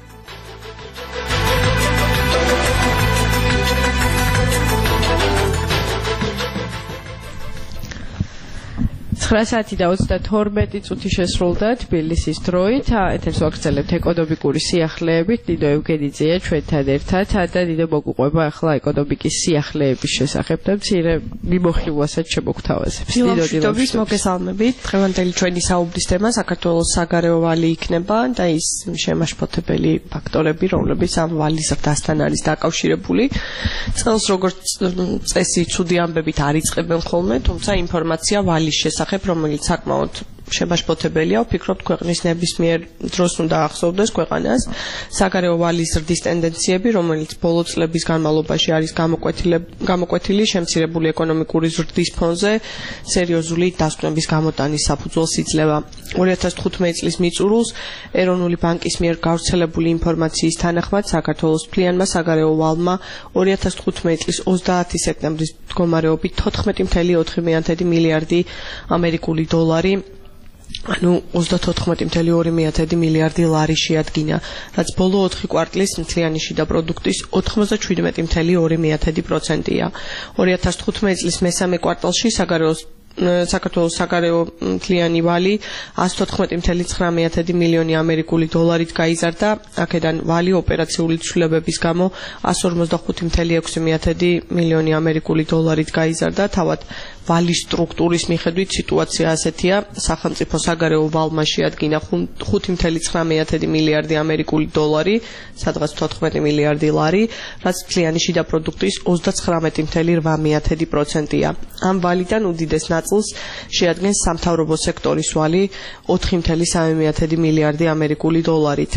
C: ცხრა საათი და ოცდათორმეტი წუთი შესრულდა თბილისის დროით. ეთერს ვაგრძელებთ ეკონომიკური სიახლეებით. დიდო ევგენიძეა ჩვენთან ერთად და დიდო მოგუყვება ახლა ეკონომიკის სიახლეების შესახებ და მცირე მიმოხილვასაც შემოგთავაზებს.
N: დიდო დიდობის მოგესალმებით. დღევანდელი ჩვენი საუბრის თემა საქართველოს საგარეო ვალი იქნება და ის შემაშფოთებელი ფაქტორები, რომლებიც ამ ვალის ზრდასთან არის დაკავშირებული. წელს როგორც წესი ცუდი ამბებით არ იწყებენ ხოლმე, თუმცა ინფორმაცია ვალის შესახებ, რომელიც საკმაოდ შემაშფოთებელია, ვფიქრობთ ქვეყნის ნებისმიერ დროს უნდა ახსოვდეს ქვეყანას საგარეო ვალის ზრდის ტენდენციები, რომელიც ბოლო წლების განმავლობაში არის გამოკვეთილი შემცირებული ეკონომიკური ზრდის ფონზე, სერიოზული დასკვნების გამოტანის საფუძველს იძლევა. ორი ათას თხუთმეტი წლის მიწურულს ეროვნული ბანკის მიერ გავრცელებული ინფორმაციის თანახმად საქართველოს მთლიანმა საგარეო ვალმა ორი ათას თხუთმეტი წლის ოცდაათი სექტემბრის მდგომარეობით თოთხმეტი წუთი ოთხი მილიარდი ამერიკული დოლარი, ანუ ოცდათოთხმეტი წუთი ორი მილიარდი ლარი შეადგინა, რაც ბოლო ოთხი კვარტლის მთლიანი შიდა პროდუქტის ოთხმოცდაშვიდმეტი წუთი ორი პროცენტია. ორი ათას თხუთმეტი წლის მესამე კვარტალში საგარეოს საქართველოს საგარეო მთლიანი ვალი ასი თოთხმეტი წუთი ცხრა მილიონი ამერიკული დოლარით გაიზარდა. აქედან ვალი ოპერაციული ცვლილებების გამო ასი ორმოცდახუთი წუთი ექვსი მილიონი ამერიკული დოლარით გაიზარდა. თავად ვალის სტრუქტურის მიხედვით სიტუაცია ასეთია: სახელმწიფო საგარეო ვალმა შეადგინა ხუთი წუთი ცხრა მილიარდი ამერიკული დოლარი, სადღაც თოთხმეტი მილიარდი ლარი, რაც მთლიანი შიდა პროდუქტის ოცდაცხრამეტი წუთი რვა პროცენტია. ამ ვალიდან უდიდეს ნაწილს შეადგენს სამთავრობო სექტორის ვალი ოთხი წუთი სამი მილიარდი ამერიკული დოლარით.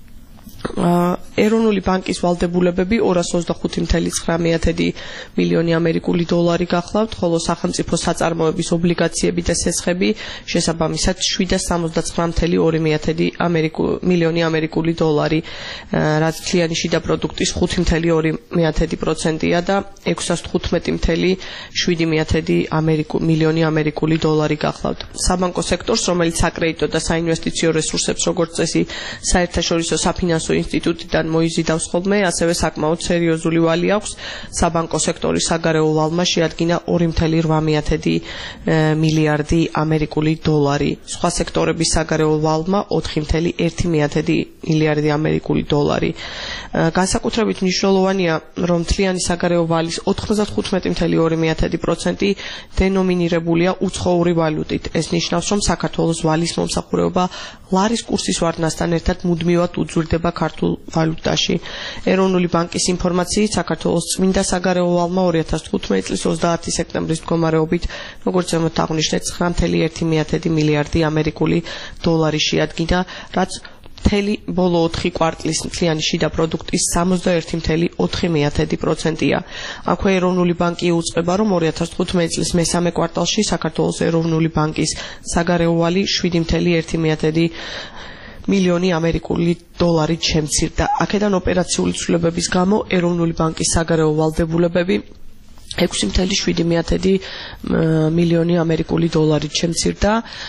N: ეროვნული ბანკის ვალდებულებები ორას ოცდახუთი წუთი ცხრა მილიონი ამერიკული დოლარი გახლავთ, ხოლო სახელმწიფო საწარმოების ობლიგაციები და სესხები შესაბამისად შვიდას სამოცდაცხრა წუთი ორი მილიონი ამერიკული დოლარი, რაც მთლიანი შიდა პროდუქტის ხუთი წუთი ორი პროცენტია და ექვსას თხუთმეტი წუთი შვიდი მილიონი ამერიკული დოლარი გახლავთ. საბანკო სექტორს, რომელიც საკრედიტო და საინვესტიციო რესურსებს როგორც წესი საერთაშორისო საფინანსო ინსტიტუტიდან მოიზიდავს ხოლმე, ასევე საკმაოდ სერიოზული ვალი აქვს. საბანკო სექტორის საგარეო ვალმა შეადგინა ორი წუთი რვა მილიარდი ამერიკული დოლარი. სხვა სექტორების საგარეო ვალმა ოთხი წუთი ერთი მილიარდი ამერიკული დოლარი. განსაკუთრებით მნიშვნელოვანია, რომ მთლიანი საგარეო ვალის ოთხმოცდახუთმეტი წუთი ორი პროცენტი დენომინირებულია უცხოური ვალუტით. ეს ნიშნავს, რომ საქართველოს ვალის მომსახურება ლარის კურსის ვარდნასთან ერთად მუდმივად უძვრდება ქართულ ვალუტას ვალუტაში. ეროვნული ბანკის ინფორმაციით, საქართველოს წმინდა საგარეო ვალმა ორი ათას თხუთმეტი წლის ოცდაათი სექტემბრის მდგომარეობით, როგორც ზემოთ აღვნიშნეთ, ცხრა კoma ერთი მილიარდი ამერიკული დოლარი შეადგინა, რაც მთელი ბოლო ოთხი კვარტლის მთლიანი შიდა პროდუქტის სამოცდაერთი კoma ოთხი პროცენტია. აქვე ეროვნული ბანკი უწყება, რომ ორი ათას თხუთმეტი წლის მესამე კვარტალში საქართველოს ეროვნული ბანკის საგარეო ვალი შვიდი კoma ერთი მილიონი ამერიკული დოლარით შემცირდა. აქედან ოპერაციული ცვლილებების გამო ეროვნული ბანკის საგარეო ვალდებულებები ექვსი კoma შვიდი მილიონი ამერიკული დოლარით შემცირდა,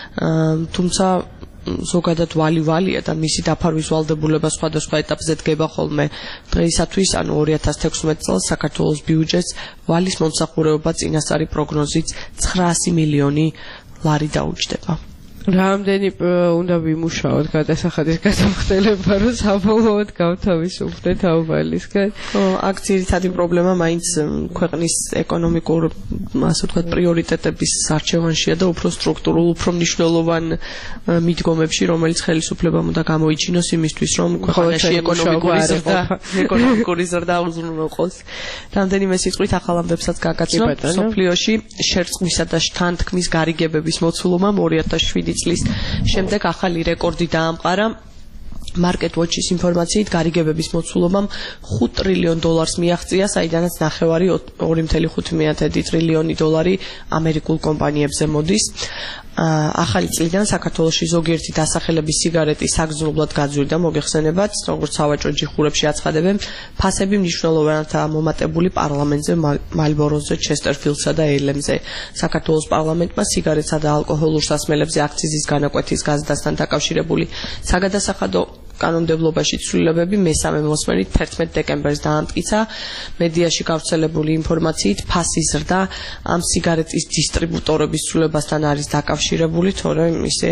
N: თუმცა ზოგადად ვალი ვალია და მისი დაფარვის ვალდებულება სხვადასხვა ეტაპზე დგება ხოლმე. დღეისათვის, ანუ ორი ათას თექვსმეტი წელს საქართველოს ბიუჯეტს ვალის მომსახურება წინასწარი პროგნოზით ცხრაასი მილიონი ლარი დაუჯდება.
C: რამდენი უნდა ვიმუშაოთ გადასახადის გადამხდელება, რომ საბოლოოდ გავთავისუფლდეთ აუვალისგან?
N: ხო, აქ ძირითადი პრობლემა მაინც ქვეყნის ეკონომიკურ, ასე ვთქვათ, პრიორიტეტების არჩევანშია და უფრო სტრუქტურულ, უფრო მნიშვნელოვან მიდგომებში, რომელიც ხელისუფლებამ უნდა გამოიჩინოს იმისთვის, რომ ქვეყანაში ეკონომიკური ზრდა, ეკონომიკური ზრდა უზრუნველყოს. რამდენიმე სიტყვით ახალ ამბებსაც გაგაცნობ. სოფლიოში შერწყმისა და შთანთქმის გარიგებების მოცულობამ ორი ათას შვიდი წლის შემდეგ ახალი რეკორდი დაამყარა. Market Watch-ის ინფორმაციით გარიგებების მოცულობამ ხუთ ტრილიონ დოლარს მიაღწია, საიდანაც ნახევარი ორი კoma ხუთი ტრილიონი დოლარი ამერიკულ კომპანიებზე მოდის. ახალი წლიდან საქართველოში ზოგიერთი დასახელების სიგარეტი საგრძნობლად გაძვირდა, მოგეხსენებათ, როგორც სავაჭრო ჯიხურებში აცხადებენ, ფასები მნიშვნელოვნადაა მომატებული პარლამენტზე, მალბოროზე, ჩესტერფილდსა და ელემზე. საქართველოს პარლამენტმა სიგარეტსა და ალკოჰოლურ სასმელებზე აქციზის განაკვეთის გაზრდასთან დაკავშირებული საგადასახადო კანონმდებლობაში ცვლილებები მესამე მოსმენით თერთმეტი დეკემბერს დაამტკიცა. მედიაში გავრცელებული ინფორმაციით ფასის ზრდა ამ სიგარეტის დისტრიბუტორების ცვლილებასთან არის დაკავშირებული, თორემ ისე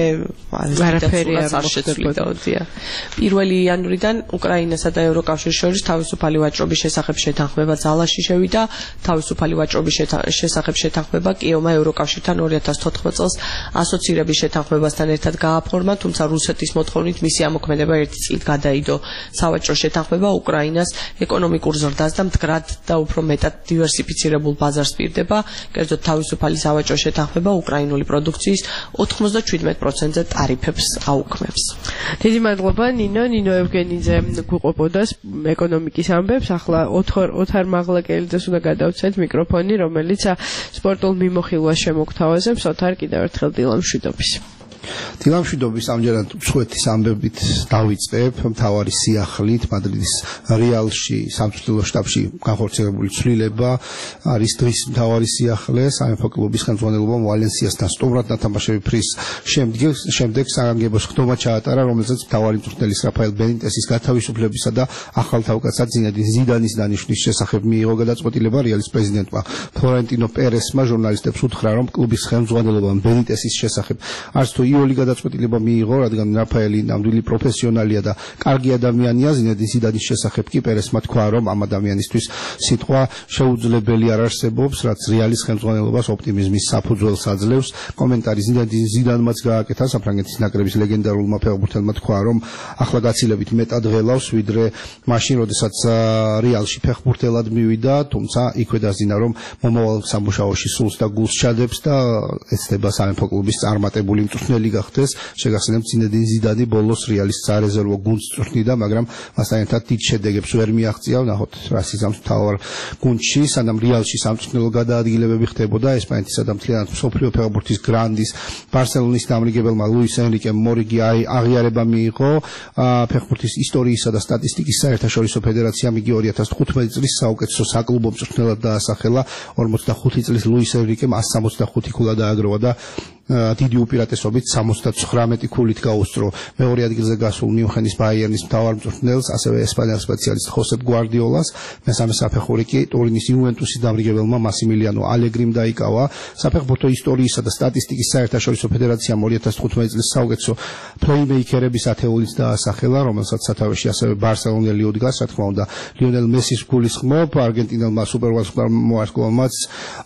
N: არაფერი არ შეცვლიდაოდია. პირველი იანვრიდან უკრაინასა და ევროკავშირის შორის თავისუფალი ვაჭრობის შესახებ შეთანხმება ძალაში შევიდა. თავისუფალი ვაჭრობის შესახებ შეთანხმება კიევმა ევროკავშირთან ორი ათას თოთხმეტ წელს ასოცირების შეთანხმებასთან ერთად გააფორმა, თუმცა რუსეთის მოთხოვნით მისი ამოქმედება ერთი წლით გადაიდო. სავაჭრო შეთანხმება უკრაინას ეკონომიკურ ზრდას და მდგრად და უფრო მეტად დივერსიფიცირებულ ბაზარს პირდება. კერძოდ თავისუფალი სავაჭრო შეთანხმება უკრაინული პროდუქციის ოცდაშვიდ პროცენტზე ტარიფებს აუქმებს.
C: დიდი მადლობა ნინო, ნინო ევგენიძე გვიყვებოდა ეკონომიკის ამბებს. ახლა ოთარ მაღლაკელიძეს უნდა გადავცეთ მიკროფონი, რომელიც სპორტულ მიმოხილვას შემოგთავაზებს. ოთარ, კიდევ ერთხელ დილამშვიდობის.
F: დილამშვიდობის ამჯერად უცხოეთის ამბებით დავიწყებ მთავარი სიახლით. მადრიდის რეალში სამწვრთნელო შტაბში განხორციელებული ცვლილება არის დღის მთავარი სიახლე. სამეფო კლუბის ხელმძღვანელობამ ვალენსიასთან სტუმრად ნათამაშების შემდეგ შემდეგ საგანგებოს ხდომა ჩაატარა, რომელზეც მთავარი მწვრთნელის რაფაელ ბენიტესის გათავისუფლებისა და ახალ თავკაცად ზინედინ ზიდანის დანიშვნის შესახებ მიიღო გადაწყვეტილება. რეალის პრეზიდენტმა ფლორენტინო პერესმა ჟურნალისტებს უთხრა, რომ კლუბის ხელმძღვანელობამ ბენიტესის შესახებ არც თუ იოლი გადაწყვეტილება მიიღო, რადგან რაფაელი ნამდვილი პროფესიონალია და კარგი ადამიანია. ზინედინ ზიდანის შესახებ კი პერესმა თქვა, რომ ამ ადამიანისთვის სიტყვა შეუძლებელი არ არსებობს, რაც რეალის ხელმძღვანელობას ოპტიმიზმის საფუძველს აძლევს. კომენტარი ზინედინ ზიდანმაც გააკეთა. საფრანგეთის ნაკრების ლეგენდარულმა ფეხბურთელმა თქვა, რომ ახლა გაცილებით მეტად ღელავს, ვიდრე მაშინ, როდესაც რეალში ფეხბურთელად მივიდა, თუმცა იქვე დაზინა, რომ მომავალ სამუშაოში სულს და გულს ჩადებს და ეცდება სამეფო კლუბის წარმატებული მწვრთნელი გახდეს. შეგახსენებთ, ზინედინ ზიდანი ბოლოს რეალის სარეზერვო გუნდს წვრთნიდა, მაგრამ მასთან ერთად დიდ შედეგებს ვერ მიაღწია. ნახოთ რა სიზამს მთავარ გუნდში, სანამ რეალში სამწვრთნელო გადაადგილებები ხდებოდა. ესპანეთისა და მთლიანად მსოფლიო ფეხბურთის გრანდის ბარსელონის დამრიგებელმა ლუის ენრიკემ მორიგი აღიარება მიიღო. ფეხბურთის ისტორიისა და სტატისტიკის საერთაშორისო ფედერაციამ იგი ორი ათას თხუთმეტი წლის საუკეთესო საკლუბო მწვრთნელად დაასახელა. ორმოცდახუთი წლის ლუის ენრიკემ ასს სამოცდახუთი ქულა დააგროვა და დიდი უპირატესობით სამოცდაცხრამეტი ქულით გაუსწრო მეორე ადგილზე გასულ მიუნხენის ბაიერნის მთავარ მწვრთნელს, ასევე ესპანელ სპეციალისტ ხოსეპ გვარდიოლას. მესამე საფეხური კი ტურინის იუვენტუსის დამრიგებელმა მასიმილიანო ალეგრიმ დაიკავა. საფეხბურთო ისტორიისა და სტატისტიკის საერთაშორისო ფედერაციამ ორი ათას თხუთმეტი წლის საუკეთესო პლეიმეიკერების ათეულიც დაასახელა, რომელსაც სათავეში ასევე ბარსელონელი უდგას. რა თქმა უნდა, ლიონელ მესის გულისხმობ, არგენტინელმა სუპერვარსკვლავმაც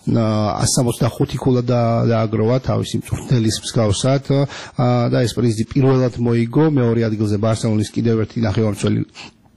F: ასს სამოცდახუთი ქულა დააგროვა თავისი მწვრთნელის მსგავსად და ეს პრიზი პირველად მოიგო. მეორე ადგილზე ბარსელონის კიდევ ერთი ნახევარმცველი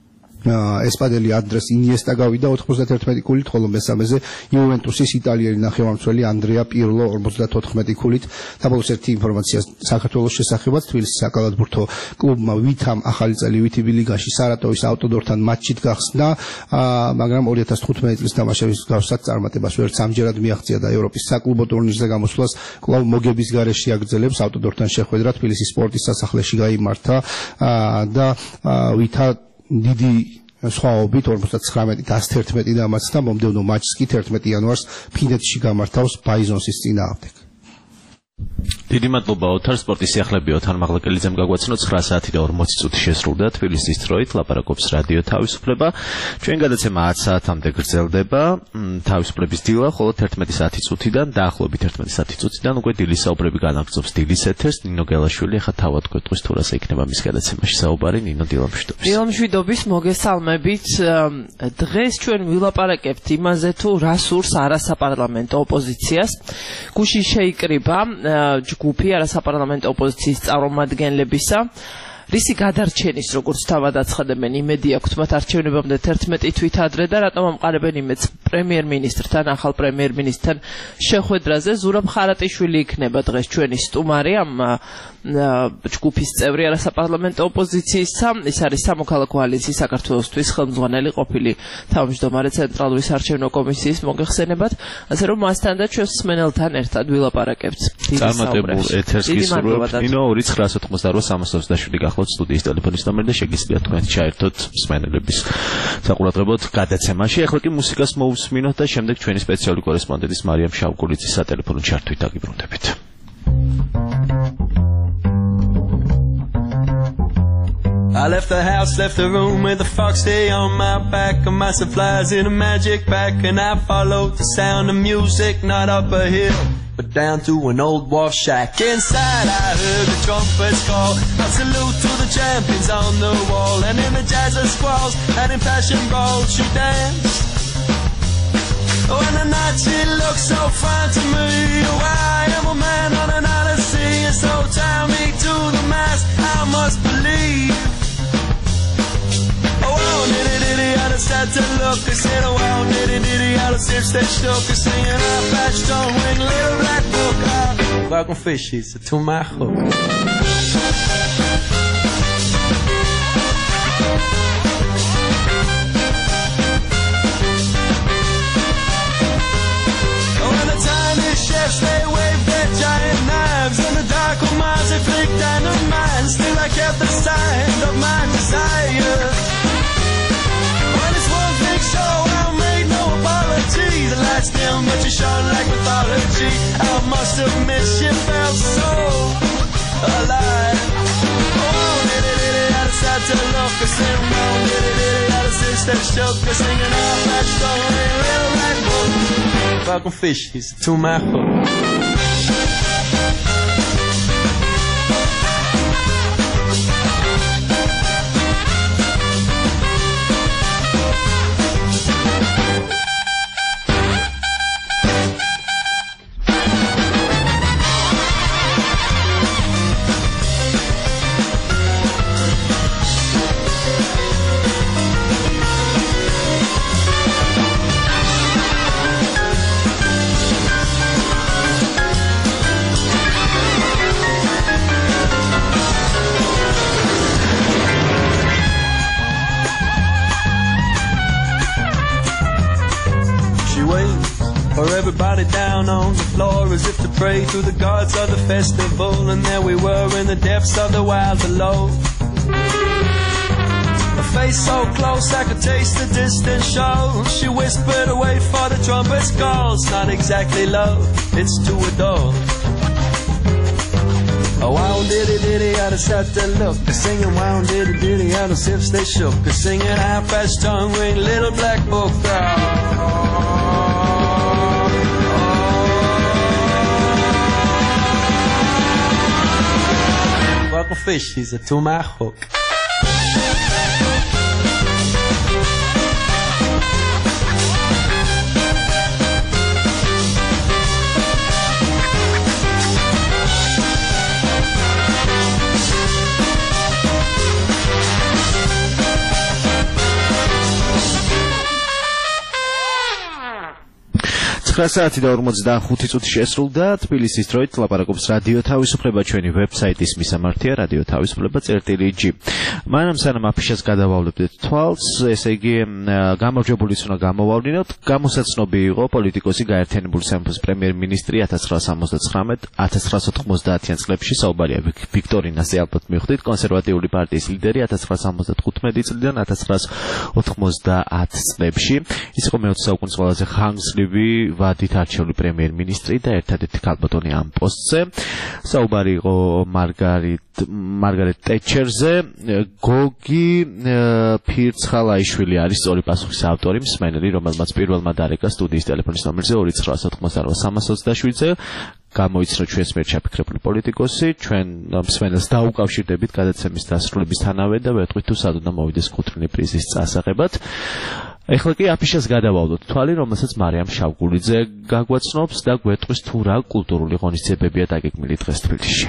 F: ესპანელი ანდრეს ინიესტა გავიდა ოთხმოცდათერთმეტი ქულით, ხოლო მესამეზე იუვენტუსის იტალიელი ნახევარმცველი ანდრეა პირლო ორმოცდათოთხმეტი ქულით. და ბოლოს ერთი ინფორმაცია საქართველოს შესახებაც, თბილისის საკალათბურთო კლუბმა ვითამ ახალი წელი ვითი ბილიგაში სარატოვის ავტოდორთან მატჩით გახსნა, მაგრამ ორი ათას თხუთმეტი წლის თამაშების მსგავსად წარმატებას ვერც ამჯერად მიაღწია და ევროპის საკლუბო ტურნირზე გამოსვლას კვლავ მოგების გარეშე აგრძელებს. ავტოდორთან შეხვედრა თბილისის სპორტის სასახლეში გაიმართა და ვითა დიდი სხვაობით ორმოცდათხრამეტი და ასი ერთმეტი დამარცხდა. მომდევნო მატჩს კი თერთმეტი იანვარს ფინეთში გამართავს ბაიზონსის წინააღმდეგ. დიდი მადლობა ოთარ. სპორტის სიახლეები ოთარ მაღლაკელიძემ გაგვაცნო. ცხრა საათი და ორმოცი წუთი შესრულდა თბილისის დროით. ლაპარაკობს რადიო თავისუფლება. ჩვენ გადაცემა ათ საათამდე გრძელდება. თავისუფლების დილა, ხოლო თერთმეტი საათი წუთიდან დაახლოებით თერთმეტი საათი წუთიდან უკვე დილის საუბრები განაგრძობს დილის ეთერს. ნინო გელაშვილი ახლა თავად გვეტყვის თუ რას ექნება მის გადაცემაში საუბარი. ნინო დილამშვიდობის.
L: დილამშვიდობის მოგესალმებით. დღეს ჩვენ ვილაპარაკებთ იმაზე თუ რა სურს არასაპარლამენტო ოპოზიციას. გუში შეიკრიბა ჯგუფი არასაპარლამენტო ოპოზიციის წარმომადგენლებისა, რისი გადარჩენის როგორც თავად აცხადებენ იმედი აქვთ მათ არჩევნებამდე თერთმეტი თვით ადრე და რატომ ამყარებენ იმედს პრემიერ-მინისტრთან, ახალ პრემიერ-მინისტრთან შეხვედრაზე. ზურაბ ხარატიშვილი იქნება დღეს ჩვენი სტუმარი ამ ჯგუფის წევრი არასაპარლამენტო ოპოზიციისა. ის არის სამოქალაქო კოალიციის საქართველოსთვის ხელმძღვანელი ყოფილი თავმჯდომარე ცენტრალური საარჩევნო კომისიის მოგეხსენებათ, ასე რომ მასთან და ჩვენს მსმენელთან ერთად ვილაპარაკებთ.
B: წარმატებულ ეთერს გისურვებთ. ნინო ორი ცხრა ოცდაოთხმოცდარვა სამას ოცდაშვიდი გახლავთ სტუდიის ტელეფონის ნომერი და შეგიძლიათ თქვენ ჩაერთოთ მსმენელების საყურადღებოდ გადაცემაში. ახლა კი მუსიკას მოусმინოთ და შემდეგ ჩვენი სპეციალური კორესპონდენტის მარიამ შავკულიძის სატელეფონო ჩართვით დაგიბრუნდებით.
U: I left the house, left the room with a fox day on my back and my supplies in a magic bag, and I followed the sound of music, not up a hill but down to an old wharf shack. Inside I heard the trumpets call, a salute to the champions on the wall, and in the jazz of squalls and in passion brawls she danced. Oh, and the night she looked so fine to me. Oh, I am a man on an odyssey, and so tie me to the mast, I must believe. Oh, wow, nitty nitty, I just had to look. I said, oh, wow, nitty nitty, I just if they shook. I singing, I patched on wing, little black book. I welcome fishies to my hook. Oh, and the tiny chefs, they waved their giant knives, and the dark minds, they flicked dynamite. Still I kept the sign of my desire. Show, I made no apology. The lights dim, but you shone like mythology. I must admit she felt so alive. Oh, diddy diddy, I just had to look. I said, no, diddy diddy, I just sit that shook. I singing out that story, little black book. Welcome fishies to my hook. Everybody down on the floor as if to pray through the gods of the festival, and there we were in the depths of the wild below. A face so close I could taste the distant show. She whispered, wait for the trumpet's call. It's not exactly love, it's to adore. Oh, wow, diddy diddy, I just had to look. They're singing, wow, diddy diddy, out of hips they shook. They're singing, half-fast tongue ring, little black book. Oh. Welcome fishies to my hook.
B: ცხრა საათი და ორმოცდახუთი წუთი შესრულდა თბილისის დროით ლაპარაკობს რადიო თავისუფლება ჩვენი ვებსაიტის მისამართია რადიო თავისუფლება წერტილი ჯი. მანამ სანამ აფიშას გადავავლებდეთ თვალს, ესე იგი გამარჯვებულიც უნდა გამოვავლინოთ. გამოსაცნობი იყო პოლიტიკოსი გაერთიანებული სამეფოს პრემიერ-მინისტრი ათას ცხრაას ორმოცდაცხრამეტ ათას ცხრაას ოთხმოცდაათიან წლებში საუბარია ვიქტორინაზე ალბათ მივხვდით კონსერვატიული პარტიის ლიდერი ათას ცხრაას ორმოცდათხუთმეტი წლიდან ათას ცხრაას ოთხმოცდაათ წლებში. ის იყო მეოცე საუკუნის ყველაზე ხანგრძლივი ვადით არჩეული პრემიერ-მინისტრი და ერთადერთი ქალბატონი ამ პოსტზე. საუბარი იყო მარგარიტ მარგარეტ ტეჩერზე. გოგი ფირცხალაიშვილი არის სწორი პასუხის ავტორი, მსმენელი, რომელმაც პირველმა დარეკა სტუდიის ტელეფონის ნომერზე ორი ცხრაას ოთხმოცდარვა სამას ოცდაშვიდზე. გამოიცნო ჩვენს მიერ ჩაფიქრებული პოლიტიკოსი, ჩვენ მსმენელს დაუკავშირდებით გადაცემის დასრულებისთანავე და ვეთქვით თუ სად უნდა მოვიდეს კუთვნილი პრიზის წასაღებად. ეხლა კი აფიშას გადავავლოთ თვალი, რომელსაც მარიამ შავგულიძე გაგვაცნობს და გვეტყვის თუ რა კულტურული ღონისძიებებია დაგეგმილი დღეს თბილისში.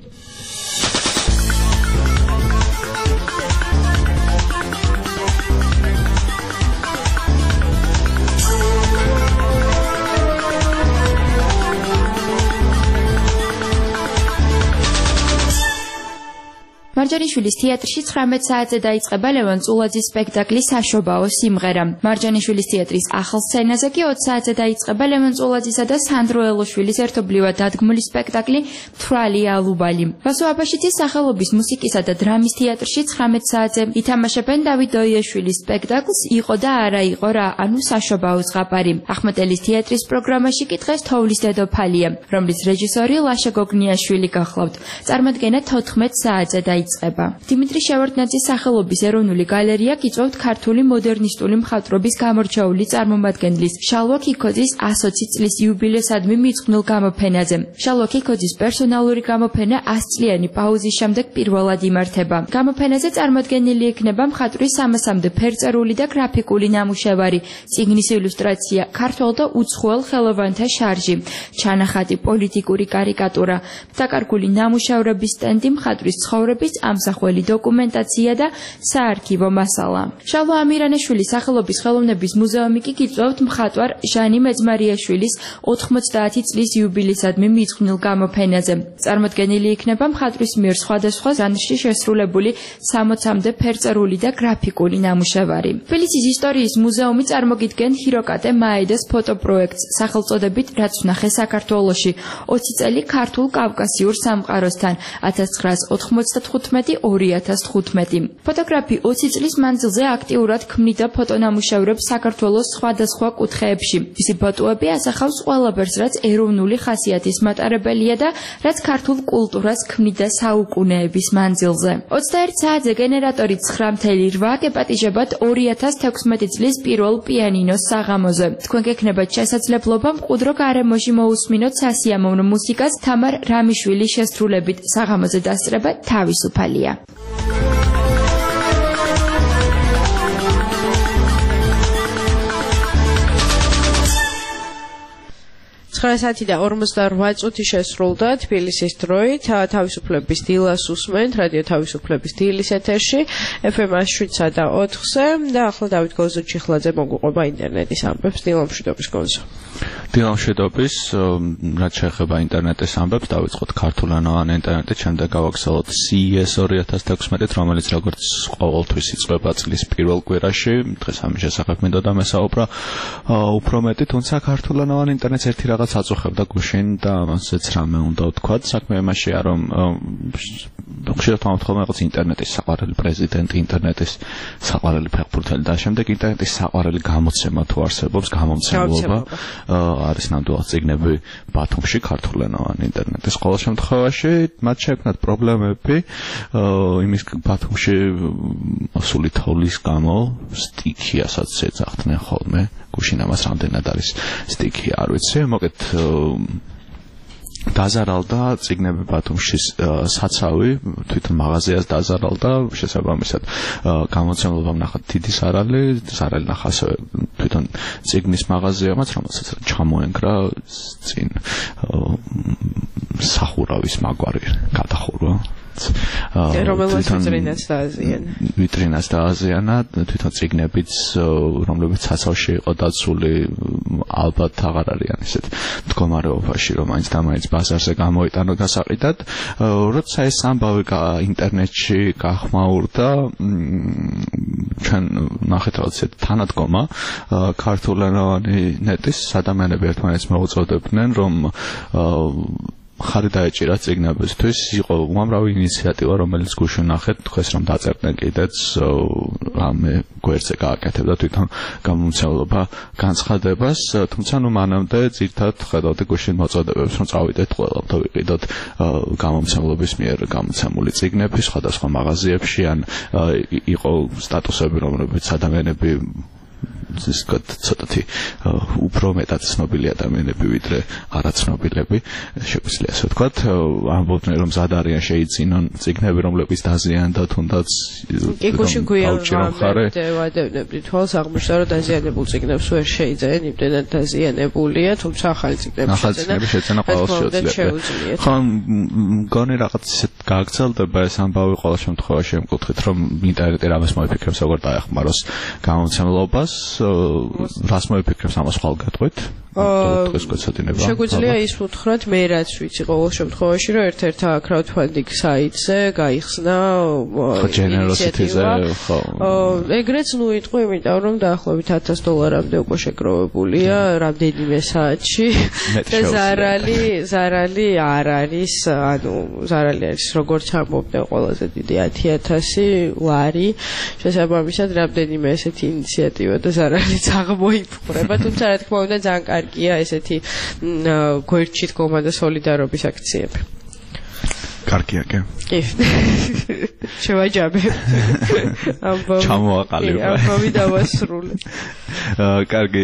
D: მარჯანიშვილის თეატრში ცხრამეტ საათზე დაიწყება ლევან წულაძის სპექტაკლი საშობაო სიმღერა. მარჯანიშვილის თეატრის ახალ სცენაზე კი ოცი საათზე დაიწყება ლევან წულაძისა და სანდრო ელოშვილის ერთობლივად დადგმული სპექტაკლი მთვრალი ალუბალი. ვასო აბაშიძის სახელობის მუსიკისა და დრამის თეატრში ცხრამეტ საათზე ითამაშებენ დავით დოიაშვილის სპექტაკლს იყო და არა იყო რა, ანუ საშობაო ზღაპარი. ახმეტელის თეატრის პროგრამაში კი დღეს თოვლის დედოფალია, რომლის რეჟისორი ლაშა გოგნიაშვილი გახლავთ. წარმოდგენა თოთხმეტ საათზე დაიწყება. დიმიტრი შევარდნაძის სახელობის ეროვნული გალერეა გიწვევთ ქართული მოდერნისტული მხატვრობის გამორჩეული წარმომადგენლის შალვა ქიქოძის ასოცი წლის იუბილეისადმი მიძღვნილ გამოფენაზე. შალვა ქიქოძის პერსონალური გამოფენა ასწლიანი პაუზის შემდეგ პირველად იმართება. გამოფენაზე წარმოდგენილი იქნება მხატვრის სამასამდე ფერწერული და გრაფიკული ნამუშევარი, წიგნის ილუსტრაცია, ქართველ და უცხოელ ხელოვანთა შარჟი, ჩანახატი, პოლიტიკური კარიკატურა, დაკარგული ნამუშევრების სტენდი, მხატვრის ცხოვრების ამსახველი დოკუმენტაცია და საარქივო მასალა. შალვა ამირანაშვილის სახელობის ხელოვნების მუზეუმი კი გიწვევთ მხატვარ ჟანი მეძმარიაშვილის ოთხმოცდაათი წლის იუბილეისადმი მიძღვნილ გამოფენაზე. წარმოდგენილი იქნება მხატვრის მიერ სხვადასხვა ჟანრში შესრულებული სამოცამდე ფერწერული და გრაფიკული ნამუშევარი. თბილისის ისტორიის მუზეუმი წარმოგიდგენ ჰიროკატე მაედას ფოტოპროექტს სახელწოდებით რაც ვნახე საქართველოში ოცი წელი ქართულ კავკასიურ სამყაროსთან ათას ცხრაას ოთხმოცდათხუთმეტი ორი ათას თხუთმეტი. ფოტოგრაფი ოცი წლის მანძილზე აქტიურად ქმნიდა ფოტონამუშევრებს საქართველოს სხვადასხვა კუთხეებში. მისი ფოტოები ასახავს ყველაფერს, რაც ეროვნული ხასიათის მატარებელია და რაც ქართულ კულტურას ქმნიდა საუკუნეების მანძილზე. ოცდაერთ საათზე გენერატორი ცხრა ათას რვა გეპატიჟებათ ორი ათას თექვსმეტი წლის პირველ პიანინოს საღამოზე. თქვენ გექნებათ შესაძლებლობა მყუდრო გარემოში მოусმინოთ სასიამოვნო მუსიკას თამარ რამიშვილის შესრულებით. საღამოზე დასწრება თავისუფალია.
C: ცხრა საათი და ორმოცდარვა წუთი შესრულდა თბილისის დროით. თავისუფლების დილას უსმენთ რადიო თავისუფლების დილის ეთერში ეფ ემ შვიდსა და ოთხზე და ახლა დავით გოზოჩიხლაძე მოგვიყვება ინტერნეტის ამბებს დილამშვიდობის გონზო.
G: დილამშვიდობის, რაც შეეხება ინტერნეტის ამბებს, დავიწყოთ ქართულენოვანი ინტერნეტით, შემდეგ გავაგზავნოთ სი ი ეს ორი ათას თექვსმეტით, რომელიც როგორც ყოველთვის იწყება წლის პირველ კვირაში. დღეს ამის შესახებ მინდოდა მესაუბრა უფრო მეტი, თუმცა ქართულენოვანი ინტერნეტს ერთი რაღაც აწუხებდა გუშინ და ამასაც რამე უნდა ვთქვათ. საქმე იმაშია, რომ ხშირად მომთხოვნა რაღაც ინტერნეტის საყვარელი პრეზიდენტი, ინტერნეტის საყვარელი ფეხბურთელი და შემდეგ ინტერნეტის საყვარელი გამოცემა თუ არსებობს, გამომცემლობა არის ნამდვილად წიგნები ბათუმში ქართულენოვანი ინტერნეტის. ყოველ შემთხვევაში მათ შეექმნათ პრობლემები იმის ბათუმში მოსული თოვლის გამო, სტიქიასაც ეძახდნენ ხოლმე. გუშინ ამას რამდენად არის სტიქი არ ვიცი. მოკეთ დაზარალდა წიგნები ბათუმში საცავი, თვითონ მაღაზიას დაზარალდა, შესაბამისად გამოცემლობამ ნახა დიდი ზარალი, ზარალი ნახა ასევე თვითონ წიგნის მაღაზიამაც, რომელსაც ჩამოენგრა წინ სახურავის მაგვარი გადახურვა.
C: რომელსაც ვიტრინაც დააზიანა.
G: ვიტრინაც დააზიანა, თვითონ წიგნებიც, რომლებიც საცავში იყო დაცული, ალბათ აღარ არიან ისეთ მდგომარეობაში, რომ მაინც და მაინც ბაზარზე გამოიტანო გასაყიდად. როცა ეს ამბავი ინტერნეტში გახმაურდა, ჩვენ ნახეთ რაღაც თანადგომა ქართულენოვანი ნეტის ადამიანები ერთმანეთს მოუწოდებდნენ, რომ ხარი დაეჭირა წიგნებისთვის, იყო უამრავი ინიციატივა, რომელიც გუშინახეთ, თქვენს რომ დაწერდნენ კიდეც რამე გვერდზე გააკეთებდა თვითონ გამომცემლობა განცხადებას, თუმცა ნუ მანამდე ძირთად ხედავდი გუშინ მოწოდებებს, რომ წავიდეთ ყველა და ვიყიდოთ გამომცემლობის მიერ გამოცემული წიგნები სხვადასხვა მაღაზიებში, ან იყო სტატუსები, რომლებიც ადამიანები ის ცოტათი უფრო მეტად ცნობილი ადამიანები ვიდრე არაცნობილები, შეგვიძლია ასე ვთქვათ, ამბობდნენ რომ მზად არიან შეიძინონ წიგნები, რომლებიც დაზიანდა თუნდაც
C: კი გუშინ გვიავადევნებდი თვალს აღმოჩნდა, რომ დაზიანებულ წიგნებს ვერ შეიძენენ, იმდენად დაზიანებულია, თუმცა ახალი წიგნები
G: შეძენა ყოველს შეუძლია. ხო, მგონი რაღაც ისეთ გააგრძელდება ეს ამბავი ყოველ შემთხვევაში ემკუთხით, რომ ინტერნეტი რამეს მოიფიქრებს, როგორ დაეხმაროს გამომცემლობას, რას მოიფიქრებს ამას ხვალგატყვით?
C: შეგვიძლია ის ვუთხრათ, მე რაც ვიცი ყოველ შემთხვევაში, რომ ერთ-ერთ crowdfunding საიტზე გაიხსნა
G: ინიციატივა.
C: ეგრეც ნუ იტყვი, იმიტომ რომ დაახლოებით ათას დოლარამდე უკვე შეგროვებულია რამდენიმე საათში და ზარალი ზარალი არ არის, ანუ ზარალი არის როგორც ამბობდნენ ყველაზე დიდი ათი ათასი ლარი, შესაბამისად რამდენიმე ესეთი ინიციატივა და ზარალიც აღმოიფხვრება, თუმცა რა თქმა უნდა ძალიან კარგია ესეთი გვერდში დგომა და სოლიდარობის აქციები.
G: კარგია კი.
C: კი. შევაჯამებ. ამბობ.
G: ჩამოაყალიბე.
C: ამბობი დავასრულე.
G: კარგი.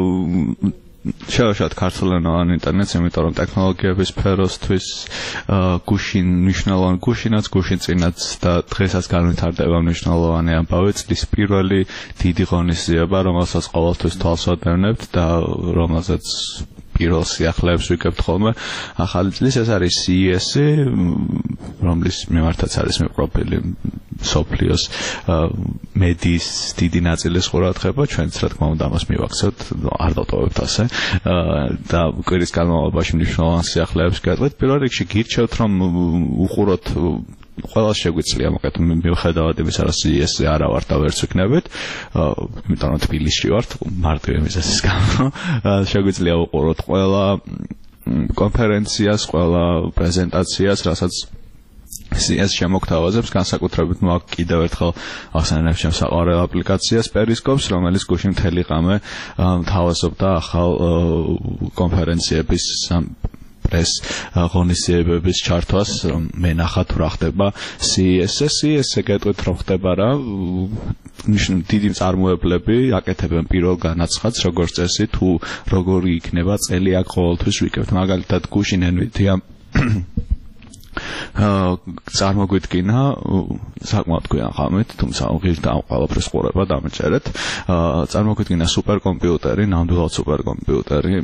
G: შევაშოთ ქართულენოვან ინტერნეტს, იმიტომ რომ ტექნოლოგიების სფეროსთვის გუშინ მნიშვნელოვანი, გუშინაც, გუშინ წინაც და დღესაც განვითარდება მნიშვნელოვანი ამბავი, წლის პირველი დიდი ღონისძიება, რომელსაც ყოველთვის თვალს ვადევნებთ და რომელზეც პირველ სიახლეებს ვიკებთ ხოლმე ახალი წლის, ეს არის სი ი ესი, რომლის მიმართაც არის მეპროფილი სოფლიოს მედიის დიდი ნაწილის ყურადღება, ჩვენც რა თქმა უნდა ამას მივაქცევთ, არ დავტოვებთ ასე და კვირის განმავლობაში მნიშვნელოვან სიახლეებს გეტყვით. პირველ რიგში გირჩევთ, რომ უყუროთ ყველას შეგვიძლია მოკეთ მიუხედავად იმისა, რომ სი ი ესი არა ვარ და ვერც ვიქნებით, იმიტომ რომ თბილისში ვართ, მარტივი მიზეზის გამო, შეგვიძლია უყუროთ ყველა კონფერენციას, ყველა პრეზენტაციას, რასაც სი ი ესი შემოგთავაზებს, განსაკუთრებით მაგ კიდევ ერთხელ ახსენებ ჩემს საყვარელ აპლიკაციას Periscope-ს, რომელიც გუშინ მთელი ღამე თავაზობდა ახალ კონფერენციების ეს ღონისძიებების ჩართვას, რომ მე ნახა თუ რა ხდება სი ი ესი-ზე. სი ი ესი-ზე გეტყვით რომ ხდება რა, დიდი მწარმოებლები აკეთებენ პირველ განაცხადს, როგორც წესი, თუ როგორი იქნება წელი აქ ყოველთვის ვიკებთ. მაგალითად, გუშინ Nvidia წარმოგვიდგინა საკმაოდ გვიან ღამით, თუმცა ღირდა ამ ყველაფრის ყურება დამეჭერეთ. წარმოგვიდგინა სუპერკომპიუტერი, ნამდვილად სუპერკომპიუტერი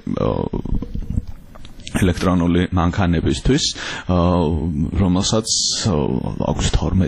G: ელექტრონული მანქანებისთვის, რომელსაც აქვს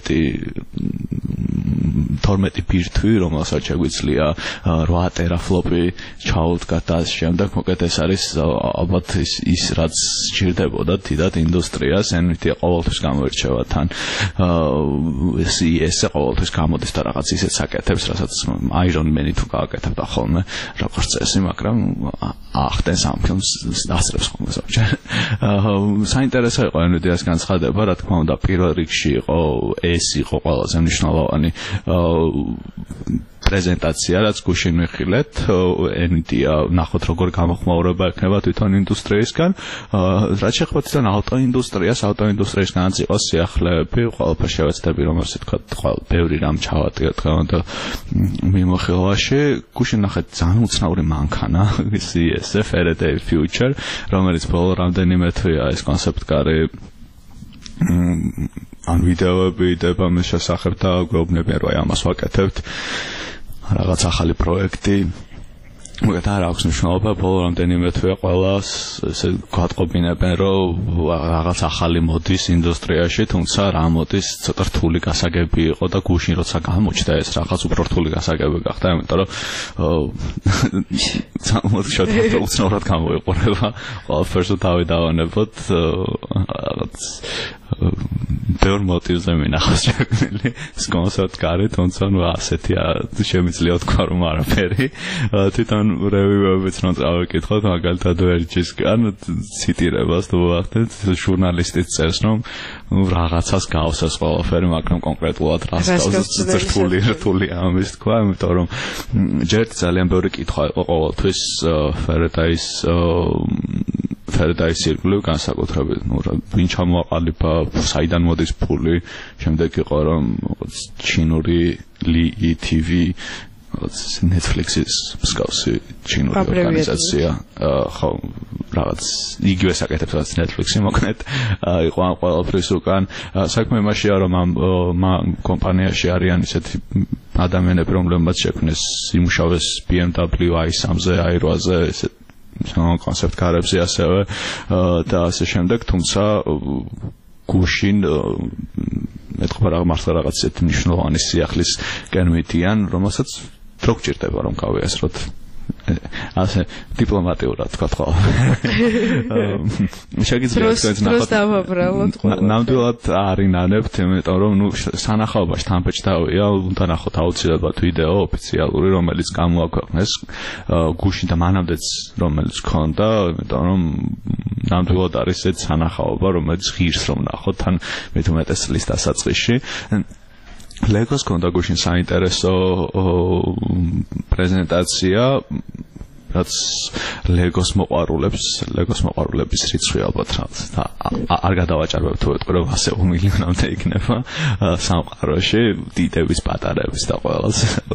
G: თორმეტი ბირთვი, რომელსაც შეგვიძლია რვა ტერაფლოპი ჩაუდგათ და ამ შემდეგ, მოკეთ ეს არის ალბათ ის რაც სჭირდებოდა დიდად ინდუსტრიას, Nvidia ყოველთვის გამოირჩევა თან სი ი ესი ყოველთვის გამოდის და რაღაც ისეთს აკეთებს, რასაც Iron Man-ი თუ გააკეთებდა ხოლმე როგორც წესი, მაგრამ ახდენს ამ ფილმს დასწრებს ხოლმე. საინტერესო იყო Nvidia-ს განცხადება, რა თქმა უნდა, პირველ რიგში იყო ეს იყო ყველაზე მნიშვნელოვანი პრეზენტაცია, რაც გუშინ ვიხილეთ. Nvidia ნახოთ როგორ გამოხმაურება ექნება თვითონ ინდუსტრიისგან. რაც შეეხება თვითონ ავტოინდუსტრიას, ავტოინდუსტრიისგანაც იყო სიახლეები, ყველაფერს შევეცდები, რომ ასე თქვა, ყველა ბევრი რამ ჩავატიოთ და მიმოხილვაში. გუშინ ნახეთ ძალიან უცნაური მანქანა, სი ი ესი, Faraday Future, რომელიც ბოლო რამდენიმე თვეა ეს კონცეპტკარი ან ვიდეოები იდება მის შესახებ და გვეუბნებიან, რომ ამას ვაკეთებთ. რაღაც ახალი პროექტი მოგეთ არ აქვს მნიშვნელობა ბოლო რამდენიმე თვე ყველას ესე გვატყობინებენ რომ რაღაც ახალი მოდის ინდუსტრიაში თუმცა რა მოდის ცოტა რთული გასაგები იყო და გუშინ როცა გამოჩნდა ეს რაღაც უფრო რთული გასაგები გახდა იმიტომ რომ სამოთხშოთ უცნაურად გამოიყურება ყველაფერს თავი დავანებოთ რაღაც ბევრ მოტივზე მინახავს შექმნილი კონსერტ გარე თუმცა ნუ ასეთი შემიძლია თქვა რომ არაფერი თვითონ რევიუებიც რომ წავიკითხოთ მაგალითად ვერჯისგან ციტირებას თუ ვახდეთ ჟურნალისტიც წერს რომ რაღაცას გავსეს ყველაფერი მაგრამ კონკრეტულად რას გავსეს რთული რთული ამის თქვა იმიტომ რომ ჯერ ძალიან ბევრი კითხვა იყო ყოველთვის ფერედაის ფერედაის ირგვლივ განსაკუთრებით ნუ ვინ ჩამოაყალიბა საიდან მოდის ფული შემდეგ იყო რომ ჩინური ლი ტი ვი Netflix-ის მსგავსი ჩინური ორგანიზაცია ხო რაღაც იგივე საკეთებს რაც Netflix-ი მოკნეთ იყო ამ ყველაფრის უკან საქმე იმაშია რომ ამ კომპანიაში არიან ისეთი ადამიანები რომლებმაც შექმნეს იმუშავეს ბი ემ დაბლიუ აი სამზე აი რვაზე ესე კონცეპტ კარებზე ასევე და ასე შემდეგ თუმცა გუშინ მეთქვა რა მართლა რაღაც ისეთი მნიშვნელოვანი სიახლის კენვიტიან რომელსაც რო გჭირდება რომ გავიასროთ ასე დიპლომატიურად თქვა ხო შეგიძლიათ თქვენ
C: ნახოთ
G: ნამდვილად არინანებთ იმიტომ რომ ნუ სანახაობაში თამბეჭდავია უნდა ნახოთ აუცილებლად ვიდეო ოფიციალური რომელიც გამოაქვეყნეს გუშინ და მანამდეც რომელიც ქონდა იმიტომ რომ ნამდვილად არის ეს სანახაობა რომელიც ღირს რომ ნახოთ თან მე თუ მეტეს წლის დასაწყისში ლეგოს კონდა გუშინ საინტერესო პრეზენტაცია რაც ლეგოს მოყვარულებს ლეგოს მოყვარულების რიცხვი ალბათ რა არ გადავაჭარბებ თუ ვეთქვი რომ ასეულ მილიონამდე იქნება სამყაროში დიდების პატარების და ყველას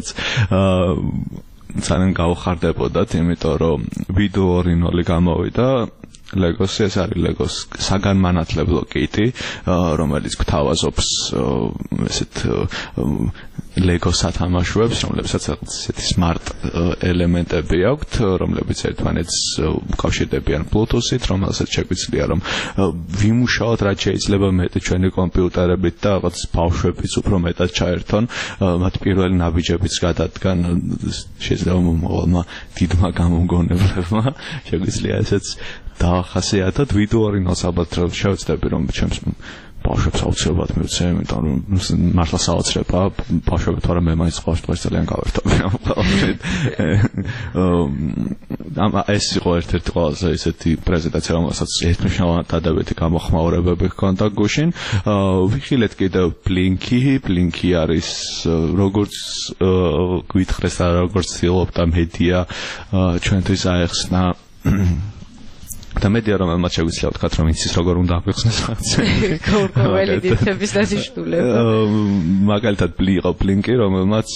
G: ძალიან გავხარდებოდათ იმიტომ რომ ვიდეო ორინალი გამოვიდა ლეგოს ეს არის ლეგოს საგანმანათლებლო კიტი რომელიც გვთავაზობს ესეთ ლეგოს სათამაშოებს რომლებსაც ესეთი smart ელემენტები აქვთ რომლებიც ერთმანეთს უკავშირდებიან Bluetooth-ით რომელსაც შეგვიძლია რომ ვიმუშაოთ რაც შეიძლება მეტი ჩვენი კომპიუტერებით და რაღაც ბავშვებიც უფრო მეტად ჩაერთონ მათ პირველი ნაბიჯებიც გადადგან შეიძლება მომავალმა დიდმა გამომგონებლებმა შეგვიძლია ესეც დაახასიათოთ ვიდეო ორინალს ალბათ შევეცდები რომ ჩემს ბავშვებს აუცილებლად მივცე იმიტომ რომ მართლა საოცრება ბავშვები თორე მე მაინც ყოველ დღეს ძალიან გავერთობი ამ ეს იყო ერთ-ერთი ყველაზე ისეთი პრეზენტაცია რომელსაც ერთმნიშვნელოვანი დადებითი გამოხმაურებები ჰქონდა გუშინ ვიხილეთ კიდევ ბლინკი ბლინკი არის როგორც გვითხრეს და როგორც ცდილობდა მედია ჩვენთვის აეხსნა და მედია რომელმაც შეგვიძლია ვთქვათ რომ იცის როგორ უნდა აღვიხსნას რაღაცა
C: კორკოველი დიდების დასიშტულება
G: მაგალითად ბლიყო ბლინკი რომელმაც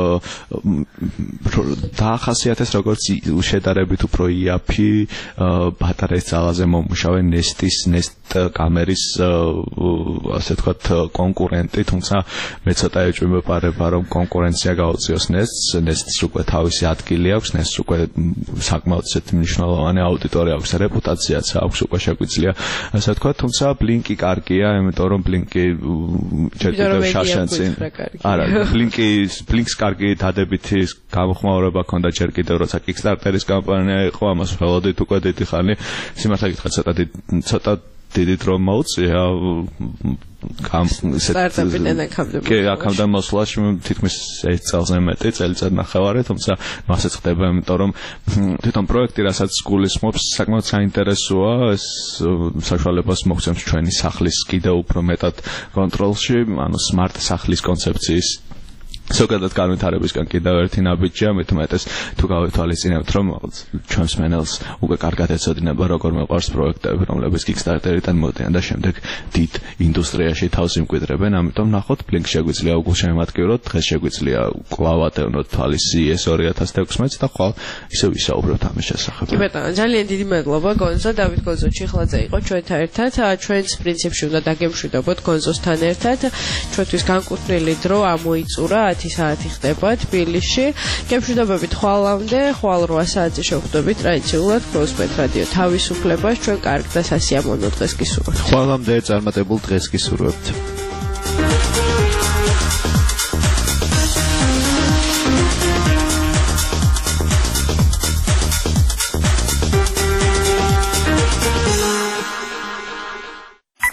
G: დაახასიათეს როგორც შედარებით უფრო იაფი ბატარეის ძალაზე მომუშავე ნესტის ნესტ კამერის ასე ვთქვათ კონკურენტი თუმცა მე ცოტა ეჭვმეპარება რომ კონკურენცია გაუწიოს ნესტს ნესტს უკვე თავისი ადგილი აქვს ნესტს უკვე საკმაოდ ისეთი მნიშვნელოვანი აუდიტორია აქვს რეპუტაციაც აქვს უკვე შეგვიძლია ასე ვთქვათ თუმცა ბლინკი კარგია იმიტომ რომ ბლინკი ჯერ შაშანცი არა ბლინკი ბლინკს კარგი დადებითი გამოხმაურება ჰქონდა ჯერ კიდევ როცა Kickstarter-ის კამპანია იყო ამას ველოდით უკვე დიდი ხანი სიმართლე გითხრათ ცოტა ცოტა დიდი დრო მოუწია კამ
C: სტარტაპიდან აქამდე
G: კი აქამდე მოსვლაში თითქმის ერთ წელზე მეტი წელიწად ნახევარი თუმცა მასაც ხდება იმიტომ რომ თვითონ პროექტი რასაც გულისხმობს საკმაოდ საინტერესოა ეს საშუალებას მოგცემს ჩვენი სახლის კიდევ უფრო მეტად კონტროლში ანუ smart სახლის კონცეფციის ზოგადად განვითარებისგან კიდევ ერთი ნაბიჯია მით უმეტეს თუ გავითვალისწინებთ რომ ჩვენს მენელს უკვე კარგად ეცოდინება როგორ მეყვარს პროექტები რომლებიც Kickstarter-იდან მოდიან და შემდეგ დიდ ინდუსტრიაში თავს იმკვიდრებენ ამიტომ ნახოთ ბლინკ შეგვიძლია უგულ შემატკივროთ დღეს შეგვიძლია კვლავ ატევნოთ თვალის სი ი ეს ორი ათას თექვსმეტს და ხვალ ისევ ვისაუბროთ ამის შესახებ
C: კი ბატონო ძალიან დიდი მადლობა გონზო დავით გონზო ჩიხლაძე იყო ჩვენთან ერთად ჩვენს პრინციპში უნდა დაგემშვიდობოთ გონზოსთან ერთად ჩვენთვის განკუთვნილი დრო ამოიწურა ერთი საათი ხდება თბილისში. გემშვიდობებით ხვალამდე, ხვალ რვა საათზე შევხვდებით ტრადიციულად ქროსმეთ რადიო თავისუფლებას. ჩვენ კარგ და სასიამოვნო დღეს გისურვებთ.
B: ხვალამდე წარმატებულ დღეს გისურვებთ.